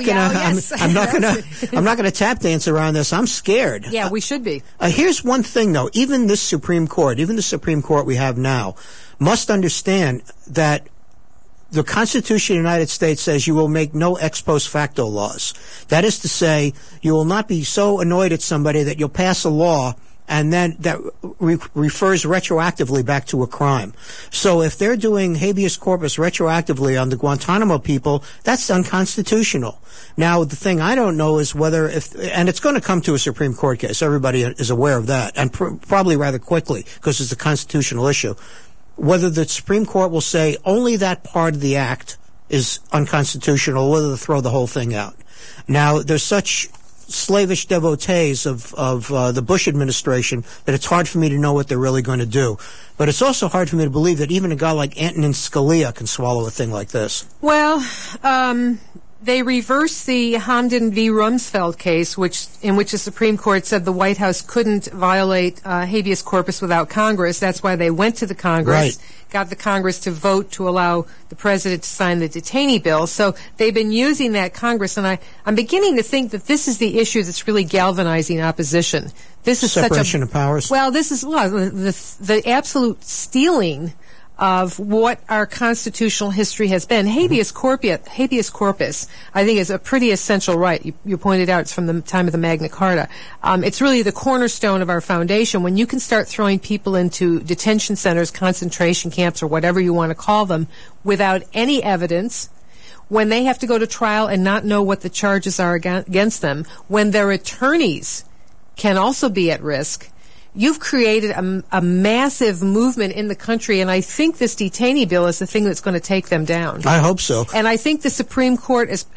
gonna tap dance around this. I'm scared. Yeah, we should be. Here's one thing, though. Even the Supreme Court we have now, must understand that the Constitution of the United States says you will make no ex post facto laws. That is to say, you will not be so annoyed at somebody that you'll pass a law and then that refers retroactively back to a crime. So if they're doing habeas corpus retroactively on the Guantanamo people, that's unconstitutional. Now, the thing I don't know is whether and it's going to come to a Supreme Court case. Everybody is aware of that, and probably rather quickly, because it's a constitutional issue. Whether the Supreme Court will say only that part of the act is unconstitutional, or whether they'll throw the whole thing out. Now, there's such slavish devotees of the Bush administration that it's hard for me to know what they're really going to do. But it's also hard for me to believe that even a guy like Antonin Scalia can swallow a thing like this. Well, they reversed the Hamdan v. Rumsfeld case, in which the Supreme Court said the White House couldn't violate habeas corpus without Congress. That's why they went to the Congress, got the Congress to vote to allow the president to sign the detainee bill. So they've been using that Congress, and I'm beginning to think that this is the issue that's really galvanizing opposition. This is separation of powers. Well, this is the absolute stealing of what our constitutional history has been. Habeas corpus, I think, is a pretty essential right. You pointed out it's from the time of the Magna Carta. It's really the cornerstone of our foundation. When you can start throwing people into detention centers, concentration camps, or whatever you want to call them, without any evidence, when they have to go to trial and not know what the charges are against them, when their attorneys can also be at risk, you've created a massive movement in the country, and I think this detainee bill is the thing that's going to take them down. I hope so. And I think the Supreme Court is,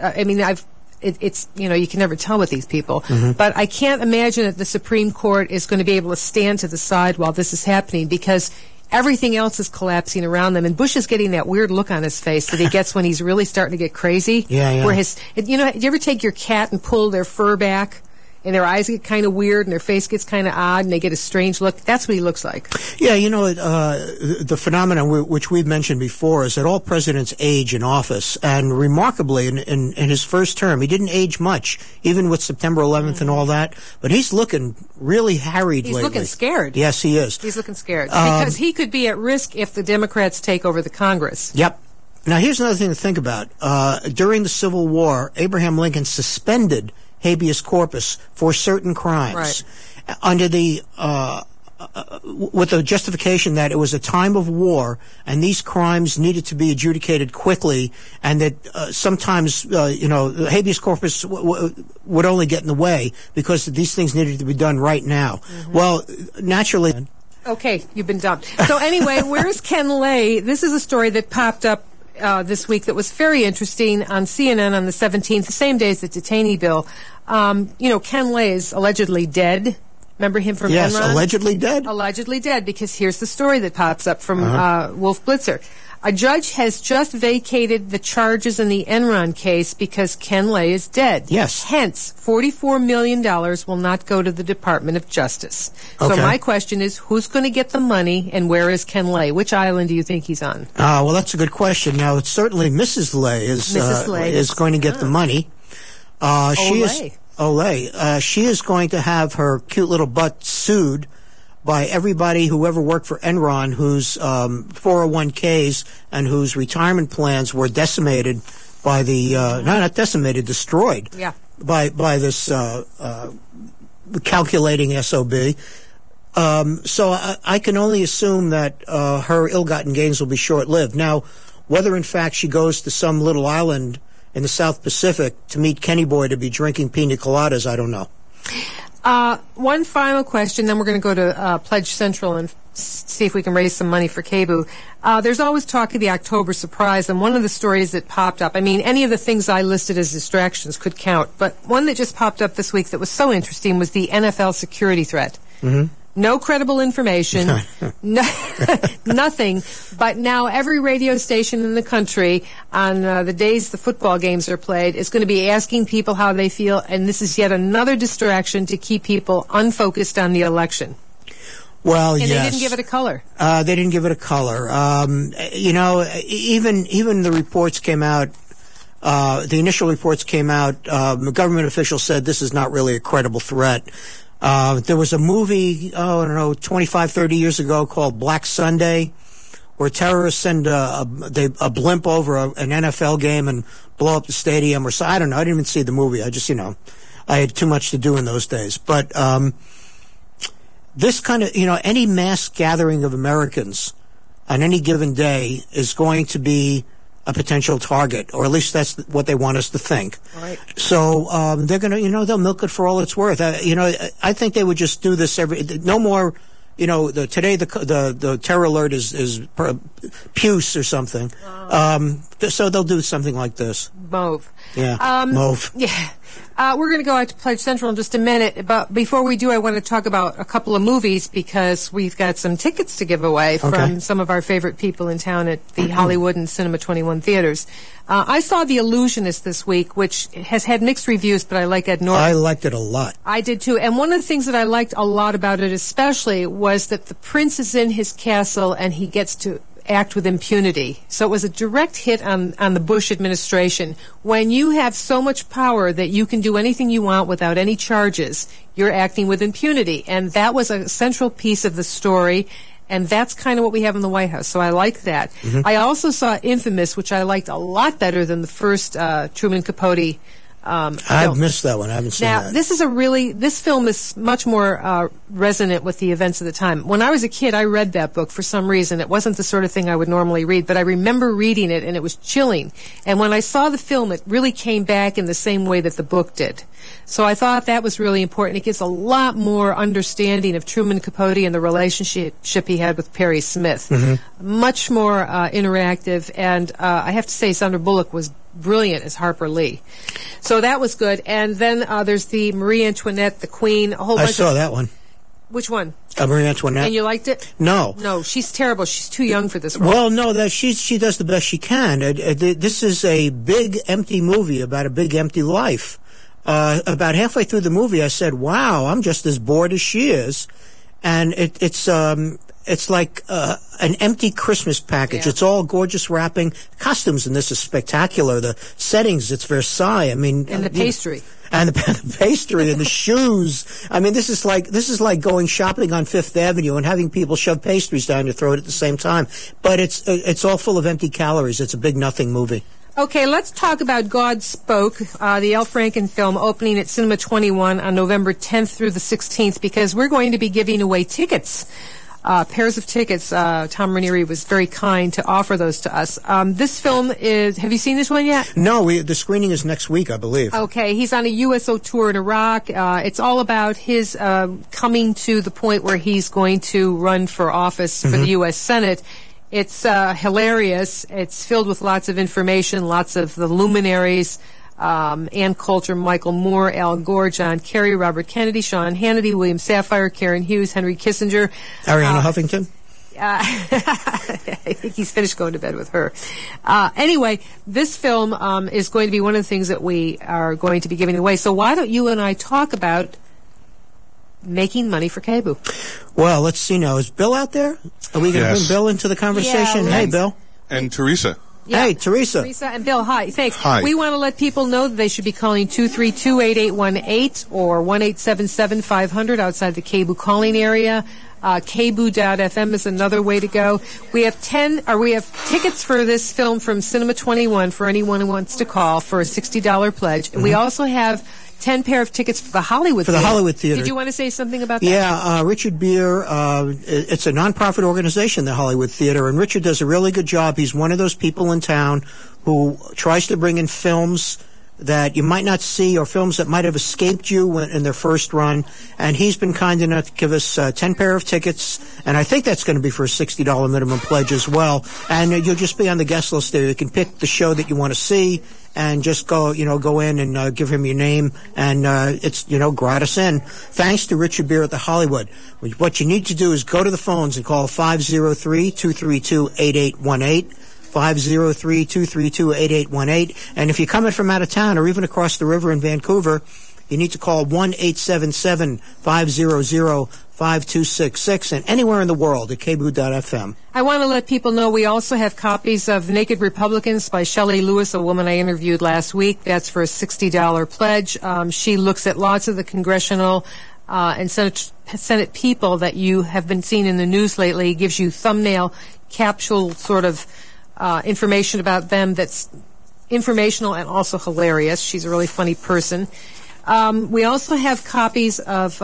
it's, you can never tell with these people, but I can't imagine that the Supreme Court is going to be able to stand to the side while this is happening, because everything else is collapsing around them, and Bush is getting that weird look on his face that he gets when he's really starting to get crazy. Yeah. Where do you ever take your cat and pull their fur back? And their eyes get kind of weird, and their face gets kind of odd, and they get a strange look. That's what he looks like. Yeah, the phenomenon which we've mentioned before is that all presidents age in office, and remarkably, in his first term, he didn't age much, even with September 11th and all that. But he's looking really harried lately. He's looking scared. Yes, he is. He's looking scared because he could be at risk if the Democrats take over the Congress. Yep. Now, here's another thing to think about. During the Civil War, Abraham Lincoln suspended habeas corpus for certain crimes, under the with the justification that it was a time of war and these crimes needed to be adjudicated quickly, and that sometimes habeas corpus would only get in the way because these things needed to be done right now. Well, naturally. Okay, you've been dumped. So anyway, where's Ken Lay? This is a story that popped up this week that was very interesting on CNN on the 17th, the same day as the detainee bill. Ken Lay is allegedly dead. Remember him from Enron? Yes, allegedly dead? Allegedly dead, because here's the story that pops up from Wolf Blitzer. A judge has just vacated the charges in the Enron case because Ken Lay is dead. Yes. Hence, $44 million will not go to the Department of Justice. So Okay. my question is, who's going to get the money, and where is Ken Lay? Which island do you think he's on? Well, that's a good question. Now, it's certainly Mrs. Lay is going to get the money. She is going to have her cute little butt sued by everybody who ever worked for Enron, whose 401ks and whose retirement plans were decimated by the not decimated, destroyed. Yeah. By this calculating SOB. So I can only assume that her ill-gotten gains will be short-lived. Now, whether in fact she goes to some little island in the South Pacific to meet Kenny Boy to be drinking pina coladas, I don't know. One final question, then we're going to go to Pledge Central and see if we can raise some money for KBOO. There's always talk of the October surprise, and one of the stories that popped up, I mean, any of the things I listed as distractions could count, but one that just popped up this week that was so interesting was the NFL security threat. Mm-hmm. No credible information, nothing. But now every radio station in the country on the days the football games are played is going to be asking people how they feel, and this is yet another distraction to keep people unfocused on the election. Well, and yes. they didn't give it a color. They didn't give it a color. Even the reports came out. The initial reports came out. The government officials said this is not really a credible threat. There was a movie, 25, 30 years ago called Black Sunday, where terrorists send a blimp over an NFL game and blow up the stadium or so. I don't know. I didn't even see the movie. I just, I had too much to do in those days. But this kind of, any mass gathering of Americans on any given day is going to be a potential target, or at least that's what they want us to think. Right. So they're going to, they'll milk it for all it's worth. I think they would just do this no more. Today the terror alert is puce or something. So they'll do something like this. Mauve. Yeah. Mauve. Yeah. We're going to go out to Pledge Central in just a minute, but before we do, I want to talk about a couple of movies because we've got some tickets to give away from some of our favorite people in town at the Hollywood and Cinema 21 theaters. I saw The Illusionist this week, which has had mixed reviews, but I like Ed Norton. I liked it a lot. I did too. And one of the things that I liked a lot about it especially was that the prince is in his castle and he gets to act with impunity. So it was a direct hit on the Bush administration. When you have so much power that you can do anything you want without any charges, you're acting with impunity. And that was a central piece of the story. And that's kind of what we have in the White House. So I like that. Mm-hmm. I also saw Infamous, which I liked a lot better than the first Truman Capote I've missed that one. I haven't seen that. Now, this film is much more resonant with the events of the time. When I was a kid, I read that book for some reason. It wasn't the sort of thing I would normally read, but I remember reading it, and it was chilling. And when I saw the film, it really came back in the same way that the book did. So I thought that was really important. It gives a lot more understanding of Truman Capote and the relationship he had with Perry Smith. Mm-hmm. Much more interactive, and I have to say Sandra Bullock was brilliant as Harper Lee. So that was good. And then there's the Marie Antoinette, the Queen, a whole bunch I saw that one. Which one? Marie Antoinette. And you liked it? No. No, she's terrible. She's too young for this role. Well, no, she does the best she can. This is a big, empty movie about a big, empty life. About halfway through the movie, I said, wow, I'm just as bored as she is. And it's like an empty Christmas package. Yeah. It's all gorgeous wrapping. Costumes in this is spectacular. The settings, it's Versailles. I mean, and the pastry. And the pastry and the shoes. I mean, this is like going shopping on Fifth Avenue and having people shove pastries down your throat at the same time. But it's all full of empty calories. It's a big nothing movie. Okay, let's talk about God Spoke, the Al Franken film opening at Cinema 21 on November 10th through the 16th, because we're going to be giving away tickets. Pairs of tickets. Tom Ranieri was very kind to offer those to us. This film is, have you seen this one yet? No, the screening is next week, I believe. Okay, he's on a USO tour in Iraq. It's all about his coming to the point where he's going to run for office for the U.S. Senate. It's hilarious. It's filled with lots of information, lots of the luminaries. Ann Coulter, Michael Moore, Al Gore, John Kerry, Robert Kennedy, Sean Hannity, William Safire, Karen Hughes, Henry Kissinger. Arianna Huffington? I think he's finished going to bed with her. Anyway, this film is going to be one of the things that we are going to be giving away. So why don't you and I talk about making money for KBOO? Well, let's see now. Is Bill out there? Are we going to bring Bill into the conversation? Yeah, hey, Bill. And Teresa. Yeah. Hey, Teresa. Teresa and Bill, hi. Thanks. Hi. We want to let people know that they should be calling 232-8818 or 1-877-500 outside the KBOO calling area. KBOO.FM is another way to go. We have tickets for this film from Cinema 21 for anyone who wants to call for a $60 pledge. And we also have 10 pair of tickets for the Hollywood Theater. For the Hollywood Theater. Did you want to say something about that? Yeah, Richard Beer, it's a nonprofit organization, the Hollywood Theater, and Richard does a really good job. He's one of those people in town who tries to bring in films that you might not see or films that might have escaped you in their first run. And he's been kind enough to give us 10 pair of tickets, and I think that's going to be for a $60 minimum pledge as well. And you'll just be on the guest list there. You can pick the show that you want to see and just go in and give him your name, and it's, gratis in. Thanks to Richard Beer at the Hollywood. What you need to do is go to the phones and call 503-232-8818. 503-232-8818. And if you're coming from out of town or even across the river in Vancouver, you need to call 1-877-500-5266, and anywhere in the world at KBOO.FM. I want to let people know we also have copies of Naked Republicans by Shelley Lewis, a woman I interviewed last week. That's for a $60 pledge. She looks at lots of the congressional and Senate people that you have been seeing in the news lately, gives you thumbnail capsule sort of information about them that's informational and also hilarious. She's a really funny person. We also have copies of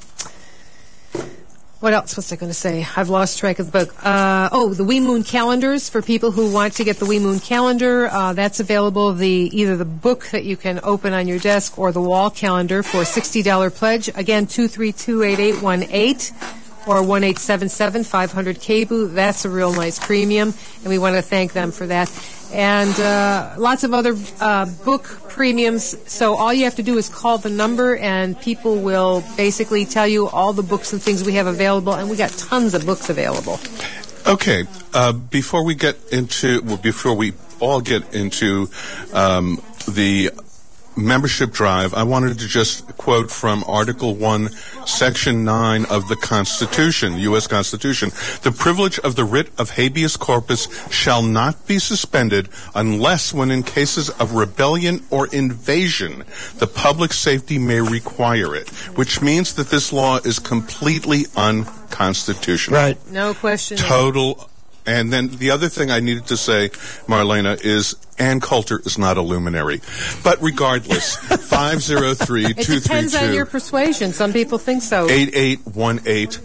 what else was I going to say? I've lost track of the book. The Wee Moon calendars for people who want to get the Wee Moon calendar. That's available, either the book that you can open on your desk or the wall calendar for a $60 pledge. Again, 232-8818. Or 1-877-500-KBOO. That's a real nice premium, and we want to thank them for that. And lots of other book premiums. So all you have to do is call the number, and people will basically tell you all the books and things we have available, and we got tons of books available. Okay. Before we all get into the membership drive, I wanted to just quote from Article 1, Section 9 of the Constitution, U.S. Constitution. The privilege of the writ of habeas corpus shall not be suspended unless when in cases of rebellion or invasion, the public safety may require it, which means that this law is completely unconstitutional. Right. No question. Total. And then the other thing I needed to say, Marlena, is Ann Coulter is not a luminary. But regardless, 503-232... It depends on your persuasion. Some people think so. 8818,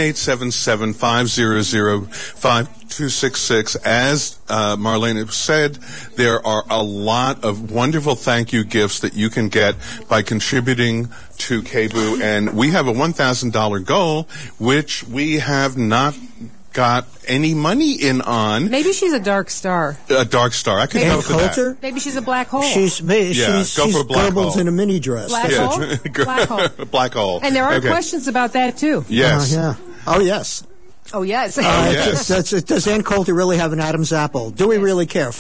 1-877-500-5266. As Marlena said, there are a lot of wonderful thank you gifts that you can get by contributing to KBOO. And we have a $1,000 goal, which we have not got any money in on. Maybe she's a dark star. A dark star. I could go for that. Maybe she's a black hole. She's go for a black hole. in a mini dress. Black hole? Black hole. Black hole. And there are questions about that, too. Yes. Yeah. Oh, yes. Oh, yes. Does Ann Coulter really have an Adam's apple? Do we really care?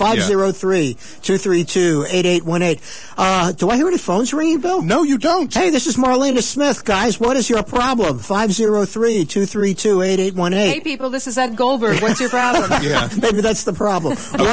503-232-8818. Do I hear any phones ringing, Bill? No, you don't. Hey, this is Marlena Smith, guys. What is your problem? 503-232-8818. Hey, people, this is Ed Goldberg. What's your problem? Yeah. Maybe that's the problem.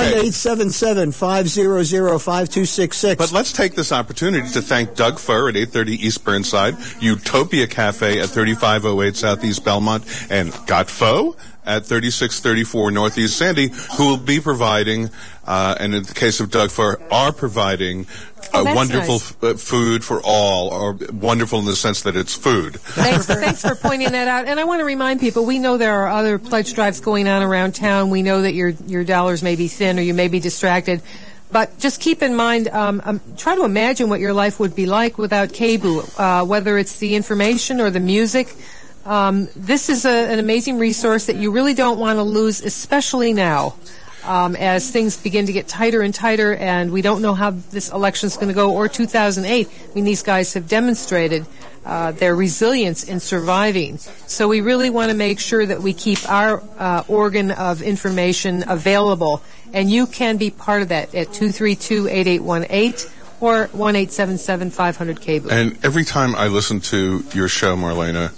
1-877-500-5266. But let's take this opportunity to thank Doug Furr at 830 East Burnside, Utopia Cafe at 3508 Southeast Belmont, and Got Fo at 3634 Northeast Sandy, who will be providing, and in the case of Doug Furr, are providing wonderful food for all, or wonderful in the sense that it's food. Thanks for pointing that out. And I want to remind people, we know there are other pledge drives going on around town. We know that your dollars may be thin or you may be distracted. But just keep in mind, try to imagine what your life would be like without KBOO, whether it's the information or the music. This is an amazing resource that you really don't want to lose, especially now. as things begin to get tighter and tighter, and we don't know how this election is going to go, or 2008. I mean, these guys have demonstrated their resilience in surviving. So we really want to make sure that we keep our organ of information available, and you can be part of that at 232-8818 or 1-877-500-KBOO. And every time I listen to your show, Marlena,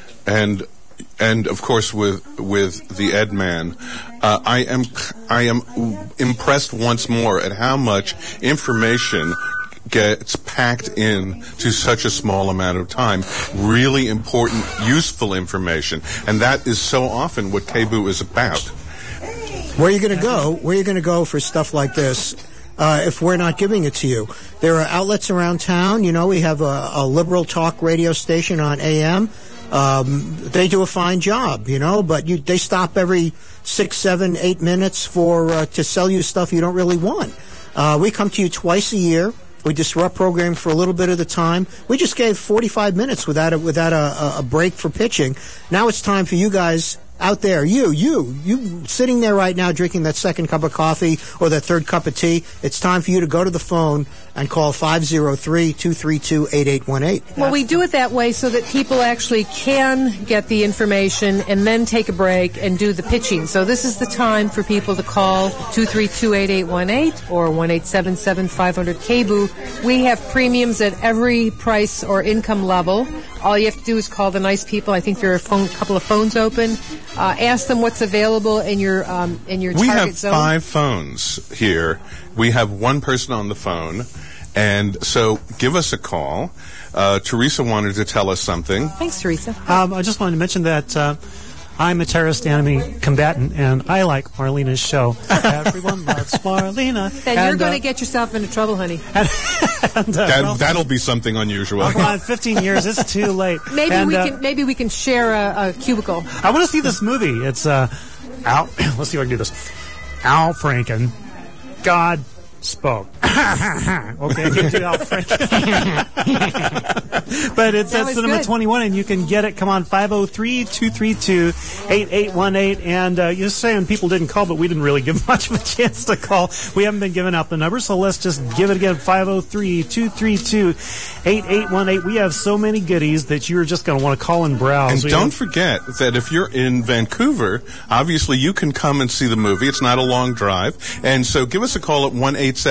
and of course with the Ed Man, I am impressed once more at how much information gets packed in to such a small amount of time. Really important, useful information, and that is so often what KBOO is about. Where are you going to go? Where are you going to go for stuff like this? If we're not giving it to you, there are outlets around town. You know, we have a liberal talk radio station on AM. They do a fine job, you know, but they stop every 6, 7, 8 minutes to sell you stuff you don't really want. We come to you twice a year. We disrupt programming for a little bit of the time. We just gave 45 minutes without a break for pitching. Now it's time for you guys out there, you sitting there right now drinking that second cup of coffee or that third cup of tea. It's time for you to go to the phone and call 503-232-8818. Well, we do it that way so that people actually can get the information and then take a break and do the pitching. So this is the time for people to call 232-8818 or 1-877-500-KBOO. We have premiums at every price or income level. All you have to do is call the nice people. I think there are a couple of phones open. Ask them what's available in your target zone. We have 5 phones here. We have one person on the phone, and so give us a call. Teresa wanted to tell us something. Thanks, Teresa. I just wanted to mention that I'm a terrorist enemy combatant, and I like Marlena's show. Everyone loves Marlena. Then you're going to get yourself into trouble, honey. That'll be something unusual. Come on, 15 years, it's too late. Maybe we can share a cubicle. I want to see this movie. It's Al. Let's see if I can do this. Al Franken. God spoke. Okay, I can't do Al Franken. But it's at Cinema 21, and you can get it. Come on, 503-232-8818. And you're saying people didn't call, but we didn't really give much of a chance to call. We haven't been giving out the numbers, so let's just give it again. 503-232-8818. We have so many goodies that you're just going to want to call and browse. And don't forget that if you're in Vancouver, obviously you can come and see the movie. It's not a long drive. And so give us a call at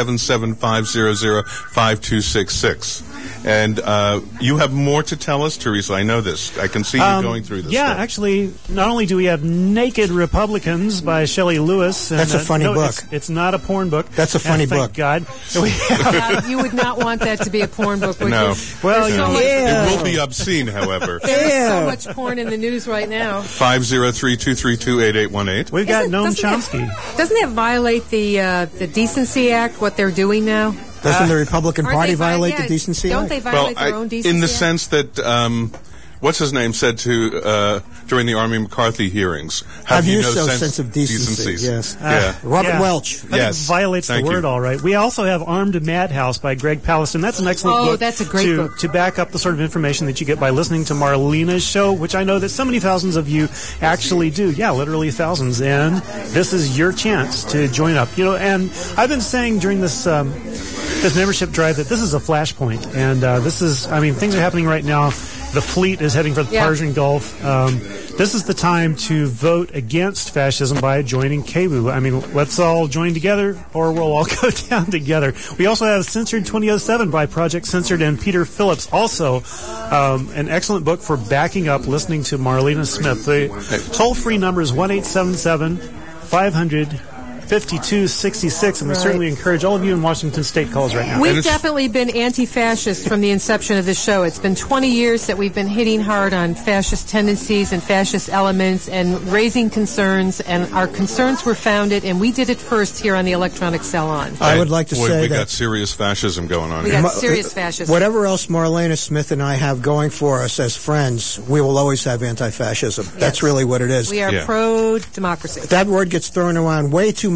1-877-500-5266. And you have more to tell us, Teresa. I know this. I can see you going through this. Yeah, stuff. Actually, not only do we have Naked Republicans by Shelley Lewis. And, that's a funny book. It's not a porn book. That's a funny book. Thank God. You would not want that to be a porn book, would No. you? Well, it will be obscene, however. There's so much porn in the news right now. 503-232-8818. We've got Noam Chomsky. Doesn't that violate the Decency Act, what they're doing now? Doesn't the Republican Party violate the Decency Act? Don't they violate their own Decency in the Act? sense that, what's his name said to during the Army McCarthy hearings, have you no sense of decency? Yes. Robert Welch. I think it violates the word, all right. We also have Armed Madhouse by Greg Pallaston. That's an excellent book. Oh, that's a great book. To back up the sort of information that you get by listening to Marlena's show, which I know that so many thousands of you actually do. Yeah, literally thousands. And this is your chance to join up. You know, and I've been saying during this this membership drive that this is a flashpoint. And this is, I mean, things are happening right now. The fleet is heading for the Persian Gulf. This is the time to vote against fascism by joining KBOO. I mean, let's all join together, or we'll all go down together. We also have Censored 2007 by Project Censored and Peter Phillips. Also, an excellent book for backing up listening to Marlena Smith. The toll-free number is 1-877-500-5266, and we certainly encourage all of you in Washington State calls right now. We've definitely been anti-fascist from the inception of this show. It's been 20 years that we've been hitting hard on fascist tendencies and fascist elements and raising concerns, and our concerns were founded, and we did it first here on the Electronic Salon. I would like to say we that got serious fascism going on we here. got serious fascism. Whatever else Marlena Smith and I have going for us as friends, we will always have anti-fascism. That's really what it is. We are pro-democracy. That word gets thrown around way too much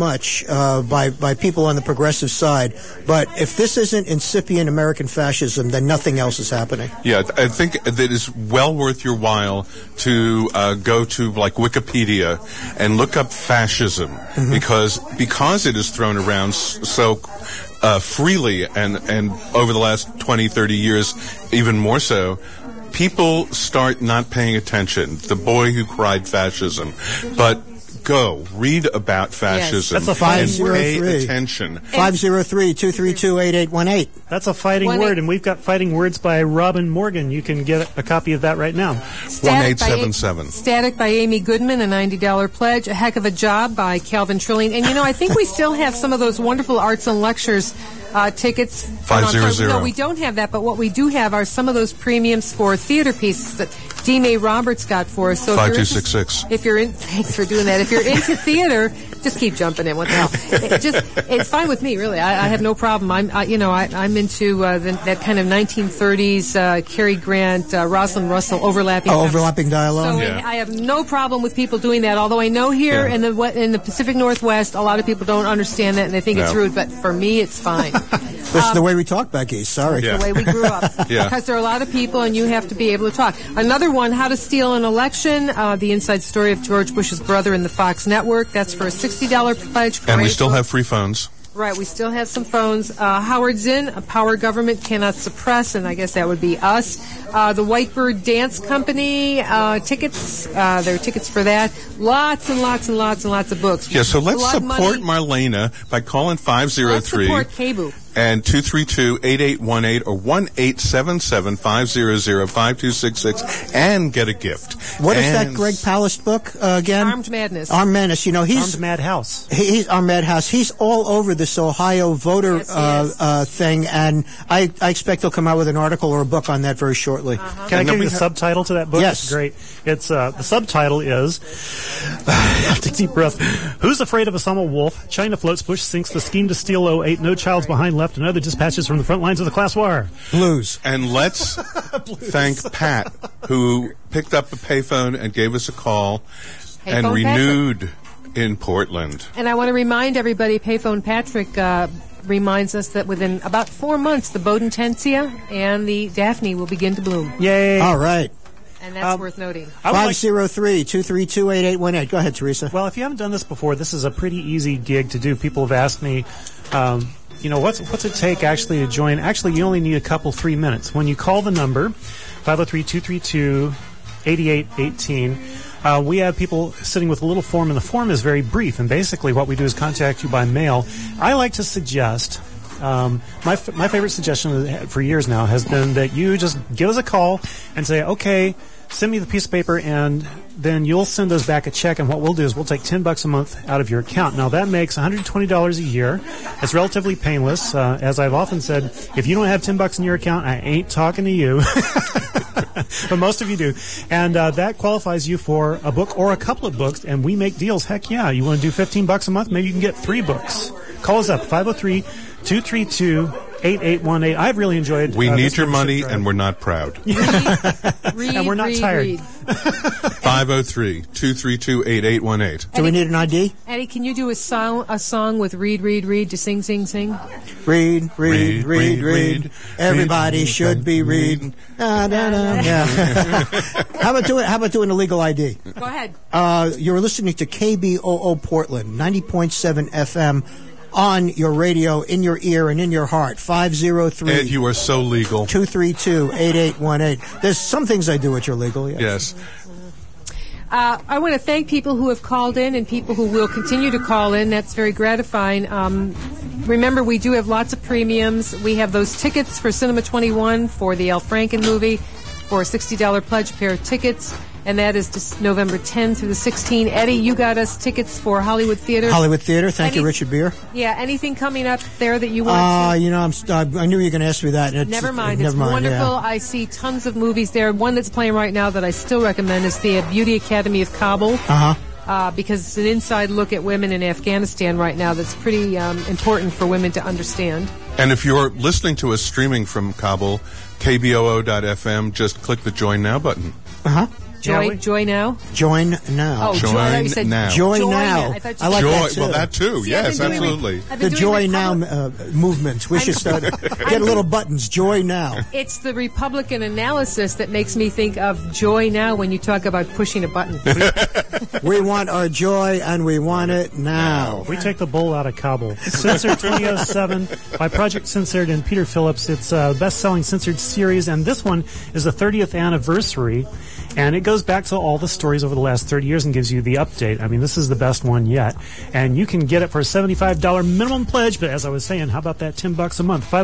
much by people on the progressive side, but if this isn't incipient American fascism, then nothing else is happening. Yeah, I think that it's well worth your while to go to like Wikipedia and look up fascism, because it is thrown around so freely and over the last 20, 30 years, even more so. People start not paying attention. The boy who cried fascism. But go read about fascism. Yes. That's a and pay attention. 503-232-8818. That's a fighting word, and we've got fighting words by Robin Morgan. You can get a copy of that right now. 1877. Static by Amy Goodman, a $90 pledge. A Heck of a Job by Calvin Trilling. And I think we still have some of those wonderful arts and lectures tickets. 500. No, we don't have that, but what we do have are some of those premiums for theater pieces that D. May Roberts got for us. So 5266. Thanks for doing that. If you're into theater, just keep jumping in. What the hell? It's fine with me, really. I have no problem. I'm into that kind of 1930s Cary Grant, Rosalind Russell overlapping. Overlapping dialogue. So I have no problem with people doing that. Although I know here in the Pacific Northwest, a lot of people don't understand that and they think it's rude. But for me, it's fine. This is the way we talk, Becky. Sorry. It's the way we grew up. Because there are a lot of people, and you have to be able to talk. Another one, How to Steal an Election, the inside story of George Bush's brother in the Fox network. That's for a $60 pledge. And we still have free phones. Right, we still have some phones. Howard Zinn, A Power Government Cannot Suppress, and I guess that would be us. The Whitebird Dance Company, tickets. There are tickets for that. Lots and lots and lots and lots of books. Yeah, so let's support Marlena by calling 503. Let's support KBOO. And 232-8818 or 1-877-500-5266 and get a gift. What is that Greg Palast book again? Armed Madness. Armed Madness. He's Armed Madhouse. He's Armed Madhouse. He's all over this Ohio voter thing, and I expect he'll come out with an article or a book on that very shortly. Can I give you the subtitle to that book? Yes. It's great. It's the subtitle is take a deep breath. Who's afraid of Osama Wolf? China floats, Bush sinks the scheme to steal 08. No child's behind left, and other dispatches from the front lines of the class war. Blues. And let's thank Pat, who picked up the payphone and gave us a call and renewed in Portland. And I want to remind everybody, Payphone Patrick reminds us that within about 4 months, the Bodentensia and the Daphne will begin to bloom. Yay! All right. And that's worth noting. 503-232-8818. Go ahead, Teresa. Well, if you haven't done this before, this is a pretty easy gig to do. People have asked me, what's it take actually to join? Actually, you only need 3 minutes. When you call the number, 503-232-8818, we have people sitting with a little form, and the form is very brief. And basically what we do is contact you by mail. I like to suggest, my favorite suggestion for years now has been that you just give us a call and say, okay, send me the piece of paper, and then you'll send us back a check, and what we'll do is we'll take $10 a month out of your account. Now, that makes $120 a year. It's relatively painless. As I've often said, if you don't have $10 in your account, I ain't talking to you. But most of you do. And that qualifies you for a book or a couple of books, and we make deals. Heck yeah. You want to do $15 a month? Maybe you can get 3 books. Call us up, 503-232-8818. I've really enjoyed We need your money, and we're not proud. And we're not tired. 503-232-8818. Do we need an ID? Eddie, can you do a song with read, to sing, sing, sing? Read. Everybody should be reading. Yeah. How about doing a legal ID? Go ahead. You're listening to KBOO Portland, 90.7 FM. On your radio, in your ear, and in your heart. 503. Ed, you are so legal. 232-8818. There's some things I do which are legal, Yes. I want to thank people who have called in and people who will continue to call in. That's very gratifying. Remember, we do have lots of premiums. We have those tickets for Cinema 21 for the Al Franken movie for a $60 pledge, a pair of tickets. And that is just November 10 through the 16th. Eddie, you got us tickets for Hollywood Theater. Hollywood Theater. Thank you, Richard Beer. Yeah. Anything coming up there that you want to? I knew you were going to ask me that. Never mind. It's wonderful. Yeah. I see tons of movies there. One that's playing right now that I still recommend is the Beauty Academy of Kabul. Because it's an inside look at women in Afghanistan right now that's pretty important for women to understand. And if you're listening to us streaming from Kabul, KBOO.FM, just click the Join Now button. Joy now? Join now. Oh, Joy. I thought you said now. Joy Join now. I thought you I like Joy. that too. Well, that too. See, yes, I've been doing absolutely. The Joy Now movement. We should start. Get little buttons. Joy Now. It's the Republican analysis that makes me think of Joy Now when you talk about pushing a button. We want our joy, and we want it now. We take the bull out of Kabul. Censored 2007 by Project Censored and Peter Phillips. It's a best-selling censored series, and this one is the 30th anniversary. And it goes back to all the stories over the last 30 years and gives you the update. I mean, this is the best one yet. And you can get it for a $75 minimum pledge. But as I was saying, how about that $10 a month?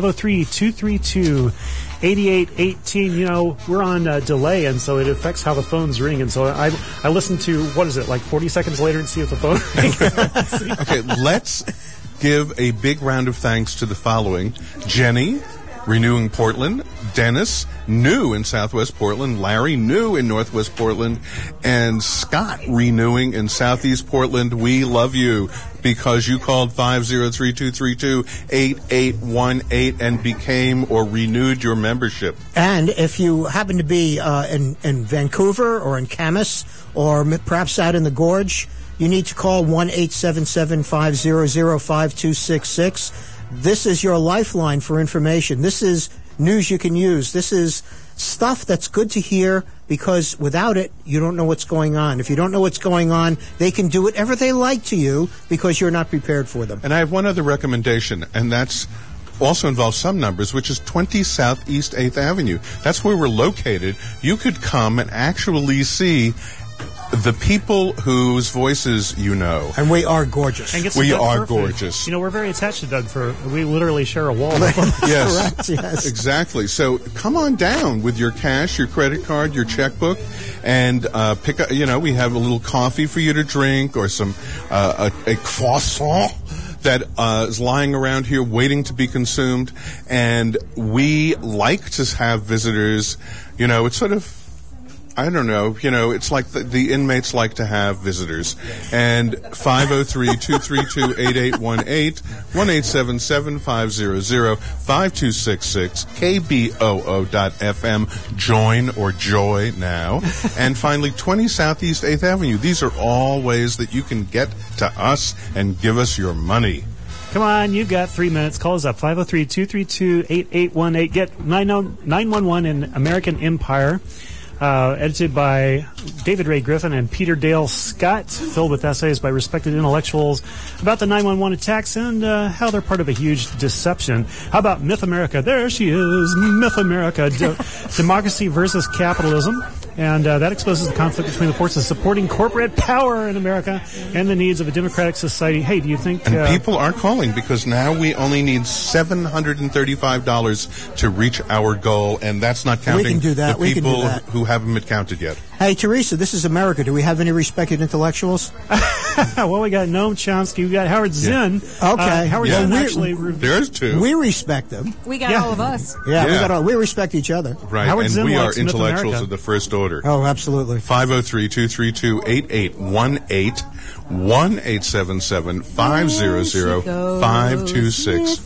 503-232-8818. You know, we're on delay, and so it affects how the phones ring. And so I listen to, what is it, like 40 seconds later and see if the phone rings. Okay, let's give a big round of thanks to the following. Jenny, renewing Portland. Dennis, new in Southwest Portland. Larry, new in Northwest Portland. And Scott, renewing in Southeast Portland. We love you because you called 503-232-8818 and became or renewed your membership. And if you happen to be in Vancouver or in Camas or perhaps out in the Gorge, you need to call 1-877-500-5266. This is your lifeline for information. This is news you can use. This is stuff that's good to hear because without it, you don't know what's going on. If you don't know what's going on, they can do whatever they like to you because you're not prepared for them. And I have one other recommendation, and that's also involves some numbers, which is 20 Southeast 8th Avenue. That's where we're located. You could come and actually see the people whose voices you know. And we are gorgeous. And we are gorgeous. You know, we're very attached to Doug Fir. We literally share a wall with him. Yes. Correct, yes. Exactly. So come on down with your cash, your credit card, your checkbook, and pick up, you know, we have a little coffee for you to drink or some, a croissant that is lying around here waiting to be consumed. And we like to have visitors, you know, it's sort of, I don't know, you know, it's like the inmates like to have visitors. And 503-232-8818, 1-877-500-5266, KBOO.FM, join or joy now. And finally, 20 Southeast 8th Avenue. These are all ways that you can get to us and give us your money. Come on, you've got 3 minutes. Call us up, 503-232-8818. Get 911 in American Empire. Edited by David Ray Griffin and Peter Dale Scott, filled with essays by respected intellectuals about the 9/11 attacks and how they're part of a huge deception. How about Myth America? There she is, Myth America, Democracy versus Capitalism. And that exposes the conflict between the forces supporting corporate power in America and the needs of a democratic society. Hey, do you think... And people are calling because now we only need $735 to reach our goal, and that's not counting we can do that. the people who haven't been counted yet. Hey, Teresa, this is America. Do we have any respected intellectuals? Well, we got Noam Chomsky. We got Howard Zinn. Okay. Howard Zinn actually... There's two. We respect them. We got all of us. Yeah. We respect each other. Right, Howard and Zinn we are likes Myth intellectuals America. of the first order. Oh, absolutely. 503-232-8818, 1-877-500-5266.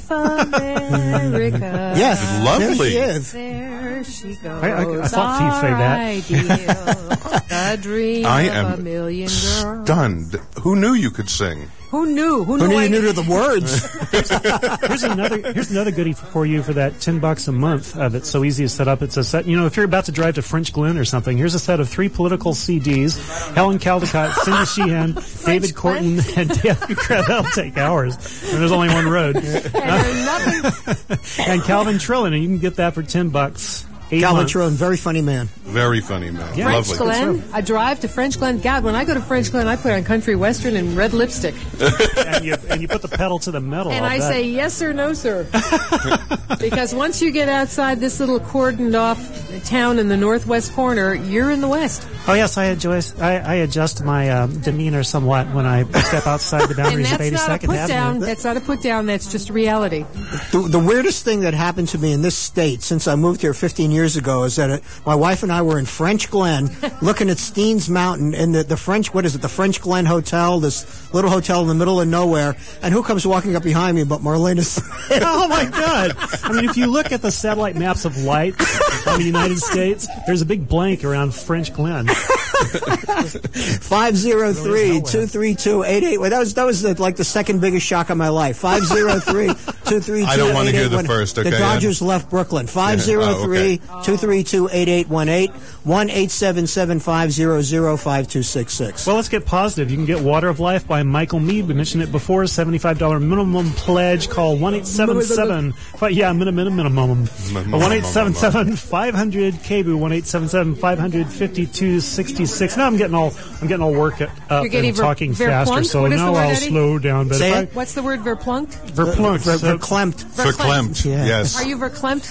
Yes. Lovely. There she goes. I thought you'd say that. The dream I of am a million girls. stunned. Who knew you could sing? Who knew? Who Who knew? knew you knew the words? Here's another goodie for you for that $10 a month that's so easy to set up. It's a set. You know, if you're about to drive to French Glen or something, here's a set of 3 political CDs: Helen Caldecott, Cindy Sheehan, David Corton, and David Crabbe. That'll take hours, and there's only one road. And Calvin Trillin, and you can get that for $10. Calvin Trillin, very funny man. Very funny man. Yeah. French Lovely. Glen. A drive to French Glen. God, when I go to French Glen, I put on country western and red lipstick. and you put the pedal to the metal. And I say yes or no, sir. Because once you get outside this little cordoned off town in the northwest corner, you're in the west. Oh yes, I adjust my demeanor somewhat when I step outside the boundaries of 82nd Avenue. That's not a put down. That's just reality. The weirdest thing that happened to me in this state since I moved here 15 years ago is that my wife and I were in French Glen looking at Steens Mountain in the French, what is it, the French Glen Hotel, this little hotel in the middle of nowhere, and who comes walking up behind me but Marlena Smith? Oh my God! I mean, if you look at the satellite maps of light on the United States, there's a big blank around French Glen. 503-232-88. Well, that was like the second biggest shock of my life. 503-232-8818. I don't want to hear the first, okay? The Dodgers left Brooklyn. 503-232-8818. 1-877-500-5266. Well, let's get positive. You can get Water of Life by Michael Mead. We mentioned it before. $75 minimum pledge. Call 1-877. Minimum. 1-877-500-KBOO. 1-877-500-5266. Now I'm getting all worked up and talking faster. So now I'll slow down. But what's the word? Verplunked. Verklempt. Yes. Are you verklempt?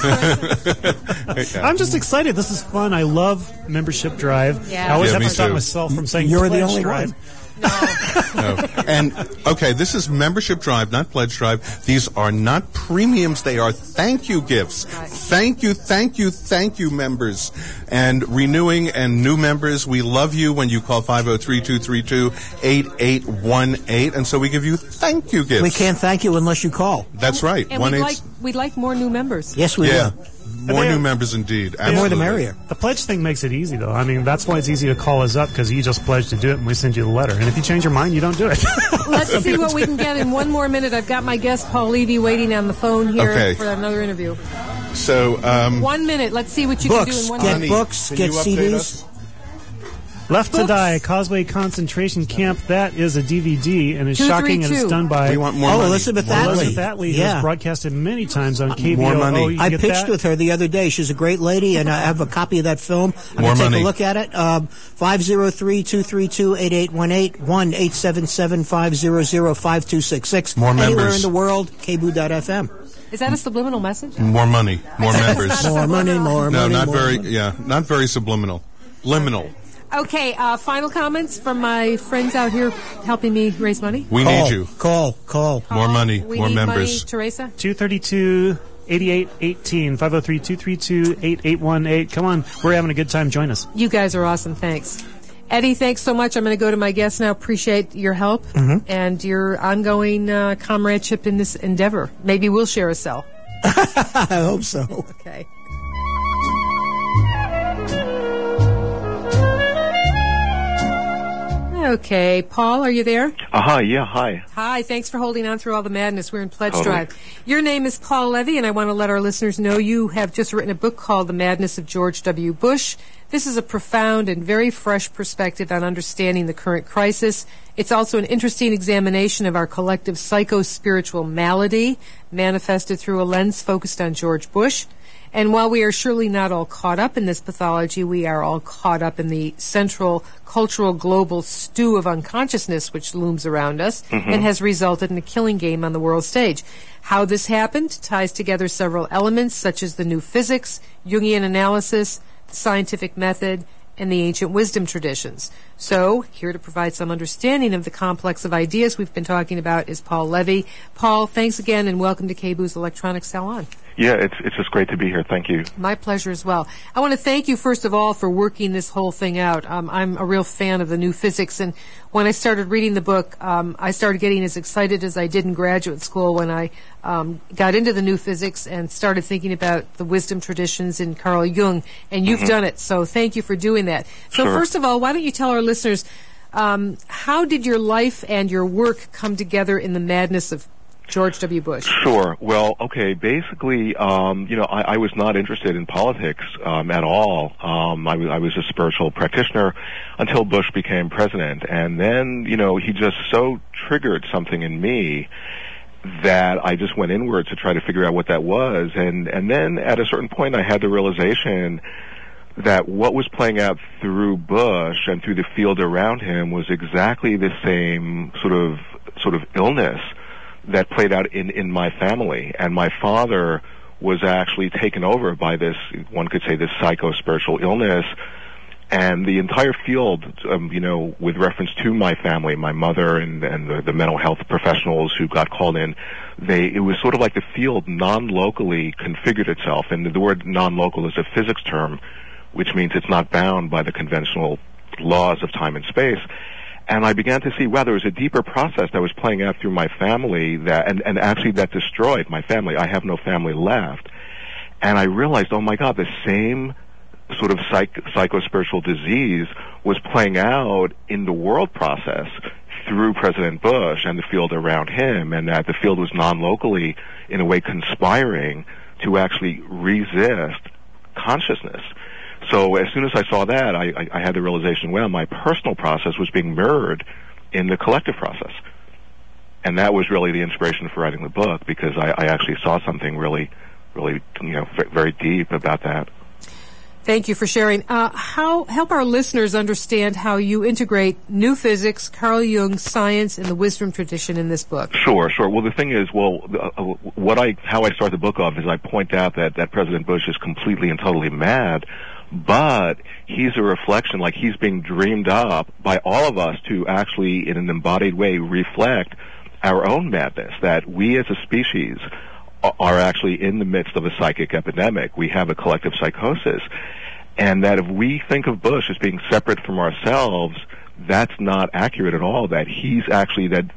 I'm just excited. This is fun. I love Membership Drive. Yeah. I always have to me stop too. myself from saying You're the Pledge only Drive. one. No. And, okay, this is Membership Drive, not Pledge Drive. These are not premiums. They are thank you gifts. Thank you, members. And renewing and new members, we love you when you call 503-232-8818. And so we give you thank you gifts. We can't thank you unless you call. That's right. And we'd like more new members. Yes, we will. More new members indeed. The more the merrier. The pledge thing makes it easy, though. I mean, that's why it's easy to call us up, because you just pledge to do it and we send you the letter. And if you change your mind, you don't do it. Let's see what we can get in one more minute. I've got my guest, Paul Levy, waiting on the phone here for another interview. So, 1 minute. Let's see what you can do in 1 minute. Get books, get CDs. Left to Die, Causeway Concentration Camp. That is a DVD, and it's shocking, and it's done by... We want more money. Elizabeth Atlee. Elizabeth Atlee has broadcasted many times on KBOO. More money. I pitched with her the other day. She's a great lady, and I have a copy of that film. I'm going to take a look at it. 503-232-8818, 1-877-500-5266. More members. Anywhere in the world, KBOO.FM. Is that a subliminal message? More money. More members. More money, more No, money. not more very, money. not very subliminal. Liminal. Okay, final comments from my friends out here helping me raise money? We need you. Call. More money. We More need members. money, Teresa? 232-8818, 503-232-8818. Come on, we're having a good time. Join us. You guys are awesome. Thanks. Eddie, thanks so much. I'm going to go to my guest now. Appreciate your help and your ongoing comradeship in this endeavor. Maybe we'll share a cell. I hope so. Okay. Okay, Paul, are you there? Yeah, hi. Hi, thanks for holding on through all the madness. We're in Pledge Drive. Your name is Paul Levy, and I want to let our listeners know you have just written a book called The Madness of George W. Bush. This is a profound and very fresh perspective on understanding the current crisis. It's also an interesting examination of our collective psycho-spiritual malady, manifested through a lens focused on George Bush. And while we are surely not all caught up in this pathology, we are all caught up in the central cultural global stew of unconsciousness which looms around us and has resulted in a killing game on the world stage. How this happened ties together several elements such as the new physics, Jungian analysis, the scientific method, and the ancient wisdom traditions. So, here to provide some understanding of the complex of ideas we've been talking about is Paul Levy. Paul, thanks again and welcome to KBOO's Electronic Salon. Yeah, it's just great to be here. Thank you. My pleasure as well. I want to thank you, first of all, for working this whole thing out. I'm a real fan of the new physics, and when I started reading the book, I started getting as excited as I did in graduate school when I got into the new physics and started thinking about the wisdom traditions in Carl Jung, and you've done it, so thank you for doing that. So first of all, why don't you tell our listeners, how did your life and your work come together in the madness of George W. Bush? Sure. Well, okay. Basically, I was not interested in politics at all. I was a spiritual practitioner until Bush became president, and then he just so triggered something in me that I just went inward to try to figure out what that was, and then at a certain point, I had the realization that what was playing out through Bush and through the field around him was exactly the same sort of illness that played out in my family. And my father was actually taken over by this, one could say, this psycho-spiritual illness. And the entire field, with reference to my family, my mother and the mental health professionals who got called in, it was sort of like the field non-locally configured itself. And the word non-local is a physics term, which means it's not bound by the conventional laws of time and space. And I began to see, wow, there was a deeper process that was playing out through my family and actually that destroyed my family. I have no family left. And I realized, oh my God, the same sort of psychospiritual disease was playing out in the world process through President Bush and the field around him, and that the field was non-locally, in a way, conspiring to actually resist consciousness. So as soon as I saw that, I had the realization, well, my personal process was being mirrored in the collective process. And that was really the inspiration for writing the book, because I actually saw something really, very deep about that. Thank you for sharing. Help our listeners understand how you integrate new physics, Carl Jung's science, and the wisdom tradition in this book. Sure. Well, the thing is, how I start the book off is I point out that President Bush is completely and totally mad, but he's a reflection, like he's being dreamed up by all of us to actually, in an embodied way, reflect our own madness, that we as a species are actually in the midst of a psychic epidemic. We have a collective psychosis. And that if we think of Bush as being separate from ourselves, that's not accurate at all. That he's actually, that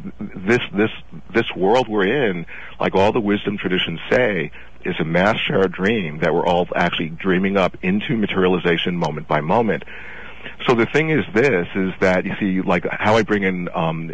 this world we're in, like all the wisdom traditions say, is a mass shared dream that we're all actually dreaming up into materialization moment by moment. So the thing is that, you see, like how I bring in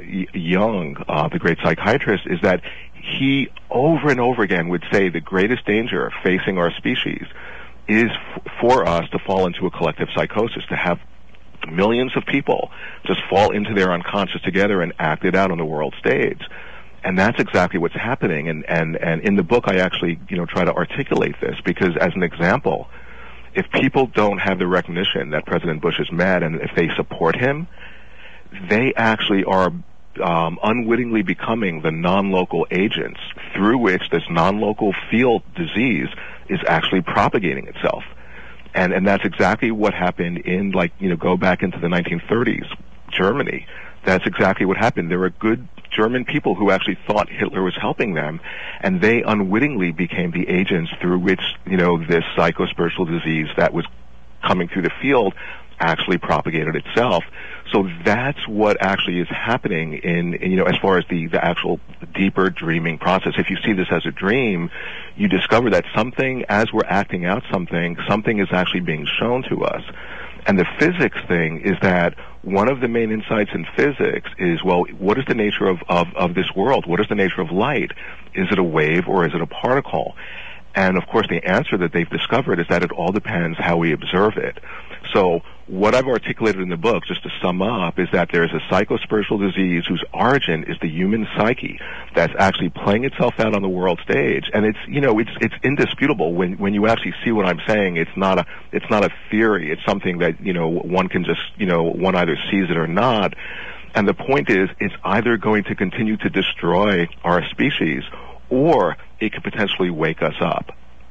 Jung, the great psychiatrist, is that he over and over again would say the greatest danger facing our species is for us to fall into a collective psychosis, to have millions of people just fall into their unconscious together and act it out on the world stage. And that's exactly what's happening. And in the book, I actually, try to articulate this, because as an example, if people don't have the recognition that President Bush is mad, and if they support him, they actually are unwittingly becoming the non-local agents through which this non-local field disease is actually propagating itself. And that's exactly what happened in, go back into the 1930s, Germany. That's exactly what happened. There were good German people who actually thought Hitler was helping them, and they unwittingly became the agents through which, this psychospiritual disease that was coming through the field actually propagated itself. So that's what actually is happening in as far as the actual deeper dreaming process. If you see this as a dream, you discover that something, as we're acting out something is actually being shown to us. And the physics thing is that one of the main insights in physics is, well, what is the nature of this world? What is the nature of light? Is it a wave or is it a particle? And of course, the answer that they've discovered is that it all depends how we observe it. So what I've articulated in the book, just to sum up, is that there's a psychospiritual disease whose origin is the human psyche that's actually playing itself out on the world stage. And it's indisputable when you actually see what I'm saying. It's not a theory. It's something that, one can just, one either sees it or not. And the point is, it's either going to continue to destroy our species, or it could potentially wake us up.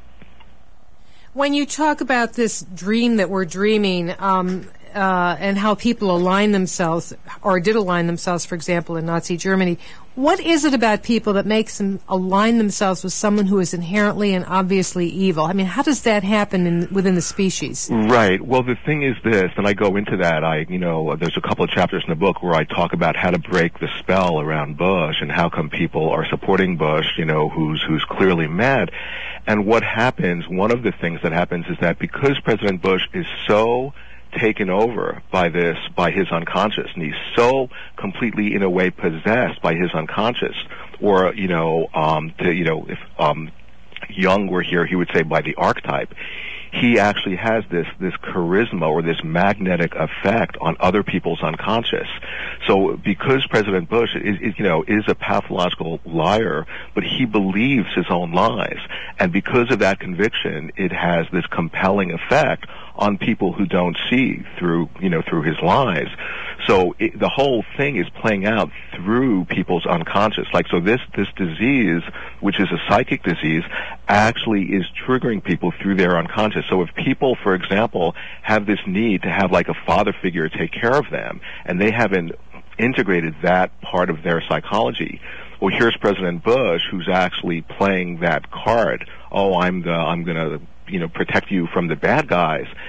When you talk about this dream that we're dreaming, and how people align themselves, or did align themselves, for example, in Nazi Germany, what is it about people that makes them align themselves with someone who is inherently and obviously evil? I mean, how does that happen within the species? Right. Well, the thing is this, and I go into that. There's a couple of chapters in the book where I talk about how to break the spell around Bush and how come people are supporting Bush, who's clearly mad. And what happens, one of the things that happens is that because President Bush is so taken over by his unconscious, and he's so completely, in a way, possessed by his unconscious, or if Jung were here, he would say by the archetype. He actually has this charisma or this magnetic effect on other people's unconscious. So because President Bush is a pathological liar, but he believes his own lies, and because of that conviction, it has this compelling effect on people who don't see through his lies. So the whole thing is playing out through people's unconscious. So this disease, which is a psychic disease, actually is triggering people through their unconscious. So if people, for example, have this need to have a father figure take care of them, and they haven't integrated that part of their psychology, well, here's President Bush who's actually playing that card. Oh, I'm going to protect you from the bad guys.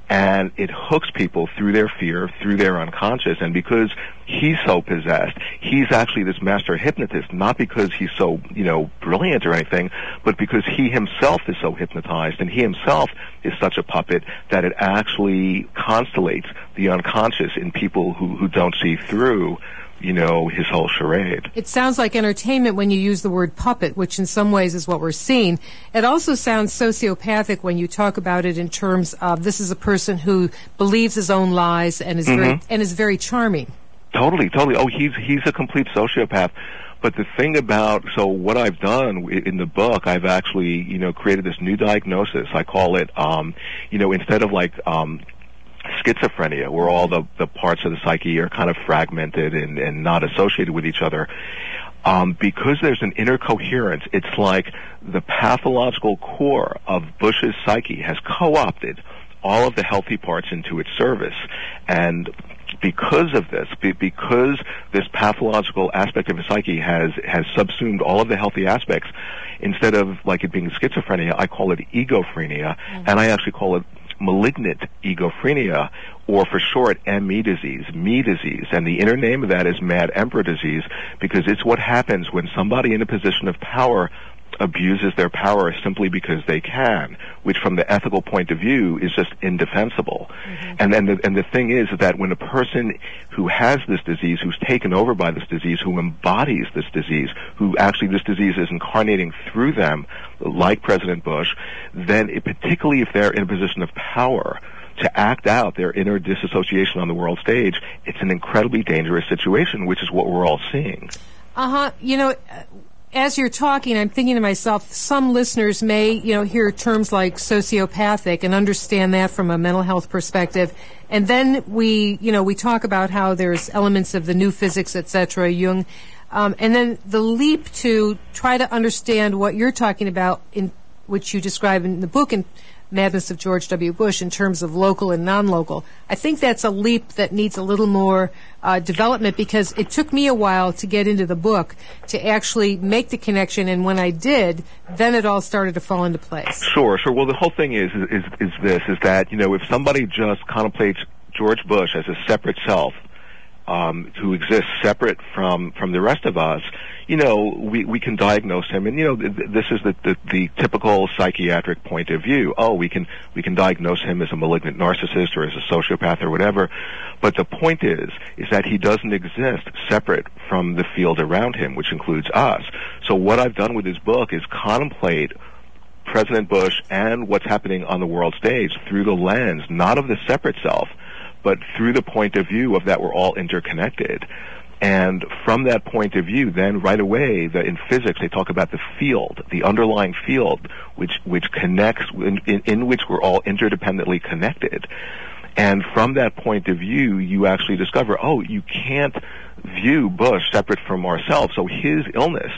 and it hooks people through their fear, through their unconscious. And because he's so possessed, he's actually this master hypnotist, not because he's so, brilliant or anything, but because he himself is so hypnotized, and he himself is such a puppet that it actually constellates the unconscious in people who don't see through his whole charade. It sounds like entertainment when you use the word puppet, which in some ways is what we're seeing. It also sounds sociopathic when you talk about it in terms of this is a person who believes his own lies and is very charming. Totally. Oh, he's a complete sociopath. But the thing about, so what I've done in the book, I've actually, created this new diagnosis. I call it, instead of like, schizophrenia, where all the parts of the psyche are kind of fragmented and not associated with each other. Because there's an inner coherence, it's like the pathological core of Bush's psyche has co-opted all of the healthy parts into its service. And because of this, because this pathological aspect of his psyche has subsumed all of the healthy aspects, instead of like it being schizophrenia, I call it egophrenia, and I actually call it malignant egophrenia, or for short, ME disease, and the inner name of that is Mad Emperor disease, because it's what happens when somebody in a position of power abuses their power simply because they can, which from the ethical point of view is just indefensible. And the thing is that when a person who has this disease, who's taken over by this disease, who embodies this disease, who actually this disease is incarnating through them, like President Bush, then particularly if they're in a position of power, to act out their inner disassociation on the world stage, it's an incredibly dangerous situation, which is what we're all seeing. As you're talking, I'm thinking to myself, some listeners may, hear terms like sociopathic and understand that from a mental health perspective. And then we talk about how there's elements of the new physics, etc., Jung. And then the leap to try to understand what you're talking about, in which you describe in the book, in Madness of George W. Bush, in terms of local and non-local. I think that's a leap that needs a little more development, because it took me a while to get into the book to actually make the connection, and when I did, then it all started to fall into place. Sure. Well, the whole thing is that, if somebody just contemplates George Bush as a separate self, who exists separate from the rest of us, we can diagnose him, and this is the typical psychiatric point of view. Oh, we can diagnose him as a malignant narcissist or as a sociopath or whatever. But the point is that he doesn't exist separate from the field around him, which includes us. So what I've done with this book is contemplate President Bush and what's happening on the world stage through the lens, not of the separate self, but through the point of view of that we're all interconnected. And from that point of view, then right away, in physics, they talk about the field, the underlying field, which connects, in which we're all interdependently connected. And from that point of view, you actually discover, oh, you can't view Bush separate from ourselves. So his illness,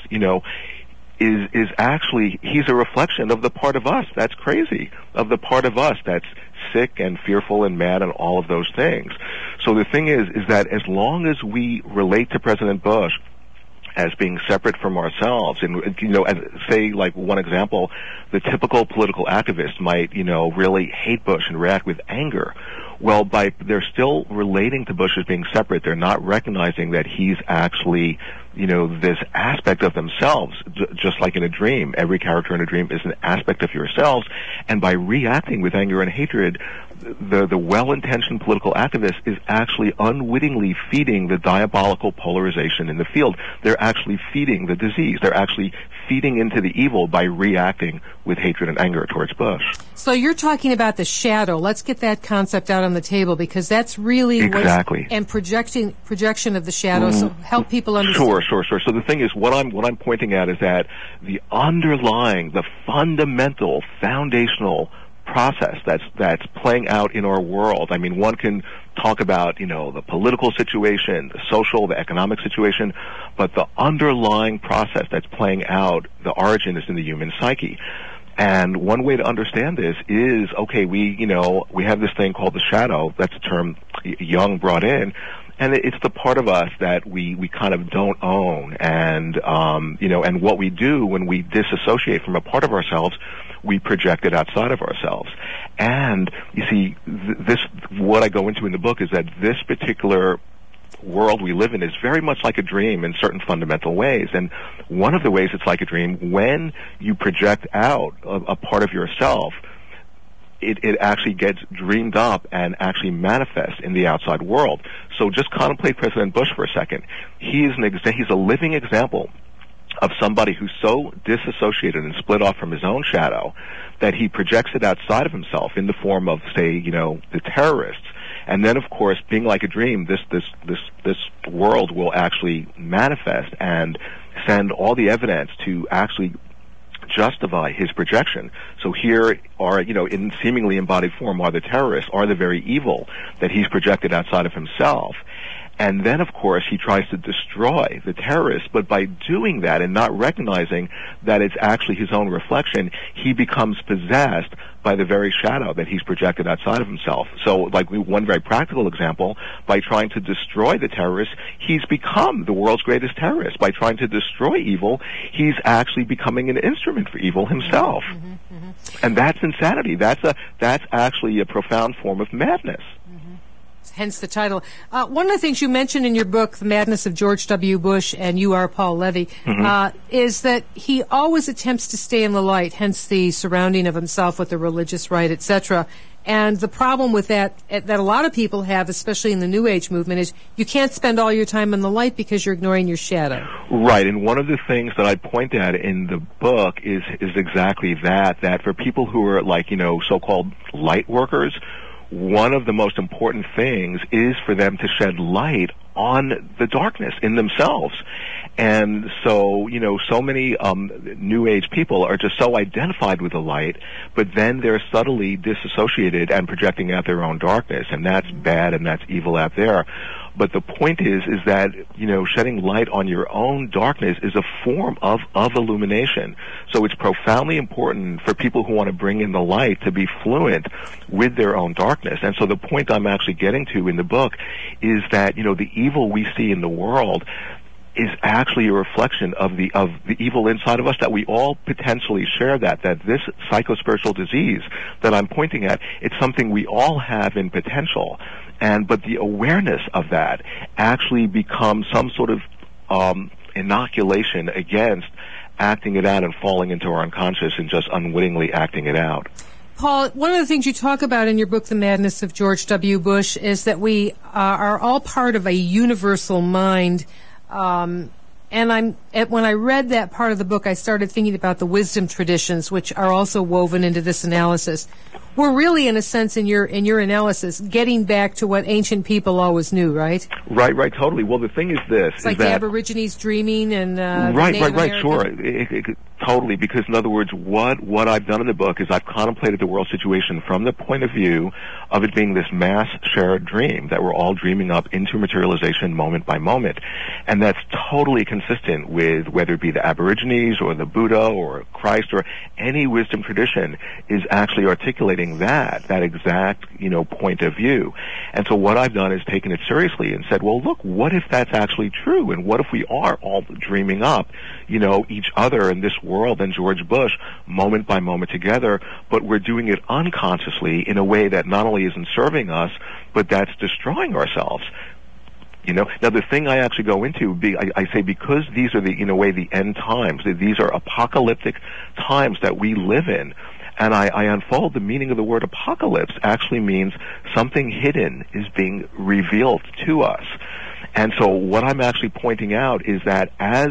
is actually, he's a reflection of the part of us that's crazy, of the part of us that's sick and fearful and mad and all of those things. So the thing is that as long as we relate to President Bush as being separate from ourselves, and as, say, like one example, the typical political activist might really hate Bush and react with anger. Well, they're still relating to Bush as being separate. They're not recognizing that he's actually, this aspect of themselves, just like in a dream. Every character in a dream is an aspect of yourselves. And by reacting with anger and hatred, the well-intentioned political activist is actually unwittingly feeding the diabolical polarization in the field. They're actually feeding the disease. They're actually feeding into the evil by reacting with hatred and anger towards Bush. So you're talking about the shadow. Let's get that concept out on the table, because that's really exactly. And projection of the shadow. So help people understand. Sure. So the thing is, what I'm pointing at is that the underlying, the fundamental, foundational process that's playing out in our world. I mean, one can talk about, the political situation, the social, the economic situation, but the underlying process that's playing out, the origin is in the human psyche. And one way to understand this is, okay, we have this thing called the shadow. That's a term Jung brought in. And it's the part of us that we kind of don't own. And, and what we do when we disassociate from a part of ourselves, we projected outside of ourselves. And you see, what I go into in the book is that this particular world we live in is very much like a dream in certain fundamental ways. And one of the ways it's like a dream, when you project out a part of yourself, it actually gets dreamed up and actually manifests in the outside world. So just contemplate President Bush for a second. He's a living example of somebody who's so disassociated and split off from his own shadow that he projects it outside of himself in the form of, say, the terrorists. And then, of course, being like a dream, this world will actually manifest and send all the evidence to actually justify his projection. So here are, in seemingly embodied form, are the terrorists, are the very evil that he's projected outside of himself. And then, of course, he tries to destroy the terrorists, but by doing that and not recognizing that it's actually his own reflection, he becomes possessed by the very shadow that he's projected outside of himself. So, like one very practical example, by trying to destroy the terrorists, he's become the world's greatest terrorist. By trying to destroy evil, he's actually becoming an instrument for evil himself. And that's insanity. That's actually a profound form of madness. Hence the title. One of the things you mentioned in your book, The Madness of George W. Bush, and you are Paul Levy, is that he always attempts to stay in the light, hence the surrounding of himself with the religious right, etc. And the problem with that a lot of people have, especially in the New Age movement, is you can't spend all your time in the light because you're ignoring your shadow. Right, and one of the things that I point out in the book is exactly that for people who are so-called light workers, one of the most important things is for them to shed light on the darkness in themselves. And so, so many New Age people are just so identified with the light, but then they're subtly disassociated and projecting out their own darkness, and that's bad and that's evil out there. But the point is that, shedding light on your own darkness is a form of illumination. So it's profoundly important for people who want to bring in the light to be fluent with their own darkness. And so the point I'm actually getting to in the book is that, the evil we see in the world is actually a reflection of the evil inside of us, that we all potentially share that this psychospiritual disease that I'm pointing at, it's something we all have in potential. But the awareness of that actually becomes some sort of inoculation against acting it out and falling into our unconscious and just unwittingly acting it out. Paul, one of the things you talk about in your book, The Madness of George W. Bush, is that we are all part of a universal mind. And when I read that part of the book, I started thinking about the wisdom traditions, which are also woven into this analysis. We're really, in a sense, in your analysis, getting back to what ancient people always knew, right? Right, totally. Well, the thing is this: it's like the Aborigines dreaming and right, sure, totally. Because in other words, what I've done in the book is I've contemplated the world situation from the point of view of it being this mass shared dream that we're all dreaming up into materialization moment by moment, and that's totally consistent with whether it be the Aborigines or the Buddha or Christ or any wisdom tradition is actually articulating that exact, point of view. And so what I've done is taken it seriously and said, well, look, what if that's actually true? And what if we are all dreaming up, each other in this world and George Bush moment by moment together, but we're doing it unconsciously in a way that not only isn't serving us, but that's destroying ourselves. Now the thing I actually go into, I say, because these are the end times, these are apocalyptic times that we live in, and I unfold the meaning of the word apocalypse actually means something hidden is being revealed to us. And so what I'm actually pointing out is that as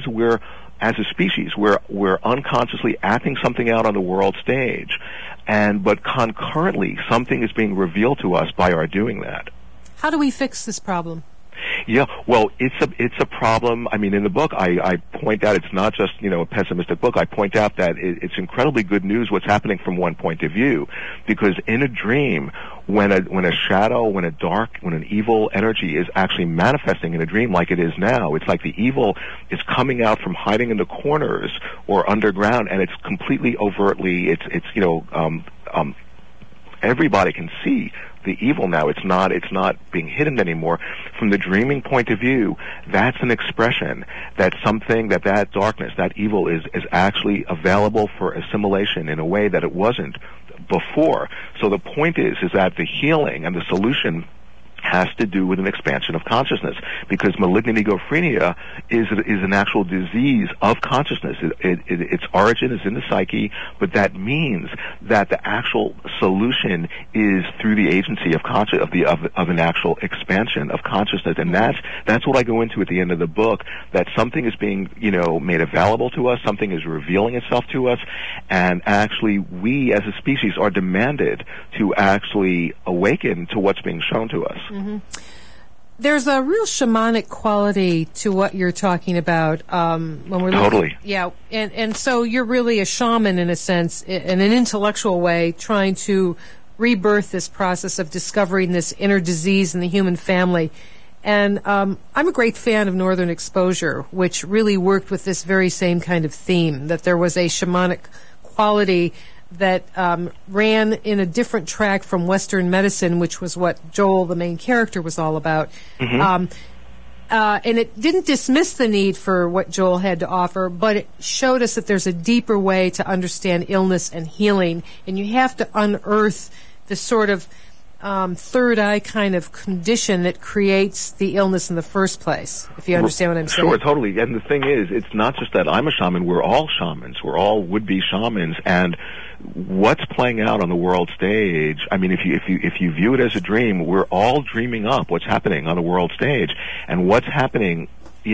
a species, we're unconsciously acting something out on the world stage, but concurrently something is being revealed to us by our doing that. How do we fix this problem? Yeah, well, it's a problem. I mean, in the book, I point out it's not just, a pessimistic book. I point out that it's incredibly good news what's happening from one point of view, because in a dream, when a shadow, when an evil energy is actually manifesting in a dream like it is now, it's like the evil is coming out from hiding in the corners or underground, and it's completely overtly, everybody can see the evil now. It's not being hidden anymore. From the dreaming point of view, that's an expression that something that darkness, that evil is actually available for assimilation in a way that it wasn't before. So the point is that the healing and the solution has to do with an expansion of consciousness, because malignant egophrenia is an actual disease of consciousness. Its origin is in the psyche, but that means that the actual solution is through the agency of an actual expansion of consciousness, and that's what I go into at the end of the book. That something is being made available to us, something is revealing itself to us, and actually we as a species are demanded to actually awaken to what's being shown to us. Mm-hmm. There's a real shamanic quality to what you're talking about when we're totally. And so you're really a shaman in a sense, in an intellectual way, trying to rebirth this process of discovering this inner disease in the human family. And I'm a great fan of Northern Exposure, which really worked with this very same kind of theme, that there was a shamanic quality that ran in a different track from Western medicine, which was what Joel, the main character, was all about. Mm-hmm. And it didn't dismiss the need for what Joel had to offer, but it showed us that there's a deeper way to understand illness and healing, and you have to unearth the sort of third eye kind of condition that creates the illness in the first place, if you understand what I'm saying. Sure, totally. And the thing is, it's not just that I'm a shaman. We're all shamans. We're all would-be shamans. And what's playing out on the world stage, I mean, if you view it as a dream, we're all dreaming up what's happening on the world stage. And what's happening, in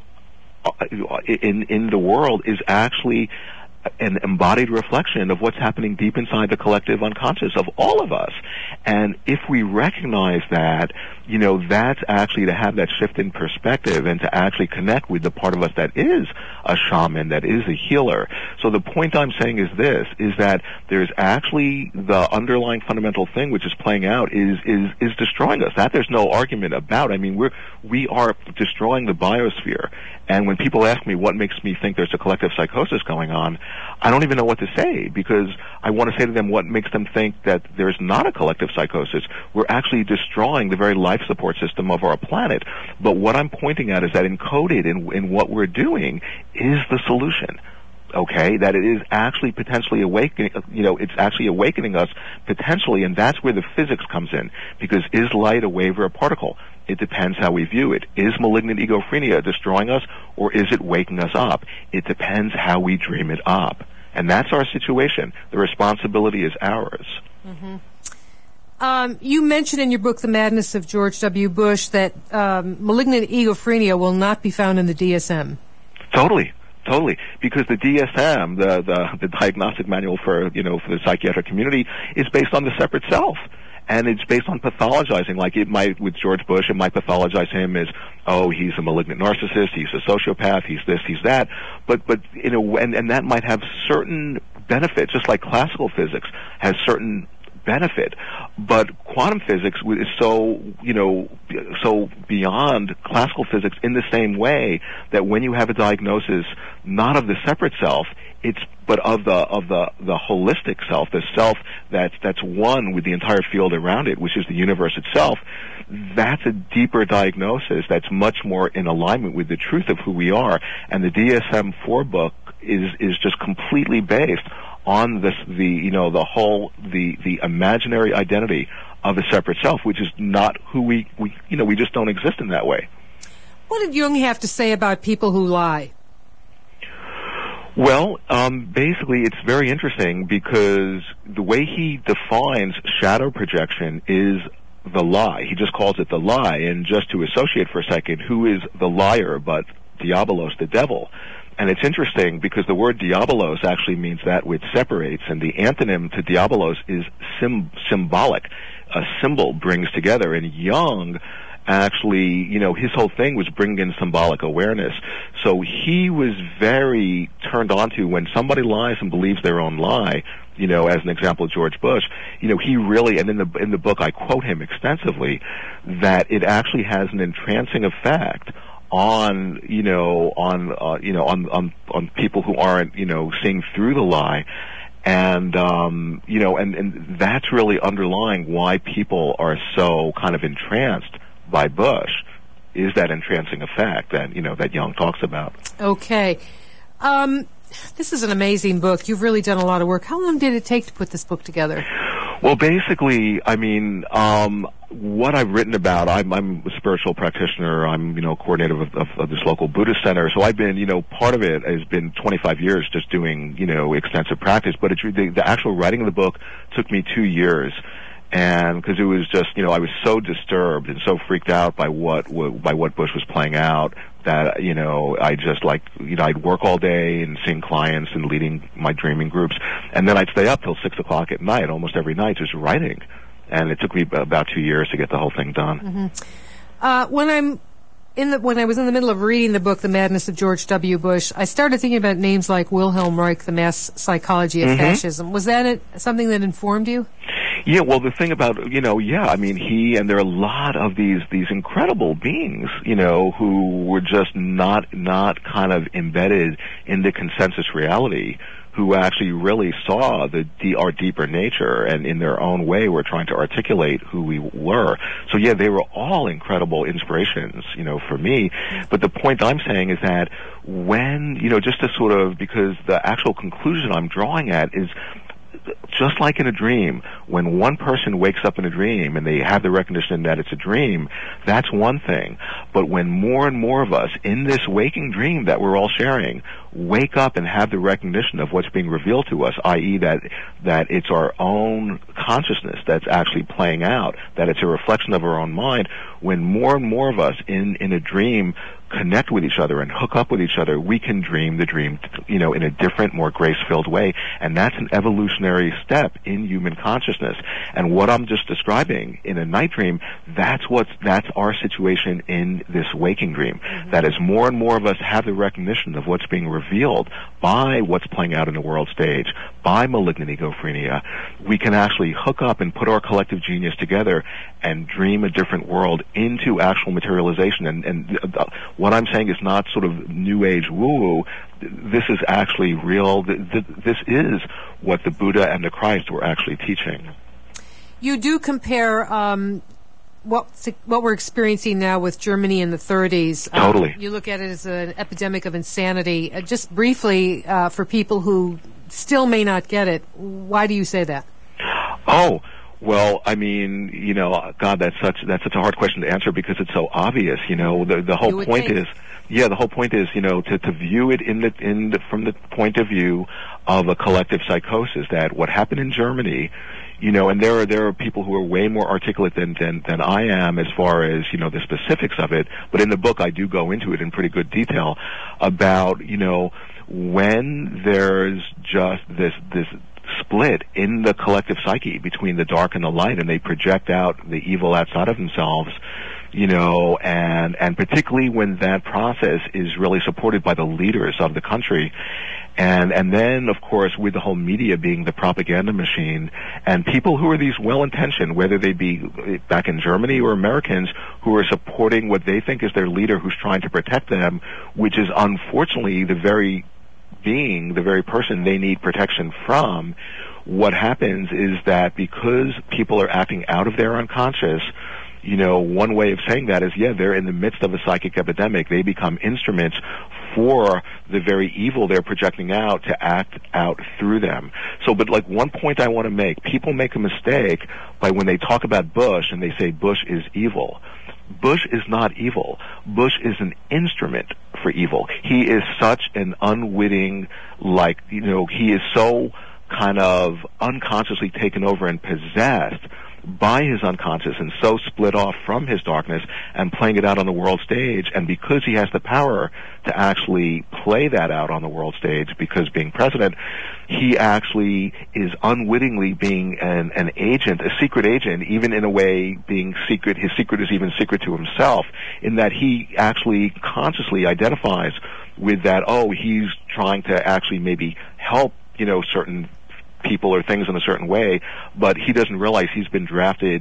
the world is actually an embodied reflection of what's happening deep inside the collective unconscious of all of us. And if we recognize that, that's actually to have that shift in perspective and to actually connect with the part of us that is a shaman, that is a healer. So the point I'm saying is this, is that there's actually the underlying fundamental thing which is playing out is destroying us. That there's no argument about. I mean, we are destroying the biosphere. And when people ask me what makes me think there's a collective psychosis going on, I don't even know what to say, because I want to say to them what makes them think that there's not a collective psychosis. We're actually destroying the very life support system of our planet. But what I'm pointing at is that encoded in what we're doing is the solution. Okay, that it is actually potentially awakening, it's actually awakening us potentially, and that's where the physics comes in. Because is light a wave or a particle? It depends how we view it. Is malignant egophrenia destroying us, or is it waking us up? It depends how we dream it up. And that's our situation. The responsibility is ours. Mm-hmm. You mentioned in your book, The Madness of George W. Bush, that malignant egophrenia will not be found in the DSM. Totally, because the DSM, the diagnostic manual for the psychiatric community, is based on the separate self. And it's based on pathologizing, like it might, with George Bush, it might pathologize him as, he's a malignant narcissist, he's a sociopath, he's this, he's that. But and that might have certain benefits, just like classical physics has certain benefit. But quantum physics is so beyond classical physics in the same way that when you have a diagnosis not of the separate self, but of the holistic self, the self that's one with the entire field around it, which is the universe itself, that's a deeper diagnosis that's much more in alignment with the truth of who we are. And the DSM-4 book is just completely based on the imaginary identity of a separate self, which is not who we just don't exist in that way. What did Jung have to say about people who lie? Well, basically, it's very interesting because the way he defines shadow projection is the lie. He just calls it the lie. And just to associate for a second, who is the liar but Diabolos, the devil? And it's interesting because the word diabolos actually means that which separates, and the antonym to diabolos is symbolic. A symbol brings together, and Jung actually, his whole thing was bringing in symbolic awareness. So he was very turned on to when somebody lies and believes their own lie, as an example, George Bush, he really, and in the book I quote him extensively, that it actually has an entrancing effect on people who aren't, seeing through the lie. And, and that's really underlying why people are so kind of entranced by Bush, is that entrancing effect that, that Young talks about. Okay. This is an amazing book. You've really done a lot of work. How long did it take to put this book together? Well, basically, what I've written about, I'm a spiritual practitioner. I'm, coordinator of this local Buddhist center. So I've been, part of it has been 25 years just doing, extensive practice. But the actual writing of the book took me 2 years. And because it was just, I was so disturbed and so freaked out by what Bush was playing out that, I just I'd work all day and seeing clients and leading my dreaming groups. And then I'd stay up till 6 o'clock at night, almost every night, just writing. And it took me about 2 years to get the whole thing done. Mm-hmm. When I was in the middle of reading the book, The Madness of George W. Bush, I started thinking about names like Wilhelm Reich, The Mass Psychology of Fascism. Was that something that informed you? Yeah, well, the thing about, he, and there are a lot of these incredible beings, who were just not kind of embedded in the consensus reality, who actually really saw our deeper nature, and in their own way were trying to articulate who we were. So yeah, they were all incredible inspirations, for me. But the point I'm saying is that when, just to sort of, because the actual conclusion I'm drawing at is, just like in a dream, when one person wakes up in a dream and they have the recognition that it's a dream, that's one thing. But when more and more of us in this waking dream that we're all sharing wake up and have the recognition of what's being revealed to us, i.e. that it's our own consciousness that's actually playing out, that it's a reflection of our own mind, when more and more of us in a dream connect with each other and hook up with each other, we can dream the dream, in a different, more grace-filled way. And that's an evolutionary step in human consciousness. And what I'm just describing in a night dream, that's our situation in this waking dream. Mm-hmm. That as more and more of us have the recognition of what's being revealed by what's playing out in the world stage, by malignant egophrenia, we can actually hook up and put our collective genius together and dream a different world into actual materialization. And what I'm saying is not sort of new age woo-woo. This is actually real. This is what the Buddha and the Christ were actually teaching. You do compare what we're experiencing now with Germany in the 30s. Totally. You look at it as an epidemic of insanity. Just briefly, for people who still may not get it, why do you say that? Oh, well, God, that's such a hard question to answer because it's so obvious. The whole point is, the whole point is, to view it from the point of view of a collective psychosis. That what happened in Germany, and there are people who are way more articulate than I am as far as the specifics of it. But in the book, I do go into it in pretty good detail about when there's just this split in the collective psyche between the dark and the light, and they project out the evil outside of themselves, and particularly when that process is really supported by the leaders of the country. And then, of course, with the whole media being the propaganda machine, and people who are these well-intentioned, whether they be back in Germany or Americans, who are supporting what they think is their leader who's trying to protect them, which is unfortunately the very person they need protection from. What happens is that because people are acting out of their unconscious, one way of saying that is, they're in the midst of a psychic epidemic. They become instruments for the very evil they're projecting out to act out through them. So, but one point I want to make, people make a mistake by when they talk about Bush and they say Bush is evil. Bush is not evil. Bush is an instrument for evil. He is such an unwitting, he is so kind of unconsciously taken over and possessed by his unconscious and so split off from his darkness and playing it out on the world stage. And because he has the power to actually play that out on the world stage, because being president, he actually is unwittingly being an agent, a secret agent, even in a way being secret. His secret is even secret to himself, in that he actually consciously identifies with that, he's trying to actually maybe help, certain people or things in a certain way, but he doesn't realize he's been drafted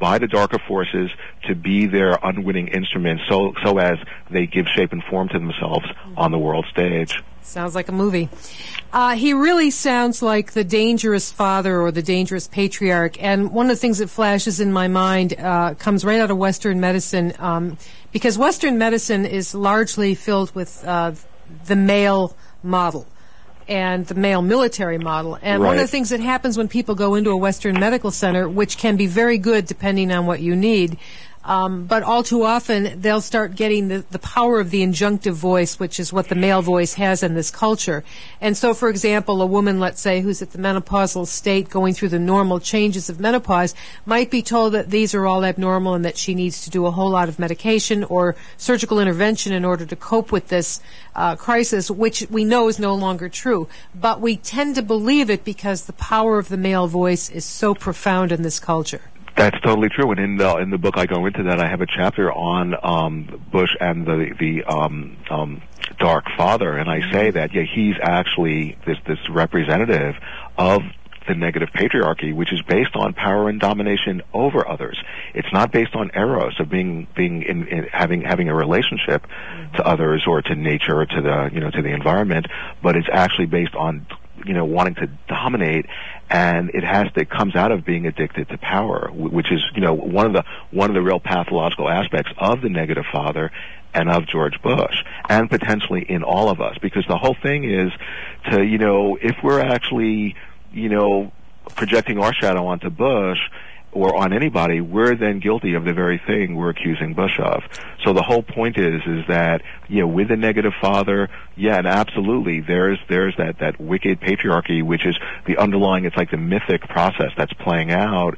by the darker forces to be their unwitting instruments, so as they give shape and form to themselves on the world stage. Sounds like a movie. He really sounds like the dangerous father or the dangerous patriarch. And one of the things that flashes in my mind comes right out of Western medicine, because Western medicine is largely filled with the male model and the male military model. And one of the things that happens when people go into a Western medical center, which can be very good depending on what you need, but all too often they'll start getting the power of the injunctive voice, which is what the male voice has in this culture. And so, for example, a woman, let's say, who's at the menopausal state going through the normal changes of menopause might be told that these are all abnormal and that she needs to do a whole lot of medication or surgical intervention in order to cope with this crisis, which we know is no longer true. But we tend to believe it because the power of the male voice is so profound in this culture. That's totally true, and in the book I go into that. I have a chapter on Bush and the Dark Father, and I say that he's actually this representative of the negative patriarchy, which is based on power and domination over others. It's not based on eros of being in having a relationship to others or to nature or to the environment, but it's actually based on wanting to dominate, and it comes out of being addicted to power, which is one of the real pathological aspects of the negative father and of George Bush, and potentially in all of us, because the whole thing is to if we're actually projecting our shadow onto Bush or on anybody, we're then guilty of the very thing we're accusing Bush of. So the whole point is that, with the negative father, and absolutely, there's that wicked patriarchy, which is the underlying, it's like the mythic process that's playing out.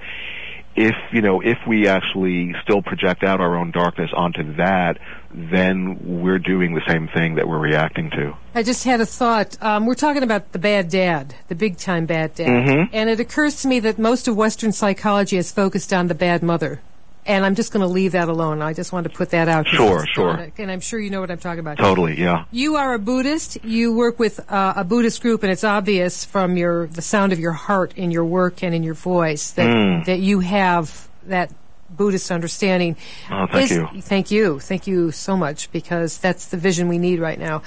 If we actually still project out our own darkness onto that, then we're doing the same thing that we're reacting to. I just had a thought. We're talking about the bad dad, the big-time bad dad. Mm-hmm. And it occurs to me that most of Western psychology is focused on the bad mother. And I'm just going to leave that alone. I just wanted to put that out. Sure. And I'm sure you know what I'm talking about. Totally, yeah. You are a Buddhist. You work with a Buddhist group, and it's obvious from the sound of your heart in your work and in your voice that you have that Buddhist understanding. Oh, thank you. Thank you so much, because that's the vision we need right now.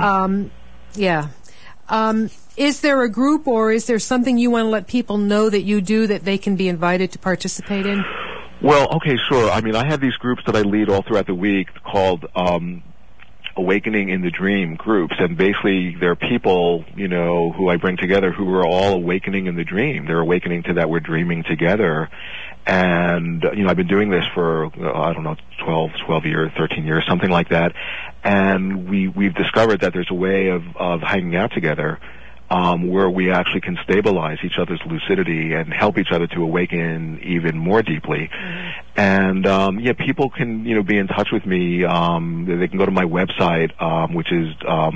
Is there a group, or is there something you want to let people know that you do that they can be invited to participate in? Well, okay, sure. I mean, I have these groups that I lead all throughout the week called Awakening in the Dream groups, and basically they're people, who I bring together who are all awakening in the dream. They're awakening to that we're dreaming together. And, I've been doing this for, 12 years, 13 years, something like that. And we've discovered that there's a way of hanging out together where we actually can stabilize each other's lucidity and help each other to awaken even more deeply. And people can be in touch with me. They can go to my website, which is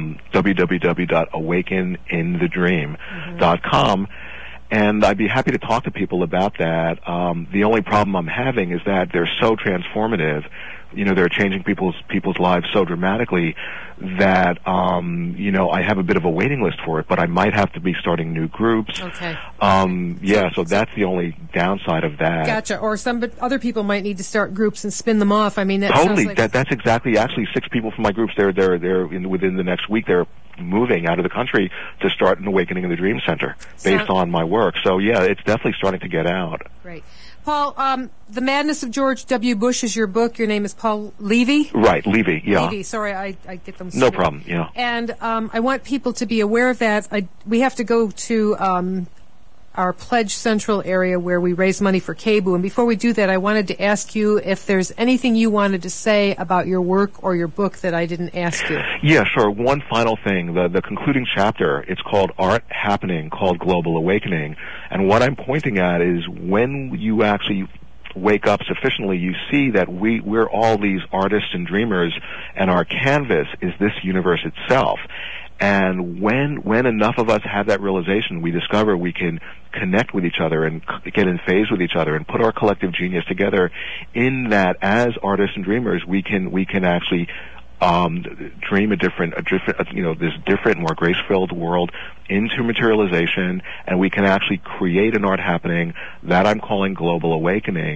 www.awakeninthedream.com. And I'd be happy to talk to people about that. The only problem I'm having is that they're so transformative. They're changing people's lives so dramatically that, I have a bit of a waiting list for it, but I might have to be starting new groups. Okay. So that's the only downside of that. Gotcha. Or other people might need to start groups and spin them off. I mean, that totally. Sounds like That's exactly. Actually, 6 people from my groups. They're within the next week. They're moving out of the country to start an Awakening in the Dream Center based on my work. So it's definitely starting to get out. Great. Paul, The Madness of George W. Bush is your book. Your name is Paul Levy? Right, Levy, yeah. Levy, sorry, I get them straight. No problem, yeah. And I want people to be aware of that. We have to go to our Pledge Central area where we raise money for KBOO. And before we do that, I wanted to ask you if there's anything you wanted to say about your work or your book that I didn't ask you. Yeah, sure. One final thing. The concluding chapter, it's called Art Happening, called Global Awakening. And what I'm pointing at is when you actually wake up sufficiently, you see that we're all these artists and dreamers, and our canvas is this universe itself. And when enough of us have that realization, we discover we can connect with each other and get in phase with each other and put our collective genius together. In that, as artists and dreamers, we can actually dream this different, more grace-filled world into materialization, and we can actually create an art happening that I'm calling global awakening.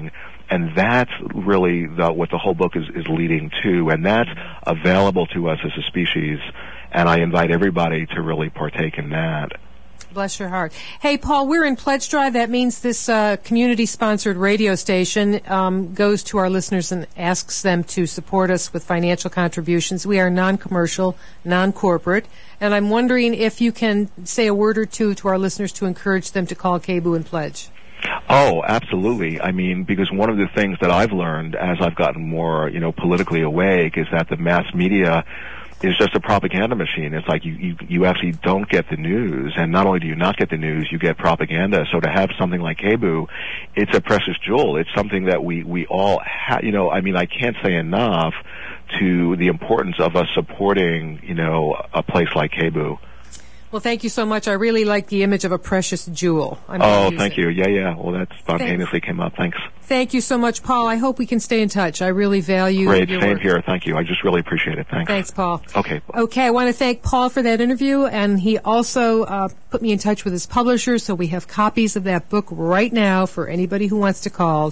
And that's really what the whole book is leading to, and that's available to us as a species, and I invite everybody to really partake in that. Bless your heart. Hey, Paul, we're in Pledge Drive. That means this community-sponsored radio station goes to our listeners and asks them to support us with financial contributions. We are non-commercial, non-corporate, and I'm wondering if you can say a word or two to our listeners to encourage them to call KBOO and pledge. Oh, absolutely. I mean, because one of the things that I've learned as I've gotten more, politically awake is that the mass media is just a propaganda machine. It's like you actually don't get the news, and not only do you not get the news, you get propaganda. So to have something like KBOO, it's a precious jewel. It's something that we all have, I can't say enough to the importance of us supporting, a place like KBOO. Well, thank you so much. I really like the image of a precious jewel. Thank you. Yeah. Well, that spontaneously came up. Thanks. Thank you so much, Paul. I hope we can stay in touch. I really value Great. your Same work. here. Thank you. I just really appreciate it. Thanks. Thanks, Paul. Okay. Okay, I want to thank Paul for that interview, and he also put me in touch with his publisher, so we have copies of that book right now for anybody who wants to call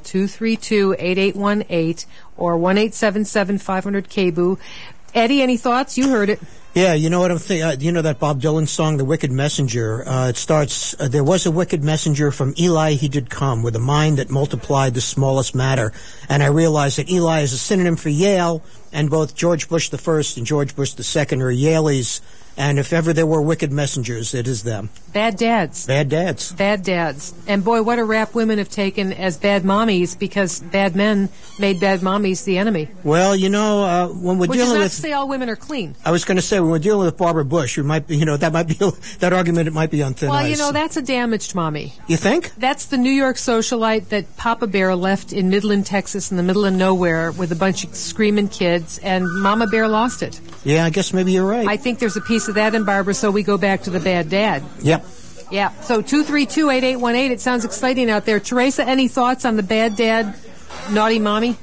232-8818 or 1-877-500-KBOO. Eddie, any thoughts? You heard it. Yeah, you know what I'm thinking? You know that Bob Dylan song, The Wicked Messenger? It starts, there was a wicked messenger from Eli he did come, with a mind that multiplied the smallest matter. And I realized that Eli is a synonym for Yale, and both George Bush the First and George Bush the Second are Yaleys. And if ever there were wicked messengers, it is them. Bad dads. Bad dads. Bad dads. And boy, what a rap women have taken as bad mommies, because bad men made bad mommies the enemy. Well, when we're Which dealing is not with... to say all women are clean. I was going to say, when we're dealing with Barbara Bush, that argument, it might be on thin ice. Well, that's a damaged mommy. You think? That's the New York socialite that Papa Bear left in Midland, Texas, in the middle of nowhere with a bunch of screaming kids, and Mama Bear lost it. Yeah, I guess maybe you're right. I think there's a piece of that in Barbara, so we go back to the bad dad. Yep. Yeah. So 232-8818, it sounds exciting out there. Teresa, any thoughts on the bad dad, naughty mommy?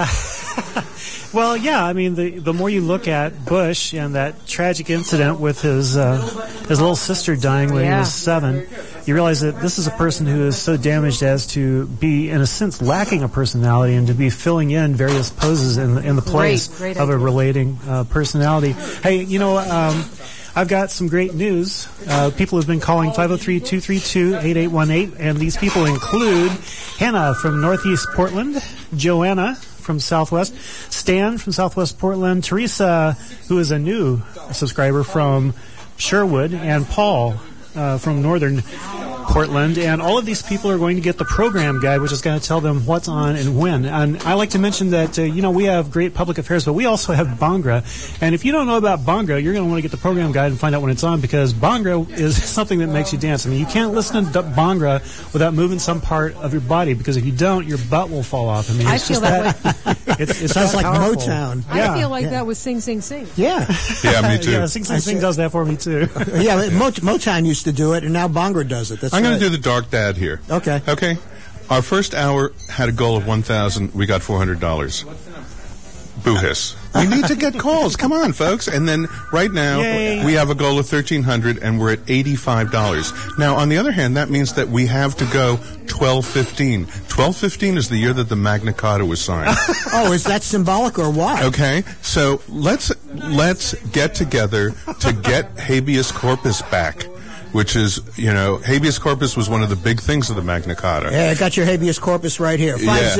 Well, yeah. I mean, the more you look at Bush and that tragic incident with his little sister dying when he was 7, you realize that this is a person who is so damaged as to be, in a sense, lacking a personality and to be filling in various poses in the place Great of a idea. relating personality. Hey, I've got some great news. People have been calling 503-232-8818, and these people include Hannah from Northeast Portland, Joanna from Southwest, Stan from Southwest Portland, Teresa, who is a new subscriber from Sherwood, and Paul from Northern Portland. And all of these people are going to get the program guide, which is going to tell them what's on and when. And I like to mention that, we have great public affairs, but we also have Bhangra. And if you don't know about Bhangra, you're going to want to get the program guide and find out when it's on, because Bhangra is something that makes you dance. I mean, you can't listen to Bhangra without moving some part of your body, because if you don't, your butt will fall off. I mean, I feel that way. It sounds like powerful. Motown. I feel like that was Sing, Sing, Sing. Yeah. Yeah, me too. Yeah, Sing, Sing, Sing does that for me, too. Yeah, Motown used to do it, and now Bhangra does it. That's I'm going right. to do the dark dad here. Okay. Okay. Our first hour had a goal of 1,000. We got $400. Boo hiss. We need to get calls. Come on, folks. And then right now, Yay. we have a goal of 1,300, and we're at $85. Now, on the other hand, that means that we have to go 1215. 1215 is the year that the Magna Carta was signed. Oh, is that symbolic or what? Okay, so let's get together to get habeas corpus back, which is, habeas corpus was one of the big things of the Magna Carta. Yeah, I got your habeas corpus right here.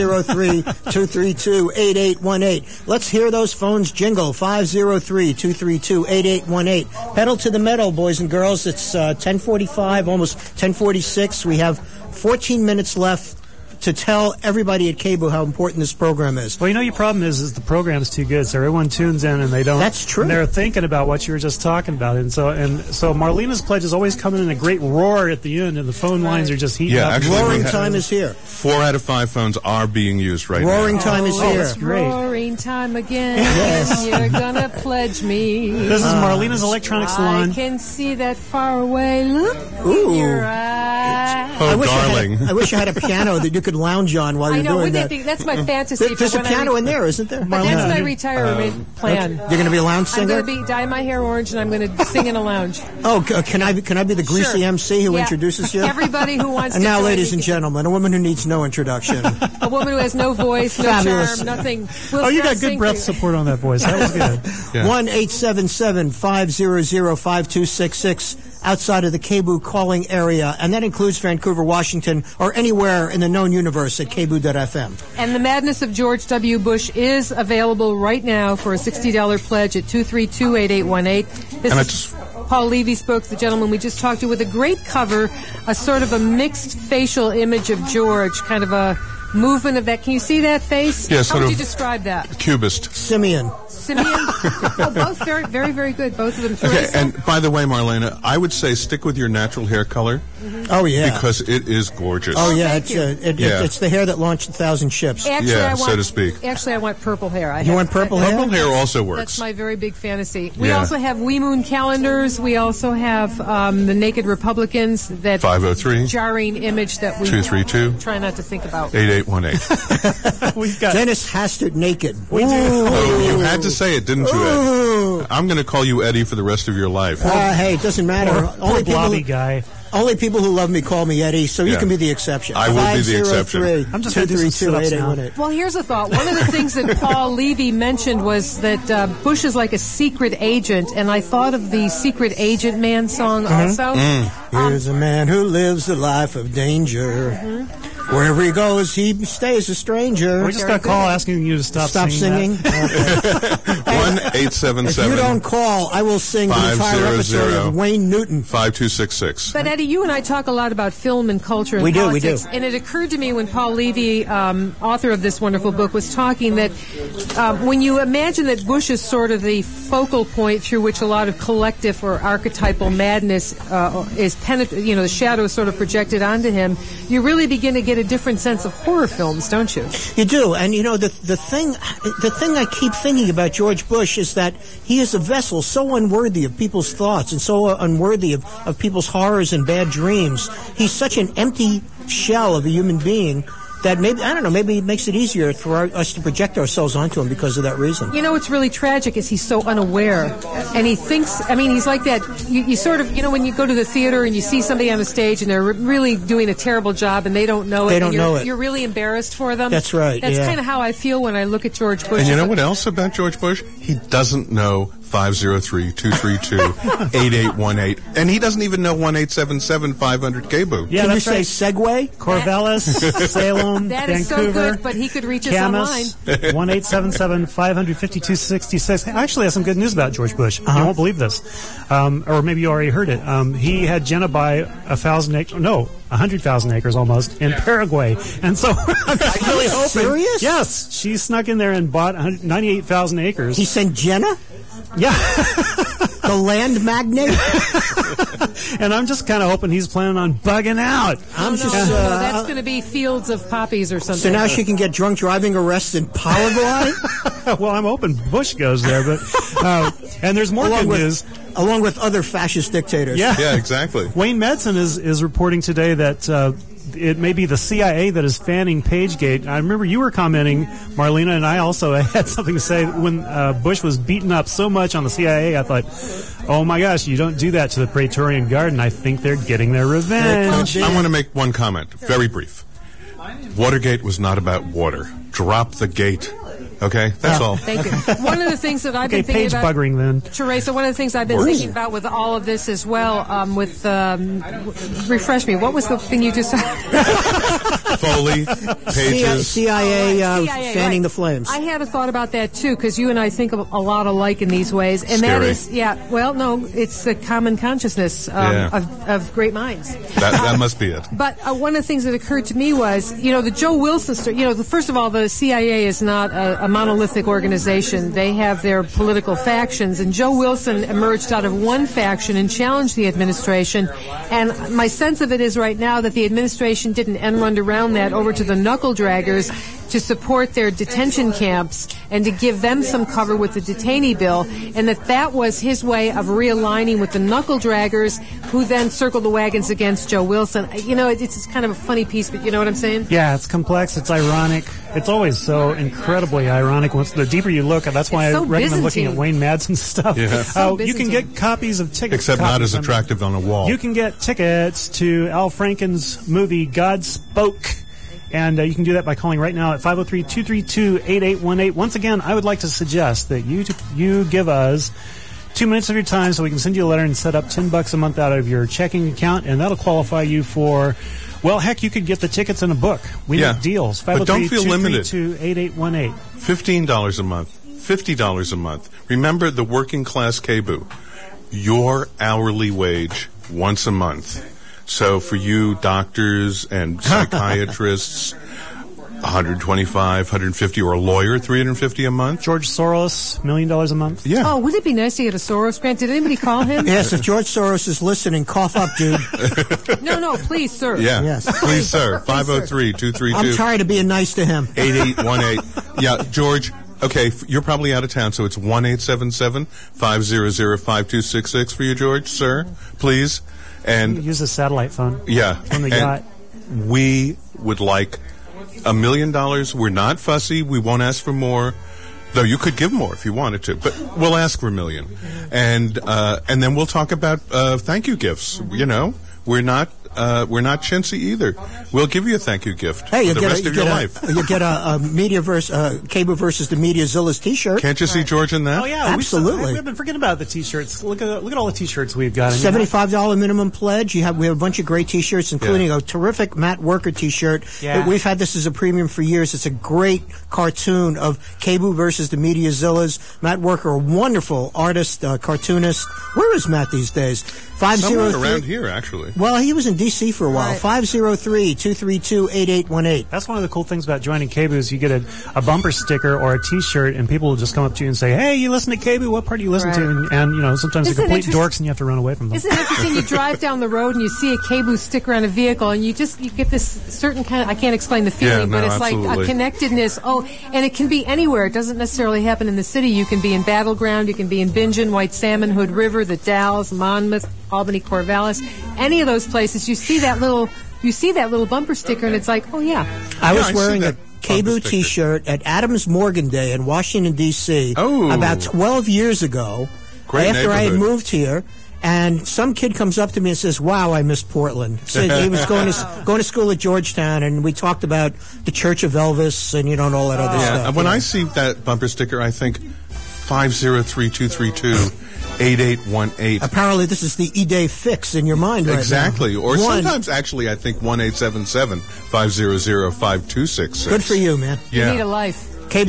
503-232-8818. Let's hear those phones jingle. 503-232-8818. Pedal to the metal, boys and girls. It's 10:45, almost 10:46. We have 14 minutes left to tell everybody at KBOO how important this program is. Well, your problem is the program's too good, so everyone tunes in and they don't. That's true. And they're thinking about what you were just talking about, and so Marlena's pledge is always coming in a great roar at the end, and the phone lines are just heating Yeah, up. actually, Roaring time is here. 4 out of 5 phones are being used right Roaring now. time is here. That's great. Roaring time again. Yes. You're gonna pledge me. This is Marlena's Electronic Salon. I can see that far away look Ooh. in your eyes. I wish I had a piano that you could lounge on while you're doing that. That's my fantasy. There's a piano in there, isn't there? But that's my retirement plan. You're going to be a lounge singer? I'm going to dye my hair orange, and I'm going to sing in a lounge. Oh, can I be the greasy MC who introduces you? Everybody who wants and to. And now, ladies and gentlemen, a woman who needs no introduction. A woman who has no voice, no Fabulous. charm, nothing. You got good breath support on that voice. That was good. 1-877-500-5266 outside of the KBOO calling area, and that includes Vancouver, Washington, or anywhere in the known universe at KBOO.FM. And the madness of George W. Bush is available right now for a $60 pledge at 232-8818. This is Paul Levy's book, The Gentleman We Just Talked to, with a great cover, a sort of a mixed facial image of George, kind of a movement of that. Can you see that face? Yes. How would you describe that? Cubist. Simeon. Both very, very, very good. Both of them. Okay, and by the way, Marlena, I would say stick with your natural hair color. Mm-hmm. Oh, yeah. Because it is gorgeous. Oh, yeah. It's the hair that launched 1,000 ships. Actually, so to speak. Actually, I want purple hair. You want purple hair? Purple hair also works. That's my very big fantasy. We also have Wee Moon calendars. We also have the Naked Republicans. That 503. Jarring image that we 232. Try not to think about. 8818. We've got Dennis Hastert naked. Oh, you had to say it, didn't you, Ed? I'm going to call you Eddie for the rest of your life. Hey, it doesn't matter. Poor blobby guy. Only people who love me call me Eddie, so you can be the exception. I will be the exception. I'm just going to do some sit-ups now. Well, here's a thought. One of the things that Paul Levy mentioned was that Bush is like a secret agent, and I thought of the Secret Agent Man song also. Here's a man who lives a life of danger. Wherever he goes, he stays a stranger. We just got a call asking you to stop singing. 1-877. If you don't call, I will sing the entire episode of Wayne Newton. 5266. But Eddie, you and I talk a lot about film and culture and politics. And it occurred to me when Paul Levy, author of this wonderful book, was talking that when you imagine that Bush is sort of the focal point through which a lot of collective or archetypal madness is the shadow is sort of projected onto him, you really begin to get a different sense of horror films, don't you? You do, and the thing I keep thinking about George Bush is that he is a vessel so unworthy of people's thoughts and so unworthy of people's horrors and bad dreams. He's such an empty shell of a human being that maybe it makes it easier for us to project ourselves onto him because of that reason. You know what's really tragic is he's so unaware. And he thinks, he's like that, you sort of, when you go to the theater and you see somebody on the stage and they're really doing a terrible job and they don't know it. You're really embarrassed for them. That's right. That's kind of how I feel when I look at George Bush. And you know what else about George Bush? He doesn't know 503-232-8818. And he doesn't even know 1-877-500-KBOO. Yeah, Can you say Segway? Corvallis, Salem, that Vancouver. Is so good, but he could reach us online. 1-877-500-5266. I actually have some good news about George Bush. You won't believe this. Or maybe you already heard it. He had Jenna buy 100,000 acres almost in Paraguay. And so I'm really hoping. Serious? Yes. She snuck in there and bought 98,000 acres. He sent Jenna? Yeah. The land magnate? And I'm just kind of hoping he's planning on bugging out. That's going to be fields of poppies or something. So now she can get drunk driving arrests in Paraguay? Well, I'm hoping Bush goes there, but and there's more good news. Along with other fascist dictators. Yeah, exactly. Wayne Madsen is reporting today that it may be the CIA that is fanning Pagegate. I remember you were commenting, Marlena, and I also had something to say when Bush was beaten up so much on the CIA. I thought, oh my gosh, you don't do that to the Praetorian Guard, and I think they're getting their revenge. I want to make one comment, very brief. Watergate was not about water. Drop the gate. Okay, that's all. Thank you. One of the things that I've been thinking page about, buggering then. Teresa, one of the things I've been thinking about with all of this as well, refresh me. What was the thing you just said? Foley, pages. CIA fanning the flames. I had a thought about that too, because you and I think a lot alike in these ways, and Scary. that is, it's the common consciousness of great minds. That must be it. But one of the things that occurred to me was, the Joe Wilson story. First of all, the CIA is not a monolithic organization. They have their political factions, and Joe Wilson emerged out of one faction and challenged the administration. And my sense of it is right now that the administration didn't end run around that over to the knuckle draggers to support their detention camps and to give them some cover with the detainee bill, and that was his way of realigning with the knuckle draggers who then circled the wagons against Joe Wilson. You know, it's kind of a funny piece, but you know what I'm saying? Yeah, it's complex, it's ironic. It's always so incredibly ironic. Once the deeper you look, that's why I recommend looking at Wayne Madsen's stuff. Yeah. You can get copies of tickets. Except not as attractive on a wall. You can get tickets to Al Franken's movie God Spoke. And you can do that by calling right now at 503-232-8818. Once again, I would like to suggest that you give us 2 minutes of your time so we can send you a letter and set up $10 a month out of your checking account, and that'll qualify you for, well, heck, you could get the tickets in a book. We make deals. 503-232-8818. But don't feel limited. $15 a month, $50 a month. Remember the working class KBOO. Your hourly wage once a month. So for you doctors and psychiatrists, $125, $150, or a lawyer, $350 a month. George Soros, $1 million a month. Yeah. Oh, would it be nice to get a Soros grant? Did anybody call him? Yes, if George Soros is listening, cough up, dude. No, please, sir. Yeah. Yes. Please, sir. 503-232. I'm tired of being nice to him. 8818. Yeah, George. Okay, you're probably out of town, so it's 1-877-500-5266 for you, George, sir. Please. And use a satellite phone. Yeah. On the yacht. We would like $1 million. We're not fussy. We won't ask for more. Though you could give more if you wanted to, but we'll ask for $1 million. And then we'll talk about thank you gifts. You know, we're not chintzy either. We'll give you a thank you gift for the rest of your life. You get a KBOO versus the Mediazilla's T-shirt. Can't you see George in that? Oh yeah, absolutely. We've been forgetting about the T-shirts. Look at all the T-shirts we've got. $75 minimum pledge. We have a bunch of great T-shirts, including a terrific Matt Worker T-shirt. Yeah. We've had this as a premium for years. It's a great cartoon of KBOO versus the Mediazillas. Matt Worker, a wonderful artist, cartoonist. Where is Matt these days? Somewhere around here, actually. Well, he was in D.C. for a while. 503-232-8818. That's one of the cool things about joining KBOO is you get a bumper sticker or a T-shirt, and people will just come up to you and say, "Hey, you listen to KBOO? What part do you listen to?" And you know, sometimes they're complete dorks, and you have to run away from them. Isn't it interesting? You drive down the road and you see a KBOO sticker on a vehicle, and you get this certain kind of, I can't explain the feeling, but it's absolutely. like a connectedness. Oh, and it can be anywhere. It doesn't necessarily happen in the city. You can be in Battleground, you can be in Bingen, White Salmon, Hood River, the Dalles, Monmouth, Albany, Corvallis, any of those places. You see that little bumper sticker, and it's like, oh yeah. I was wearing a KBOO T-shirt at Adams Morgan Day in Washington D.C. about 12 years ago. Great after I had neighborhood. moved here. And some kid comes up to me and says, "Wow, I miss Portland." So he was going to school at Georgetown, and we talked about the Church of Elvis and and all that other stuff. When I see that bumper sticker, I think 503-232-8818. Apparently, this is the E-Day fix in your mind right Exactly. now. Or sometimes, actually, I think 1-877-500-5266. Good for you, man. Yeah. You need a life.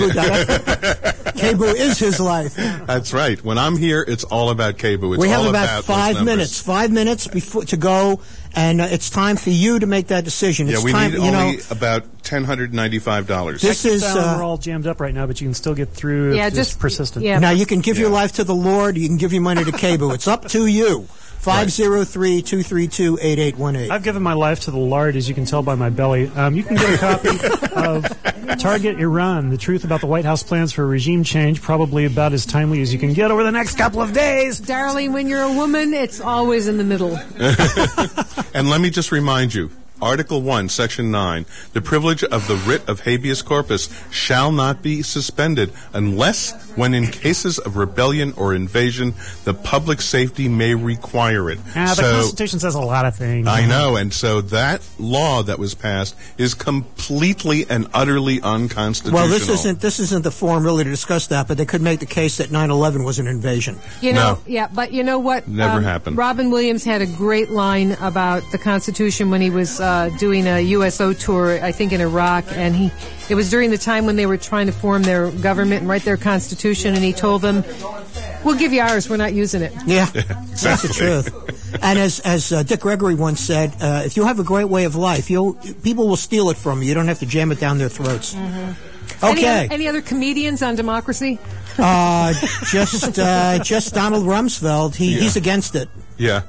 KBOO is his life. That's right. When I'm here, it's all about KBOO. We have about 5 minutes. 5 minutes before to go, and it's time for you to make that decision. It's we time, need only about $1,095. This is we're all jammed up right now, but you can still get through. Yeah, if it's persistent. Yeah. Now you can give your life to the Lord. You can give your money to KBOO. It's up to you. 503-232-8818. I've given my life to the Lord, as you can tell by my belly. You can get a copy of Target Iran, The Truth About the White House Plans for Regime Change, probably about as timely as you can get over the next couple of days. Darling, when you're a woman, it's always in the middle. And let me just remind you, Article 1, Section 9, the privilege of the writ of habeas corpus shall not be suspended unless when in cases of rebellion or invasion, the public safety may require it. The Constitution says a lot of things. I know, and so that law that was passed is completely and utterly unconstitutional. Well, this isn't the forum really to discuss that, but they could make the case that 9/11 was an invasion. But you know what? Never happened. Robin Williams had a great line about the Constitution when he was doing a USO tour, I think in Iraq, and it was during the time when they were trying to form their government and write their Constitution, and he told them, We'll give you ours. We're not using it. Yeah, that's the truth. And as Dick Gregory once said, if you have a great way of life, people will steal it from you. You don't have to jam it down their throats. Mm-hmm. Okay. Any other comedians on democracy? Just Donald Rumsfeld. He's against it. Yeah.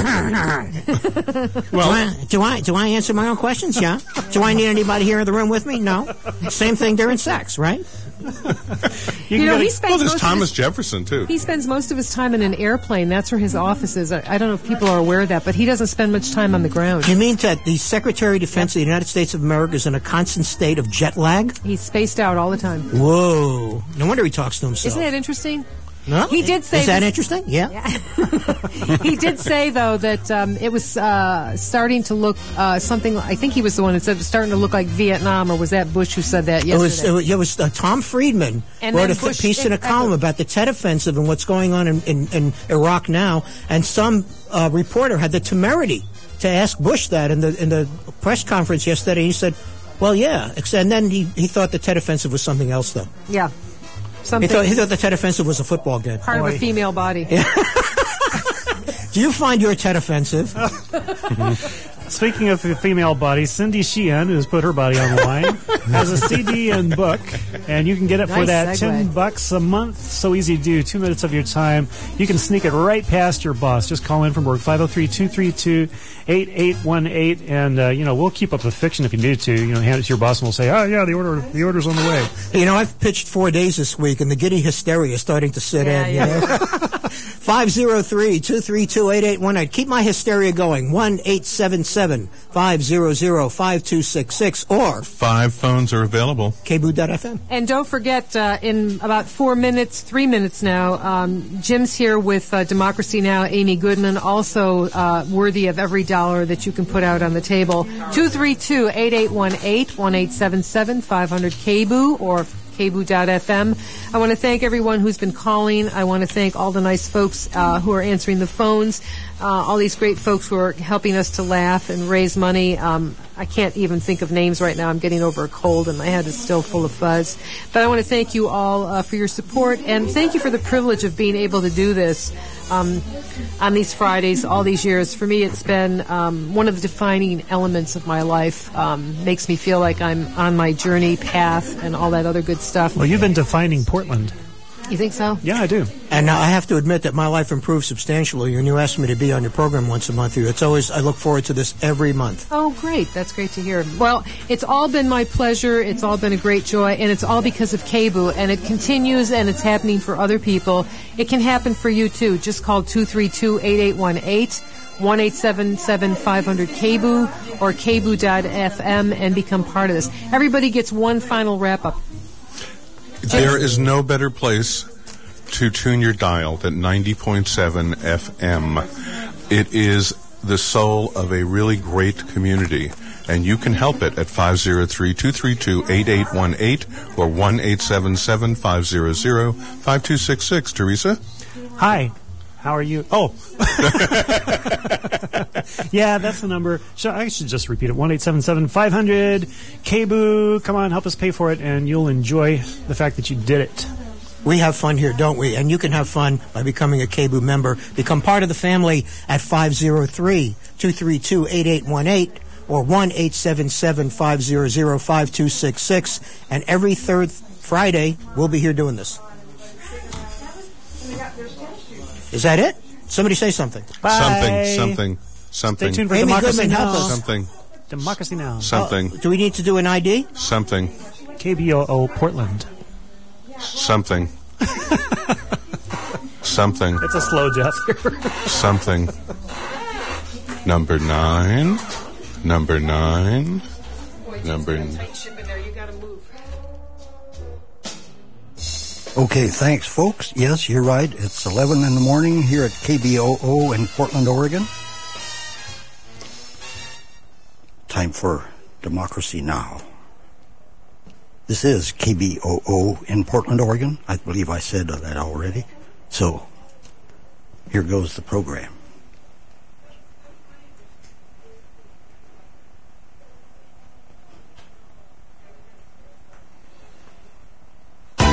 Well, do I answer my own questions? Yeah. Do I need anybody here in the room with me? No. Same thing during sex, right? He spends there's Thomas Jefferson too. He spends most of his time in an airplane. That's where his office is. I don't know if people are aware of that, but he doesn't spend much time on the ground. You mean that the Secretary of Defense of the United States of America is in a constant state of jet lag? He's spaced out all the time. Whoa. No wonder he talks to himself. Isn't that interesting? No? He did say. Is that interesting? Yeah. He did say, though, that it was starting to look something. I think he was the one that said it was starting to look like Vietnam, or was that Bush who said that yesterday? It was Tom Friedman wrote a piece in a column about the Tet Offensive and what's going on in Iraq now, and some reporter had the temerity to ask Bush that in the press conference yesterday. He said, "Well, yeah," and then he thought the Tet Offensive was something else, though. Yeah. He thought the Tet Offensive was a football game. Part of a female body. Yeah. Do you find your Tet offensive? Speaking of the female body, Cindy Sheehan, who's put her body on the line, has a CD and book, and you can get it for that $10 a month. So easy to do. 2 minutes of your time. You can sneak it right past your boss. Just call in from work, 503-232-8818, and we'll keep up the fiction if you need to. Hand it to your boss, and we'll say, "Oh yeah, the order's on the way." I've pitched 4 days this week, and the giddy hysteria is starting to set in. Yeah. 503-232-8818. Keep my hysteria going. 1-877-500-5266 or 5 phones are available. KBOO.FM. And don't forget, in about 3 minutes now, Jim's here with Democracy Now!, Amy Goodman, also worthy of every dollar that you can put out on the table. 232-8818, 1-877-500-KBOO or KBOO.FM. I want to thank everyone who's been calling. I want to thank all the nice folks who are answering the phones, all these great folks who are helping us to laugh and raise money. I can't even think of names right now. I'm getting over a cold and my head is still full of fuzz. But I want to thank you all for your support, and thank you for the privilege of being able to do this on these Fridays all these years. For me, it's been one of the defining elements of my life. Makes me feel like I'm on my journey path and all that other good stuff. Well, you've been defining Portland. You think so? Yeah, I do. And I have to admit that my life improved substantially when you asked me to be on your program once a month. I look forward to this every month. Oh, great. That's great to hear. Well, it's all been my pleasure. It's all been a great joy, and it's all because of KBOO, and it continues, and it's happening for other people. It can happen for you, too. Just call 232-8818. 1-877-500-KBOO or KBOO.FM and become part of this. Everybody gets one final wrap-up. There is no better place to tune your dial than 90.7 FM. It is the soul of a really great community, and you can help it at 503-232-8818 or 1-877-500-5266. Teresa? Hi. How are you? Oh. Yeah, that's the number. I should just repeat it. 1-877-500-KBOO. Come on, help us pay for it, and you'll enjoy the fact that you did it. We have fun here, don't we? And you can have fun by becoming a KBOO member. Become part of the family at 503-232-8818 or 1-877-500-5266. And every third Friday, we'll be here doing this. Is that it? Somebody say something. Bye. Something. Stay tuned for Amy Democracy Goodman, Now! help us. Something. Democracy Now! Something. Do we need to do an ID? Something. KBOO Portland. Something. Something. It's a slow death here. Something. Number 9. Number 9. Number. Okay, thanks, folks. Yes, you're right. It's 11 in the morning here at KBOO in Portland, Oregon. Time for Democracy Now! This is KBOO in Portland, Oregon. I believe I said that already. So, here goes the program.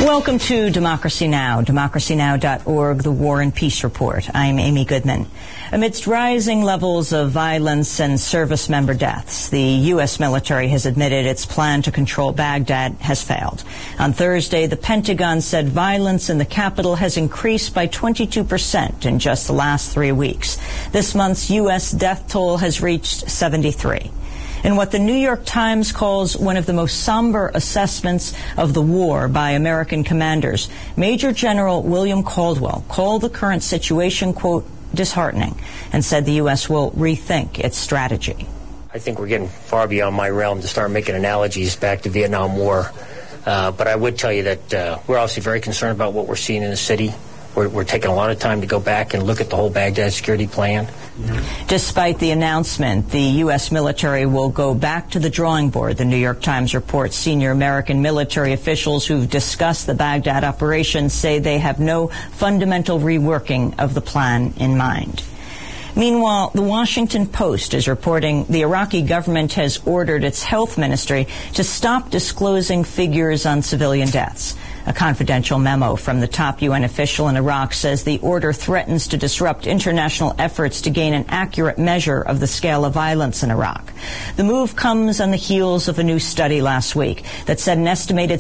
Welcome to Democracy Now!, democracynow.org, the War and Peace Report. I'm Amy Goodman. Amidst rising levels of violence and service member deaths, the U.S. military has admitted its plan to control Baghdad has failed. On Thursday, the Pentagon said violence in the capital has increased by 22% in just the last 3 weeks. This month's U.S. death toll has reached 73. In what the New York Times calls one of the most somber assessments of the war by American commanders, Major General William Caldwell called the current situation, quote, disheartening, and said the U.S. will rethink its strategy. I think we're getting far beyond my realm to start making analogies back to Vietnam War. But I would tell you that we're obviously very concerned about what we're seeing in the city. We're taking a lot of time to go back and look at the whole Baghdad security plan. Despite the announcement, the U.S. military will go back to the drawing board. The New York Times reports senior American military officials who've discussed the Baghdad operation say they have no fundamental reworking of the plan in mind. Meanwhile, the Washington Post is reporting the Iraqi government has ordered its health ministry to stop disclosing figures on civilian deaths. A confidential memo from the top UN official in Iraq says the order threatens to disrupt international efforts to gain an accurate measure of the scale of violence in Iraq. The move comes on the heels of a new study last week that said an estimated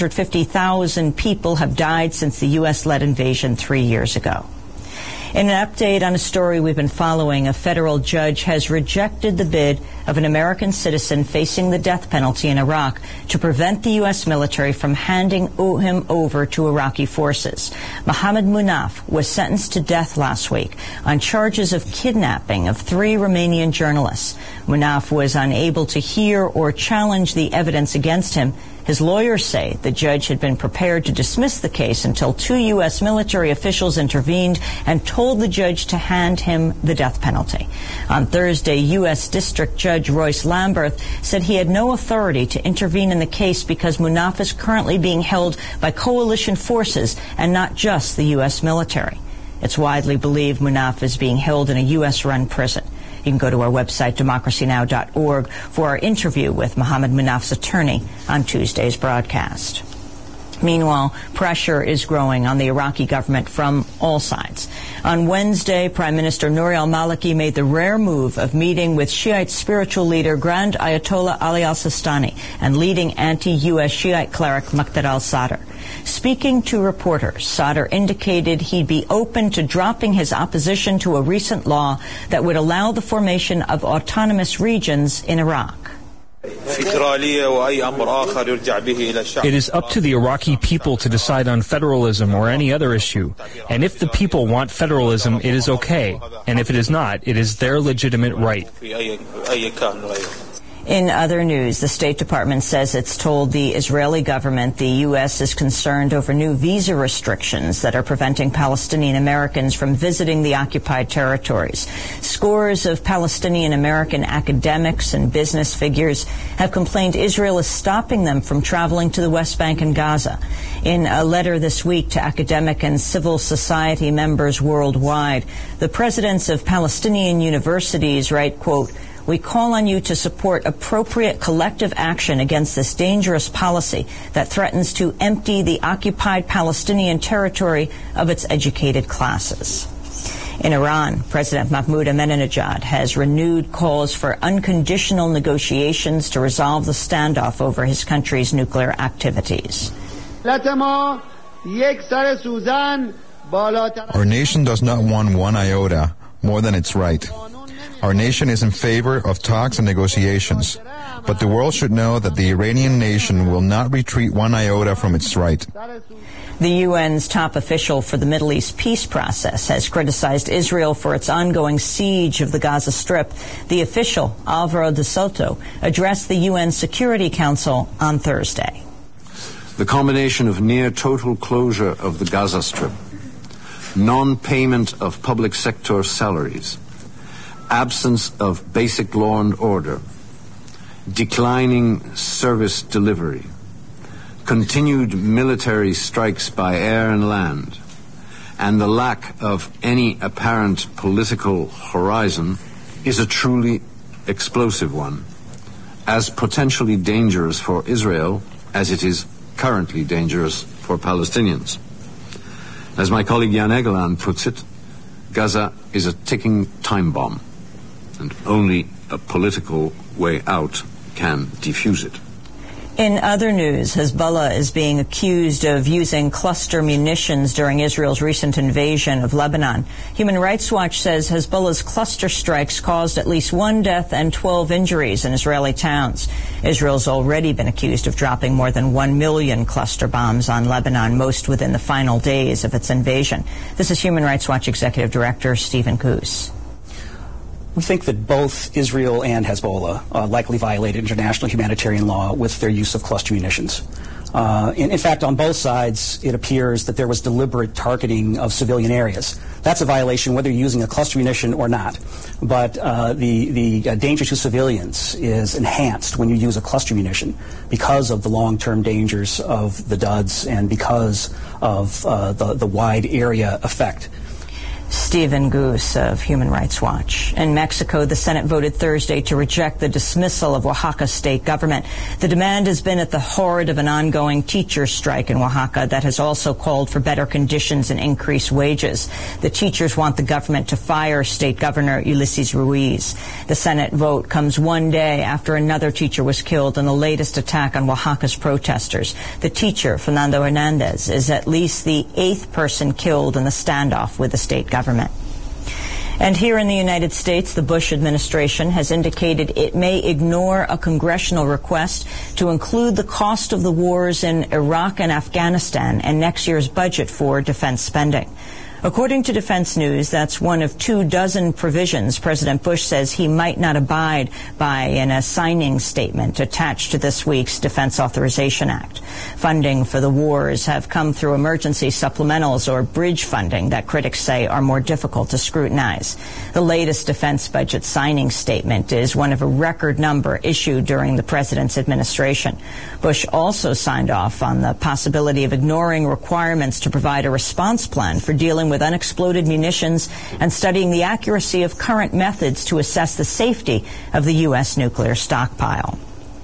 650,000 people have died since the U.S.-led invasion 3 years ago. In an update on a story we've been following, a federal judge has rejected the bid of an American citizen facing the death penalty in Iraq to prevent the U.S. military from handing him over to Iraqi forces. Mohammed Munaf was sentenced to death last week on charges of kidnapping of 3 Romanian journalists. Munaf was unable to hear or challenge the evidence against him. His lawyers say the judge had been prepared to dismiss the case until 2 U.S. military officials intervened and told the judge to hand him the death penalty. On Thursday, U.S. District Judge Royce Lamberth said he had no authority to intervene in the case because Munaf is currently being held by coalition forces and not just the U.S. military. It's widely believed Munaf is being held in a U.S.-run prison. You can go to our website, democracynow.org, for our interview with Mohammed Munaf's attorney on Tuesday's broadcast. Meanwhile, pressure is growing on the Iraqi government from all sides. On Wednesday, Prime Minister Nouri al-Maliki made the rare move of meeting with Shiite spiritual leader Grand Ayatollah Ali al-Sistani and leading anti-U.S. Shiite cleric Muqtada al-Sadr. Speaking to reporters, Sadr indicated he'd be open to dropping his opposition to a recent law that would allow the formation of autonomous regions in Iraq. It is up to the Iraqi people to decide on federalism or any other issue. And if the people want federalism, it is okay. And if it is not, it is their legitimate right. In other news, the State Department says it's told the Israeli government the U.S. is concerned over new visa restrictions that are preventing Palestinian Americans from visiting the occupied territories. Scores of Palestinian American academics and business figures have complained Israel is stopping them from traveling to the West Bank and Gaza. In a letter this week to academic and civil society members worldwide, the presidents of Palestinian universities write, quote, "We call on you to support appropriate collective action against this dangerous policy that threatens to empty the occupied Palestinian territory of its educated classes." In Iran, President Mahmoud Ahmadinejad has renewed calls for unconditional negotiations to resolve the standoff over his country's nuclear activities. Our nation does not want one iota more than its right. Our nation is in favor of talks and negotiations, but the world should know that the Iranian nation will not retreat one iota from its right. The UN's top official for the Middle East peace process has criticized Israel for its ongoing siege of the Gaza Strip. The official, Alvaro de Soto, addressed the UN Security Council on Thursday. The combination of near total closure of the Gaza Strip, non-payment of public sector salaries, absence of basic law and order, declining service delivery, continued military strikes by air and land, and the lack of any apparent political horizon is a truly explosive one, as potentially dangerous for Israel as it is currently dangerous for Palestinians. As my colleague Jan Egeland puts it, Gaza is a ticking time bomb, and only a political way out can defuse it. In other news, Hezbollah is being accused of using cluster munitions during Israel's recent invasion of Lebanon. Human Rights Watch says Hezbollah's cluster strikes caused at least 1 death and 12 injuries in Israeli towns. Israel's already been accused of dropping more than 1 million cluster bombs on Lebanon, most within the final days of its invasion. This is Human Rights Watch Executive Director Stephen Goose. We think that both Israel and Hezbollah likely violated international humanitarian law with their use of cluster munitions. In fact, on both sides, it appears that there was deliberate targeting of civilian areas. That's a violation whether you're using a cluster munition or not. But the danger to civilians is enhanced when you use a cluster munition because of the long-term dangers of the duds and because of the wide area effect. Stephen Goose of Human Rights Watch. In Mexico, the Senate voted Thursday to reject the dismissal of Oaxaca's state government. The demand has been at the heart of an ongoing teacher strike in Oaxaca that has also called for better conditions and increased wages. The teachers want the government to fire State Governor Ulises Ruiz. The Senate vote comes 1 day after another teacher was killed in the latest attack on Oaxaca's protesters. The teacher, Fernando Hernandez, is at least the 8th person killed in the standoff with the state government. And here in the United States, the Bush administration has indicated it may ignore a congressional request to include the cost of the wars in Iraq and Afghanistan in next year's budget for defense spending. According to Defense News, that's one of 24 provisions President Bush says he might not abide by in a signing statement attached to this week's Defense Authorization Act. Funding for the wars have come through emergency supplementals or bridge funding that critics say are more difficult to scrutinize. The latest defense budget signing statement is one of a record number issued during the president's administration. Bush also signed off on the possibility of ignoring requirements to provide a response plan for dealing with unexploded munitions and studying the accuracy of current methods to assess the safety of the U.S. nuclear stockpile.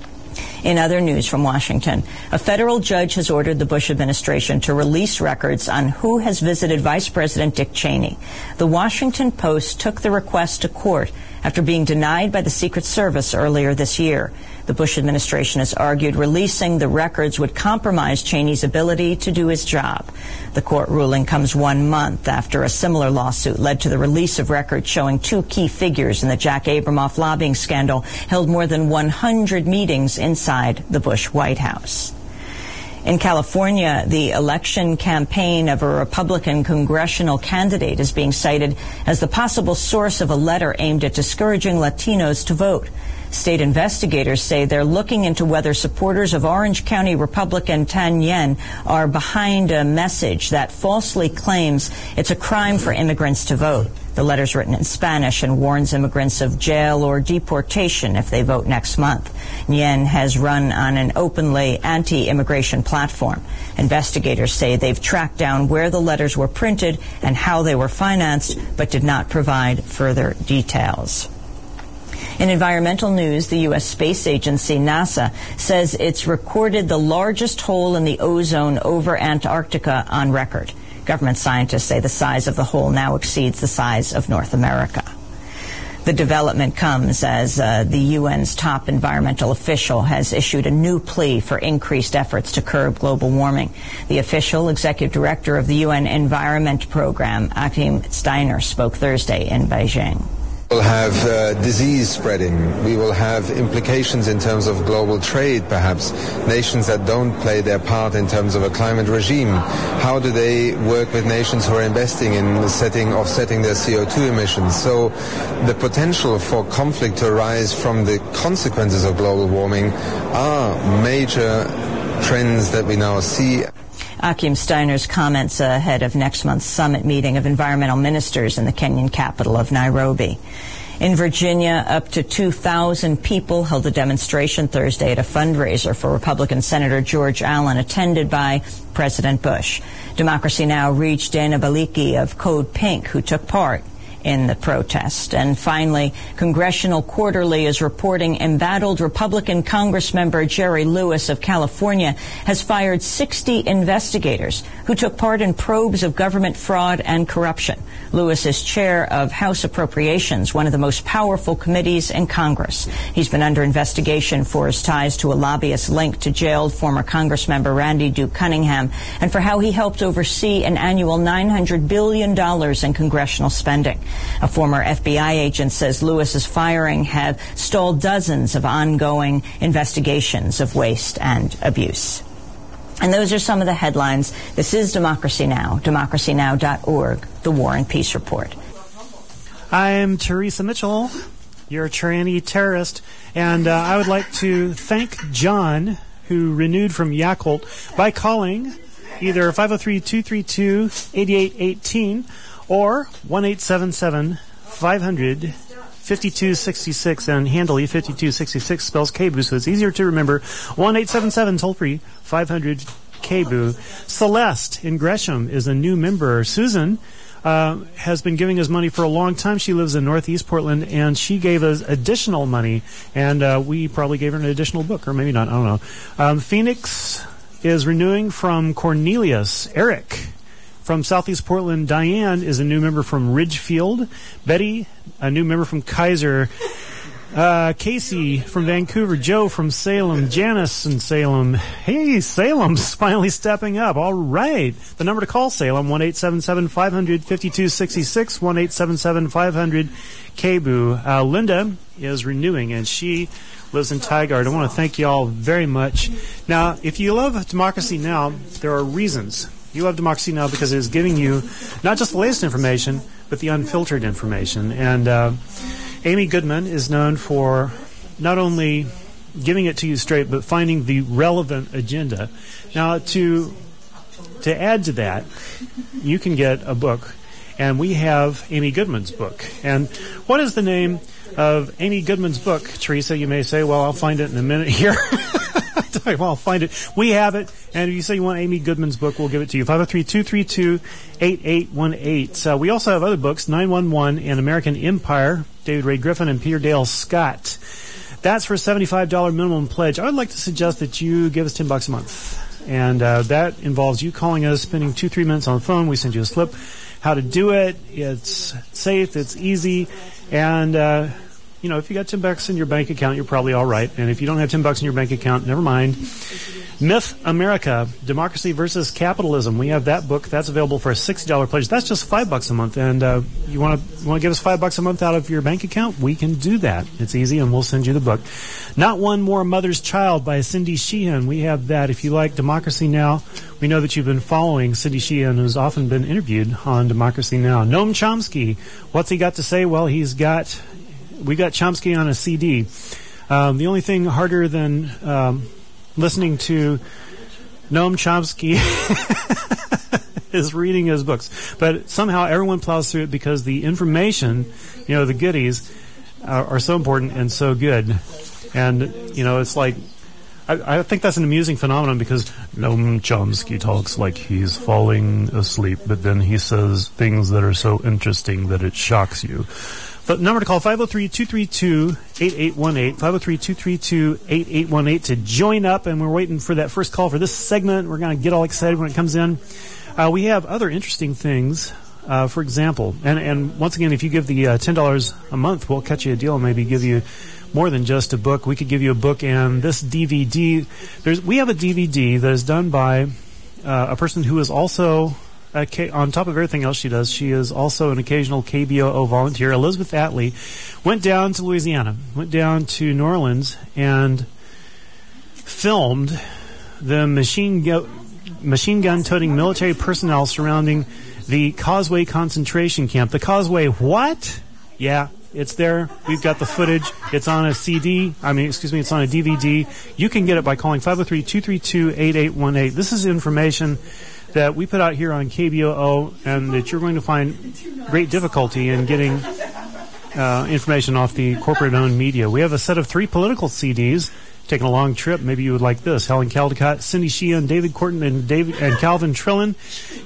In other news from Washington, a federal judge has ordered the Bush administration to release records on who has visited Vice President Dick Cheney. The Washington Post took the request to court after being denied by the Secret Service earlier this year. The Bush administration has argued releasing the records would compromise Cheney's ability to do his job. The court ruling comes 1 month after a similar lawsuit led to the release of records showing 2 key figures in the Jack Abramoff lobbying scandal held more than 100 meetings inside the Bush White House. In California, the election campaign of a Republican congressional candidate is being cited as the possible source of a letter aimed at discouraging Latinos to vote. State investigators say they're looking into whether supporters of Orange County Republican Tan Yen are behind a message that falsely claims it's a crime for immigrants to vote. The letter's written in Spanish and warns immigrants of jail or deportation if they vote next month. Yen has run on an openly anti-immigration platform. Investigators say they've tracked down where the letters were printed and how they were financed, but did not provide further details. In environmental news, the U.S. Space Agency, NASA, says it's recorded the largest hole in the ozone over Antarctica on record. Government scientists say the size of the hole now exceeds the size of North America. The development comes as the UN's top environmental official has issued a new plea for increased efforts to curb global warming. The official executive director of the UN Environment Program, Achim Steiner, spoke Thursday in Beijing. We'll have disease spreading. We will have implications in terms of global trade, perhaps. Nations that don't play their part in terms of a climate regime. How do they work with nations who are investing in offsetting their CO2 emissions? So the potential for conflict to arise from the consequences of global warming are major trends that we now see. Achim Steiner's comments ahead of next month's summit meeting of environmental ministers in the Kenyan capital of Nairobi. In Virginia, up to 2,000 people held a demonstration Thursday at a fundraiser for Republican Senator George Allen, attended by President Bush. Democracy Now! Reached Dana Baliki of Code Pink, who took part in the protest. And finally, Congressional Quarterly is reporting embattled Republican Congressmember Jerry Lewis of California has fired 60 investigators who took part in probes of government fraud and corruption. Lewis is chair of House Appropriations, one of the most powerful committees in Congress. He's been under investigation for his ties to a lobbyist linked to jailed former Congressmember Randy Duke Cunningham and for how he helped oversee an annual $900 billion in congressional spending. A former FBI agent says Lewis's firing have stalled dozens of ongoing investigations of waste and abuse. And those are some of the headlines. This is Democracy Now!, democracynow.org, the War and Peace Report. I'm Teresa Mitchell, your tranny terrorist, and I would like to thank John, who renewed from Yakult, by calling either 503-232-8818 or 1-877-500-5266, and handily 5266 spells KBOO, so it's easier to remember. 1-877 toll-free 500-KBOO. Celeste in Gresham is a new member. Susan has been giving us money for a long time. She lives in Northeast Portland, and she gave us additional money, and we probably gave her an additional book, or maybe not, I don't know. Phoenix is renewing from Cornelius. Eric from Southeast Portland. Diane is a new member from Ridgefield. Betty, a new member from Kaiser. Casey from Vancouver. Joe from Salem. Janice in Salem. Hey, Salem's finally stepping up. All right. The number to call Salem, 1-877-500-5266, 1-877-500-KBOO. Linda is renewing, and she lives in Tigard. I want to thank you all very much. Now, if you love Democracy Now!, there are reasons. You love Democracy Now! Because it is giving you not just the latest information, but the unfiltered information. And Amy Goodman is known for not only giving it to you straight, but finding the relevant agenda. Now, to add to that, you can get a book, and we have Amy Goodman's book. And what is the name of Amy Goodman's book, Teresa? You may say, well, I'll find it in a minute here. Well, I'll find it. We have it, and if you say you want Amy Goodman's book, we'll give it to you. 503-232-8818. We also have other books, 911 and American Empire, David Ray Griffin and Peter Dale Scott. That's for a $75 minimum pledge. I would like to suggest that you give us $10 a month, and that involves you calling us, spending 2-3 minutes on the phone. We send you a slip how to do it. It's safe, it's easy, and you know, if you got $10 in your bank account, you're probably all right. And if you don't have $10 in your bank account, never mind. Myth America, Democracy versus Capitalism. We have that book. That's available for a $60 pledge. That's just $5 a month. And you want to give us $5 a month out of your bank account? We can do that. It's easy, and we'll send you the book. Not One More Mother's Child by Cindy Sheehan. We have that. If you like Democracy Now!, we know that you've been following Cindy Sheehan, who's often been interviewed on Democracy Now! Noam Chomsky, what's he got to say? Well, we got Chomsky on a CD. The only thing harder than listening to Noam Chomsky is reading his books. But somehow everyone plows through it because the information, you know, the goodies are so important and so good. And, you know, it's like, I think that's an amusing phenomenon because Noam Chomsky talks like he's falling asleep, but then he says things that are so interesting that it shocks you. But number to call, 503-232-8818, 503-232-8818 to join up, and we're waiting for that first call for this segment. We're going to get all excited when it comes in. We have other interesting things, for example, and once again, if you give the $10 a month, we'll cut you a deal and maybe give you more than just a book. We could give you a book and this DVD. We have a DVD that is done by a person who is also... on top of everything else she does, she is also an occasional KBOO volunteer. Elizabeth Atlee went down to Louisiana, went down to New Orleans, and filmed the machine gun-toting military personnel surrounding the Causeway concentration camp. The Causeway what? Yeah, it's there. We've got the footage. It's on a CD. It's on a DVD. You can get it by calling 503-232-8818. This is information that we put out here on KBOO, and that you're going to find great difficulty in getting information off the corporate-owned media. We have a set of 3 political CDs. Taking a long trip, maybe you would like this. Helen Caldecott, Cindy Sheehan, David Corton, and Calvin Trillin.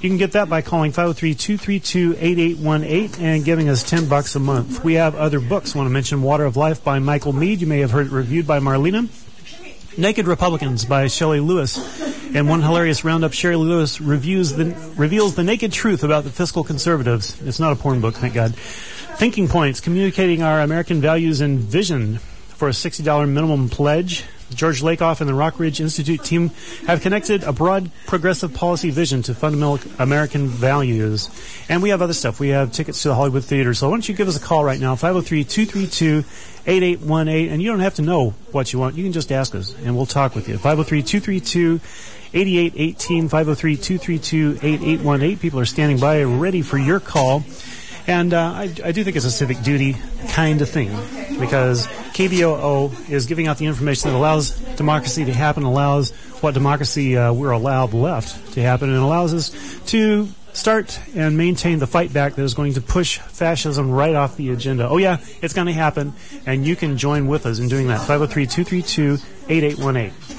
You can get that by calling 503-232-8818 and giving us $10 a month. We have other books. I want to mention Water of Life by Michael Meade. You may have heard it reviewed by Marlena. Naked Republicans by Shelley Lewis. And one hilarious roundup, Shelley Lewis reveals the naked truth about the fiscal conservatives. It's not a porn book, thank God. Thinking Points, communicating our American values and vision for a $60 minimum pledge. George Lakoff and the Rockridge Institute team have connected a broad progressive policy vision to fundamental American values. And we have other stuff. We have tickets to the Hollywood Theater. So why don't you give us a call right now, 503-232-8818. And you don't have to know what you want. You can just ask us, and we'll talk with you. 503-232-8818, 503-232-8818. People are standing by ready for your call. And I do think it's a civic duty kind of thing, because KBOO is giving out the information that allows democracy to happen, allows what democracy we're allowed left to happen, and allows us to start and maintain the fight back that is going to push fascism right off the agenda. Oh, yeah, it's going to happen, and you can join with us in doing that. 503-232-8818.